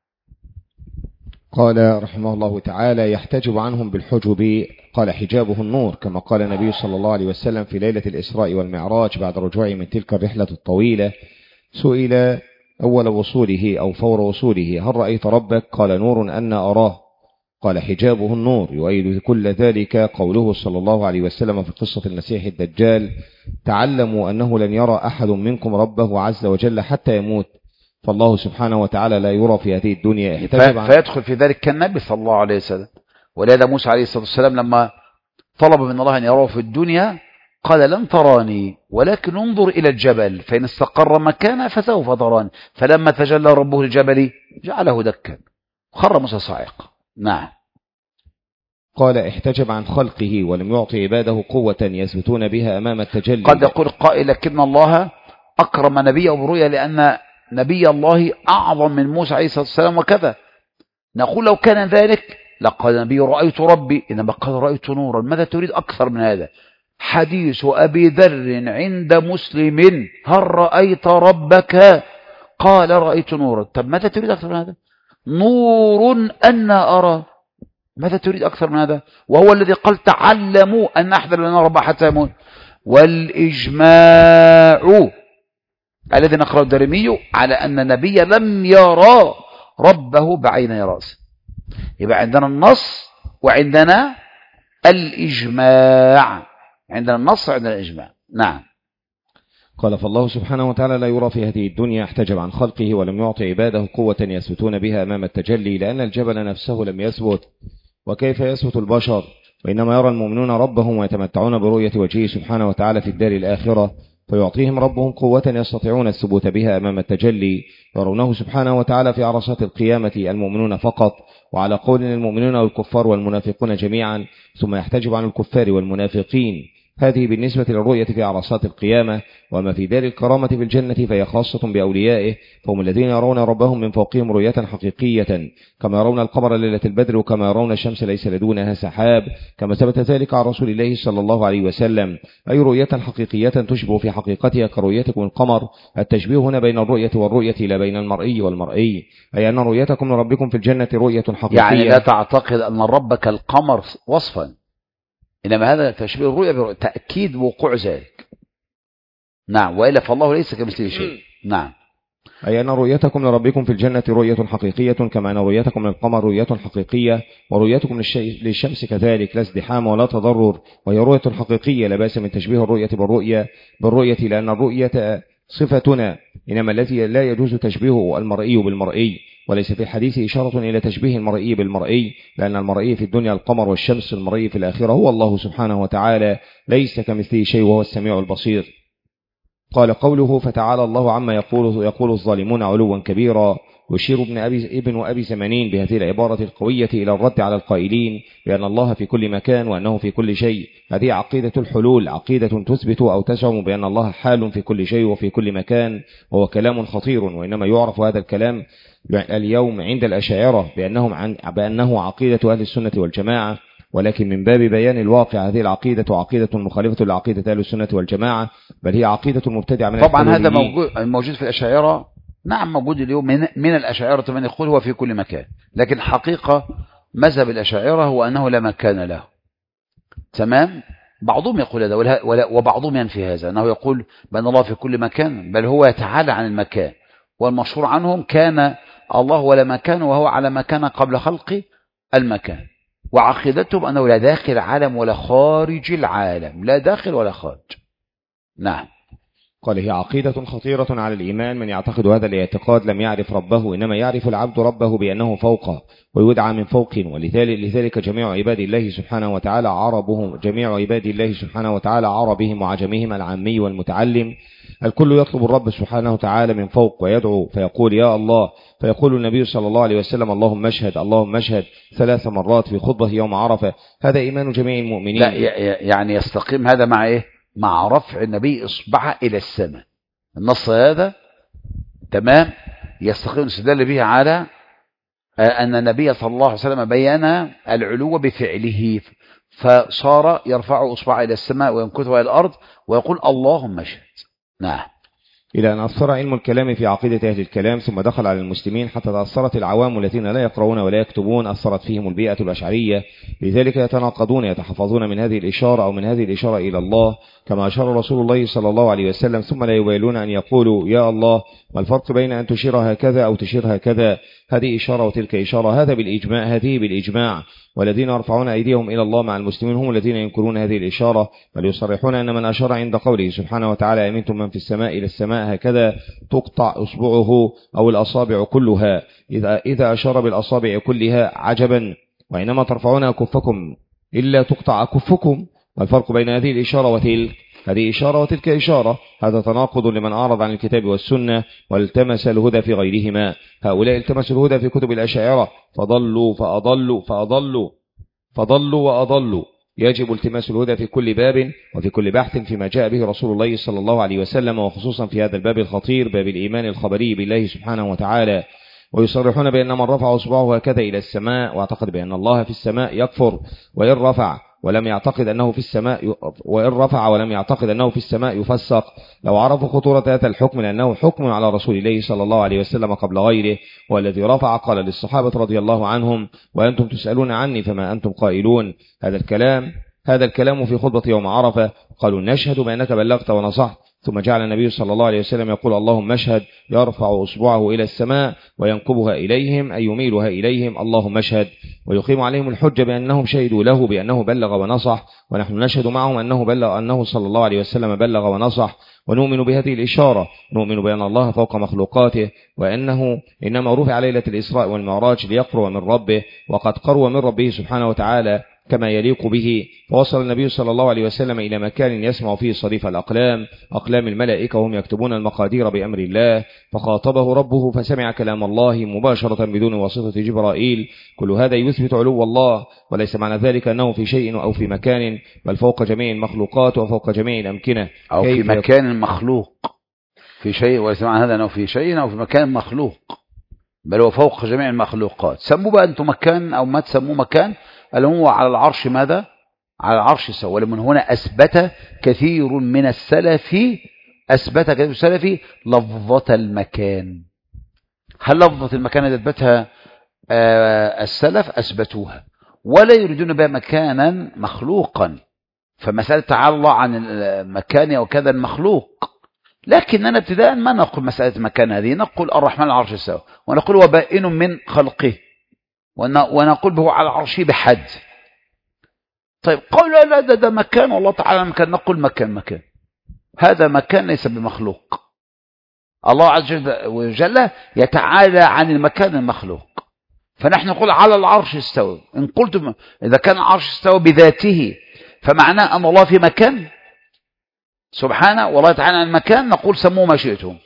قال رحمه الله تعالى: يحتجب عنهم بالحجب، قال حجابه النور، كما قال النبي صلى الله عليه وسلم في ليلة الإسراء والمعراج بعد رجوعه من تلك الرحلة الطويلة، سئل أول وصوله أو فور وصوله: هل رأيت ربك؟ قال: نور أن أراه. قال: حجابه النور. يؤيد كل ذلك قوله صلى الله عليه وسلم في قصة المسيح الدجال: تعلموا أنه لن يرى أحد منكم ربه عز وجل حتى يموت، فالله سبحانه وتعالى لا يرى في هذه الدنيا. فيدخل في ذلك كالنبي صلى الله عليه وسلم. ولهذا موسى عليه الصلاة والسلام لما طلب من الله أن يراه في الدنيا قال: لن تراني ولكن انظر إلى الجبل فإن استقر مكانه فسوف تراني. فلما تجلى ربه الجبل جعله دكا خر موسى صاعقا. نعم. قال: احتجب عن خلقه ولم يعطي عباده قوة يثبتون بها أمام التجلي. قد يقول قائل: لكن الله أكرم نبيه برؤيا لأن نبي الله أعظم من موسى عليه الصلاة والسلام وكذا. نقول لو كان ذلك لقال النبي: رأيت ربي، إنما قال: رأيت نورا. ماذا تريد أكثر من هذا؟ حديث أبي ذر عند مسلم: هل رأيت ربك؟ قال: رأيت نورا. طب ماذا تريد أكثر من هذا؟ نور أن أرى. ماذا تريد أكثر من هذا؟ وهو الذي قال: تعلموا أن أحد لنا رب حتى يموت. والإجماع الذي نقرأ الدارمي على أن النبي لم يرى ربه بعيني رأسه. يبقى عندنا النص وعندنا الإجماع، عندنا النص وعندنا الإجماع. نعم. قال: فالله سبحانه وتعالى لا يرى في هذه الدنيا، احتجب عن خلقه ولم يعطي عباده قوة يثبتون بها أمام التجلي، لأن الجبل نفسه لم يثبت، وكيف يثبت البشر؟ وإنما يرى المؤمنون ربهم ويتمتعون برؤية وجهه سبحانه وتعالى في الدار الآخرة، فيعطيهم ربهم قوة يستطيعون الثبوت بها أمام التجلي، يرونه سبحانه وتعالى في عرصات القيامة المؤمنون فقط، وعلى قول المؤمنون والكفار والمنافقون جميعا، ثم يحتجب عن الكفار والمنافقين هذه بالنسبة للرؤية في عرصات القيامة. وما في دار الكرامة في الجنة فهي خاصة بأوليائه، فهم الذين يرون ربهم من فوقهم رؤية حقيقية، كما يرون القمر ليلة البدر، وكما يرون الشمس ليس لدونها سحاب، كما ثبت ذلك عن رسول الله صلى الله عليه وسلم. أي رؤية حقيقية تشبه في حقيقتها كرؤيتكم القمر. التشبيه هنا بين الرؤية والرؤية لا بين المرئي والمرئي، أي أن رؤيتكم لربكم في الجنة رؤية حقيقية. يعني لا تعتقد أن ربك القمر وصفا، إنما هذا تشبيه الرؤية برؤية تأكيد وقوع ذلك. نعم، وإلا فالله ليس كمثله شيء. نعم، أي أن رؤيتكم لربكم في الجنة رؤية حقيقية، كما أن رؤيتكم للقمر رؤية حقيقية، ورؤيتكم للشمس كذلك، لا ازدحام ولا تضرر، وهي رؤية حقيقية. لا بأس من تشبيه الرؤية بالرؤية لأن الرؤية صفتنا، إنما التي لا يجوز تشبيهه المرئي بالمرئي. وليس في الحديث إشارة إلى تشبيه المرئي بالمرئي، لأن المرئي في الدنيا القمر والشمس، المرئي في الآخرة هو الله سبحانه وتعالى، ليس كمثله شيء وهو السميع البصير. قال قوله فتعالى الله عما يقول الظالمون علوا كبيرا. يشير ابن أبي زمانين بهذه العبارة القوية إلى الرد على القائلين بأن الله في كل مكان وأنه في كل شيء. هذه عقيدة الحلول، عقيدة تثبت أو تزعم بأن الله حال في كل شيء وفي كل مكان، وهو كلام خطير. وإنما يعرف هذا الكلام اليوم عند الأشاعرة بأنه عقيدة أهل السنة والجماعة، ولكن من باب بيان الواقع هذه العقيدة عقيدة مخالفة لعقيدة أهل السنة والجماعة، بل هي عقيدة المبتدع من طبعا. هذا موجود في الأشاعرة. نعم، موجود اليوم من الأشاعرة من يقول هو في كل مكان، لكن حقيقة مذهب الأشاعرة هو أنه لا مكان له. تمام. بعضهم يقول هذا وبعضهم ينفي هذا، أنه يقول بأن الله في كل مكان، بل هو يتعالى عن المكان. والمشهور عنهم كان الله ولا مكان، وهو على مكان قبل خلق المكان. وعقيدتهم أنه لا داخل العالم ولا خارج العالم، لا داخل ولا خارج. نعم. قال هي عقيدة خطيرة على الإيمان. من يعتقد هذا الاعتقاد لم يعرف ربه، إنما يعرف العبد ربه بأنه فوقه ويدعى من فوق. ولذلك جميع عباد الله سبحانه وتعالى عربهم وعجمهم، العامي والمتعلم، الكل يطلب الرب سبحانه وتعالى من فوق ويدعو فيقول يا الله. فيقول النبي صلى الله عليه وسلم اللهم اشهد اللهم اشهد 3 مرات في خطبة يوم عرفة. هذا إيمان جميع المؤمنين. لا، يعني يستقيم هذا مع إيه؟ مع رفع النبي إصبعه إلى السماء. النص هذا تمام يستقيم الاستدلال به على أن النبي صلى الله عليه وسلم بيان العلو بفعله، فصار يرفع إصبعه إلى السماء وينكثها إلى الأرض ويقول اللهم اشهد. نعم. إلى أن أثر علم الكلام في عقيدة أهل الكلام، ثم دخل على المسلمين حتى تأثرت العوام الذين لا يقرؤون ولا يكتبون، أثرت فيهم البيئة الأشعرية، لذلك يتناقضون يتحفظون من هذه الإشارة أو من هذه الإشارة إلى الله كما أشار رسول الله صلى الله عليه وسلم، ثم لا يبالون أن يقولوا يا الله. ما الفرق بين أن تشير هكذا أو تشير هكذا؟ هذه إشارة وتلك إشارة. هذه بالإجماع. والذين يرفعون أيديهم إلى الله مع المسلمين هم الذين ينكرون هذه الإشارة، بل يصرحون أن من أشار عند قوله سبحانه وتعالى أمنتم من في السماء إلى السماء هكذا تقطع أصبعه أو الأصابع كلها، إذا أشار بالأصابع كلها عجبا، وإنما ترفعون أكفكم إلا تقطع أكفكم. والفرق بين هذه الإشارة وتلك، هذه إشارة وتلك إشارة، هذا تناقض لمن أعرض عن الكتاب والسنة والتمس الهدى في غيرهما. هؤلاء التمسوا الهدى في كتب الأشاعرة فضلوا وأضلوا. يجب التماس الهدى في كل باب وفي كل بحث فيما جاء به رسول الله صلى الله عليه وسلم، وخصوصا في هذا الباب الخطير، باب الإيمان الخبري بالله سبحانه وتعالى. ويصرحون بأن من رفع أصبعه هكذا إلى السماء واعتقد بأن الله في السماء يكفر، وإن رفع ولم يعتقد أنه في السماء يفسق. لو عرفوا خطورة هذا الحكم لأنه حكم على رسول الله صلى الله عليه وسلم قبل غيره، والذي رفع قال للصحابة رضي الله عنهم وأنتم تسألون عني فما أنتم قائلون. هذا الكلام في خطبة يوم عرفة. قالوا نشهد بأنك بلغت ونصحت. ثم جعل النبي صلى الله عليه وسلم يقول اللهم اشهد، يرفع أصبعه إلى السماء وينكبها إليهم أي يميلها إليهم اللهم اشهد، ويقيم عليهم الحجة بأنهم شهدوا له بأنه بلغ ونصح، ونحن نشهد معهم أنه صلى الله عليه وسلم بلغ ونصح. ونؤمن بهذه الإشارة، نؤمن بأن الله فوق مخلوقاته، وأنه إنما رفع ليلة الإسراء والمعراج ليقرب من ربه، وقد قرب من ربه سبحانه وتعالى كما يليق به. فوصل النبي صلى الله عليه وسلم إلى مكان يسمع فيه صريف الأقلام، أقلام الملائكة وهم يكتبون المقادير بأمر الله. فخاطبه ربه فسمع كلام الله مباشرة بدون واسطة جبرائيل. كل هذا يثبت علو الله، وليس معنى ذلك أنه في شيء أو في مكان، بل فوق جميع المخلوقات وفوق جميع الأمكنة. أو في مكان مخلوق، في شيء، وليس معنى هذا أنه في شيء أو في مكان مخلوق، بل هو فوق جميع المخلوقات. سموه بقى أنتم مكان أو ما تسموه مكان، اللي هو على العرش. ماذا؟ على العرش سوى. ولمن هنا أثبت كثير من السلف لفظة المكان. هل لفظة المكان التي أثبتها السلف أثبتوها، ولا يريدون بها مكانا مخلوقا. فمسألة تعالى الله عن المكان أو كذا المخلوق، لكننا ابتداء ما نقول مسألة المكان هذه، نقول الرحمن على العرش استوى، ونقول هو بائن من خلقه، ونقول به على العرش بحد. طيب قولوا لا ده مكان والله تعالى مكان، نقول مكان هذا مكان ليس بمخلوق. الله عز وجل يتعالى عن المكان المخلوق، فنحن نقول على العرش استوى. إن قلتم إذا كان العرش استوى بذاته فمعناه أن الله في مكان سبحانه، والله تعالى عن المكان، نقول سموه ما شئتم.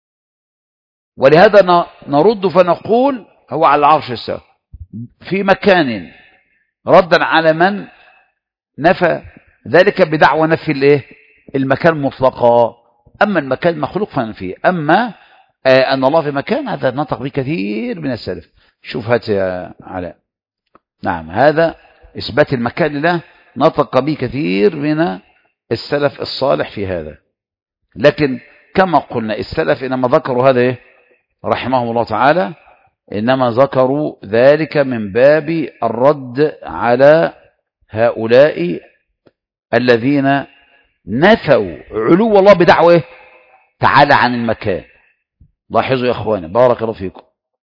ولهذا نرد فنقول هو على العرش استوى في مكان، ردا على من نفى ذلك بدعوى نفي المكان مطلقا. أما المكان مخلوق فنفيه. أما أن الله في مكان، هذا نطق به كثير من السلف. شوف هات يا علاء. نعم، هذا إثبات المكان لله نطق به كثير من السلف الصالح في هذا. لكن كما قلنا السلف إنما ذكروا هذا رحمهم الله تعالى، إنما ذكروا ذلك من باب الرد على هؤلاء الذين نفوا علو الله بدعوة تعالى عن المكان. لاحظوا يا أخواني بارك الله فيكم،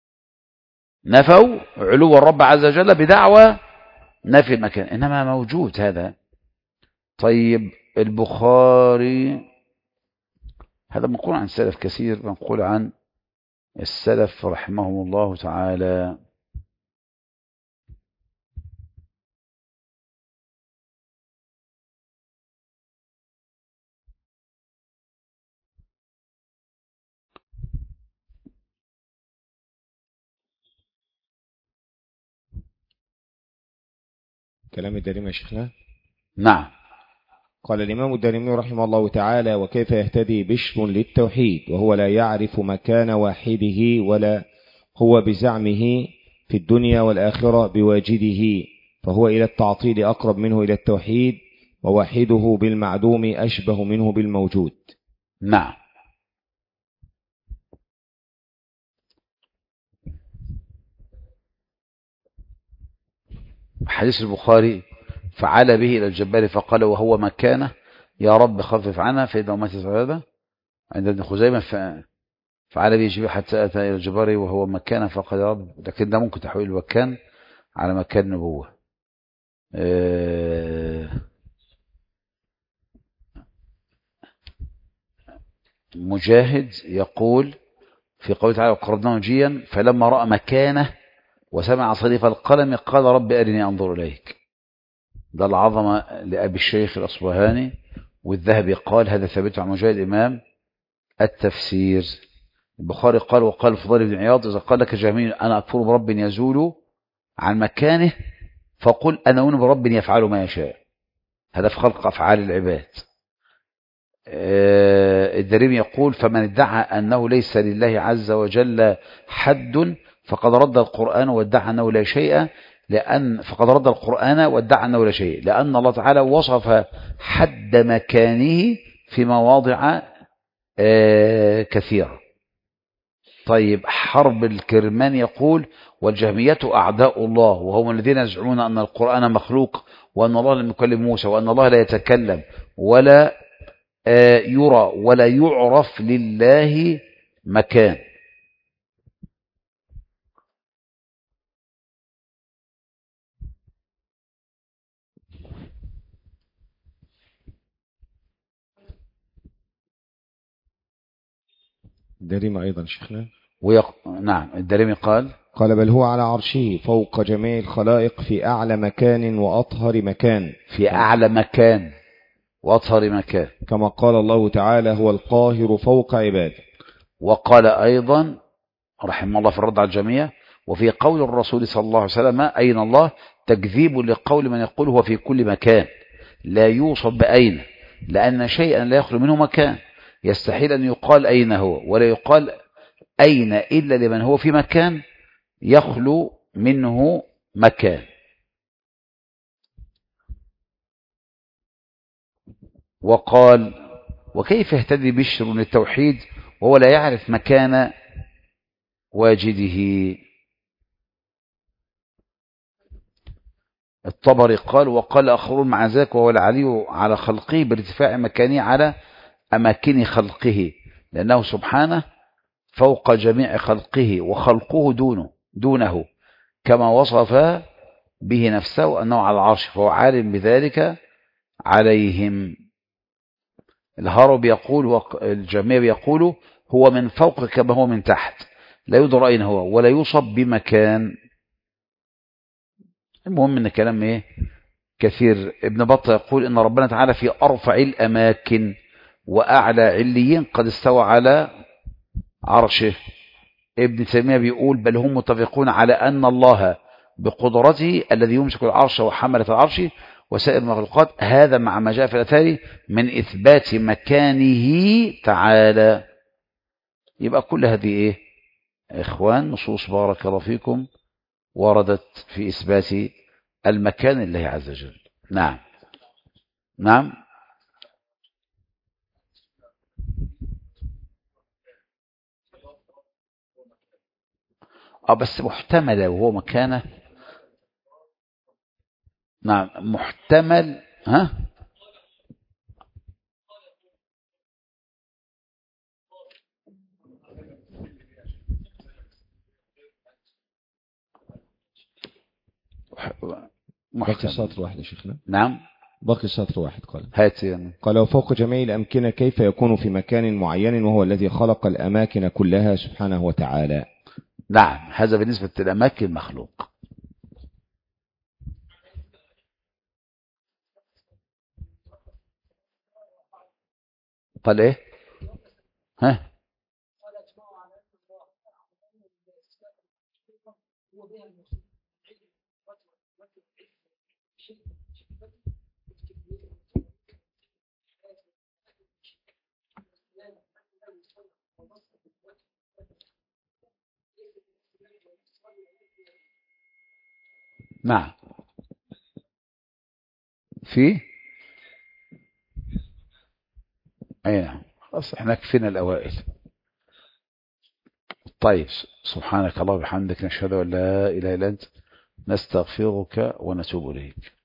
نفوا علو الرب عز وجل بدعوى نفي المكان، إنما موجود هذا. طيب البخاري، هذا منقول عن السلف كثير، منقول عن السلف رحمهم الله تعالى. كلام الدارمي يا شيخنا. نعم. قال الإمام الدارمي رحمه الله تعالى: وكيف يهتدي بشر للتوحيد وهو لا يعرف مكان واحده، ولا هو بزعمه في الدنيا والآخرة بواجده، فهو إلى التعطيل أقرب منه إلى التوحيد، وواحده بالمعدوم أشبه منه بالموجود. نعم. حديث البخاري: فعل به إلى الجبار فقال وهو مكانه يا رب خفف عنها، فإذا مات هذا عند ابن خزيمة. فعل به جبريل حتى أتى إلى الجبار وهو مكانه فقال يا رب. لكن ده ممكن تحويل المكان على مكان نبوة. مجاهد يقول في قوله تعالى وقربناه جيا فلما رأى مكانه وسمع صريف القلم قال رب أرني أنظر إليك. ده العظمة لأبي الشيخ الأصبهاني. والذهبي قال هذا ثابت عن مجاهد إمام التفسير. البخاري قال وقال فضيل بن عياض إذا قال لك جميل أنا أكفر برب يزول عن مكانه فقل أنا أؤمن برب يفعل ما يشاء. هذا في خلق أفعال العباد. الدارمي يقول فمن ادعى أنه ليس لله عز وجل حد فقد رد القرآن وادعى أنه لا شيء، فقد رد القرآن وادعى أنه لا شيء، لأن الله تعالى وصف حد مكانه في مواضع كثيرة. طيب حرب الكرمان يقول والجهمية أعداء الله وهم الذين يزعمون أن القرآن مخلوق وأن الله لم يكلم موسى وأن الله لا يتكلم ولا يرى ولا يعرف لله مكان. الدارمي أيضا شيخنا. نعم الدارمي قال قال بل هو على عرشه فوق جميع الخلائق في أعلى مكان وأطهر مكان. في أعلى مكان وأطهر مكان، كما قال الله تعالى هو القاهر فوق عباده. وقال أيضا رحمه الله في الرد على الجميع: وفي قول الرسول صلى الله عليه وسلم أين الله تكذيب لقول من يقول هو في كل مكان، لا يوصف بأين، لأن شيئا لا يخلو منه مكان، يستحيل أن يقال أين هو، ولا يقال أين إلا لمن هو في مكان يخلو منه مكان. وقال: وكيف يهتدي بشر للتوحيد وهو لا يعرف مكان واجده؟ الطبري قال: وقال آخرون مع ذلك وهو العلي على خلقه بارتفاع مكانه على أماكن خلقه، لأنه سبحانه فوق جميع خلقه وخلقه دونه كما وصف به نفسه أنه على العرش، فهو عالم بذلك عليهم. الهروي يقول والجميع يقول: هو من فوق كما هو من تحت، لا يدرى أين هو ولا يوصف بمكان. المهم ان كلام ايه كثير. ابن بطة يقول ان ربنا تعالى في ارفع الاماكن واعلى عليين قد استوى على عرشه. ابن تيمية بيقول: بل هم متفقون على ان الله بقدرته الذي يمسك العرش وحملة العرش وسائر المخلوقات، هذا مع ما جاء في الاثار من اثبات مكانه تعالى. يبقى كل هذه ايه اخوان نصوص بارك الله فيكم وردت في إثبات المكان لله عز وجل. نعم نعم. بس محتملة وهو مكانه. نعم محتمل. ها باقي سطر واحد يا شيخنا. نعم باقي سطر واحد. هات يعني. قال وفوق جميع الأمكنة كيف يكون في مكان معين وهو الذي خلق الأماكن كلها سبحانه وتعالى. نعم هذا بالنسبة للأماكن المخلوق. قال ايه؟ ها نعم في اي نعم. خلاص احنا كفينا الأوائل. طيب سبحانك الله وبحمدك نشهد أن لا إله إلا أنت نستغفرك ونتوب إليك.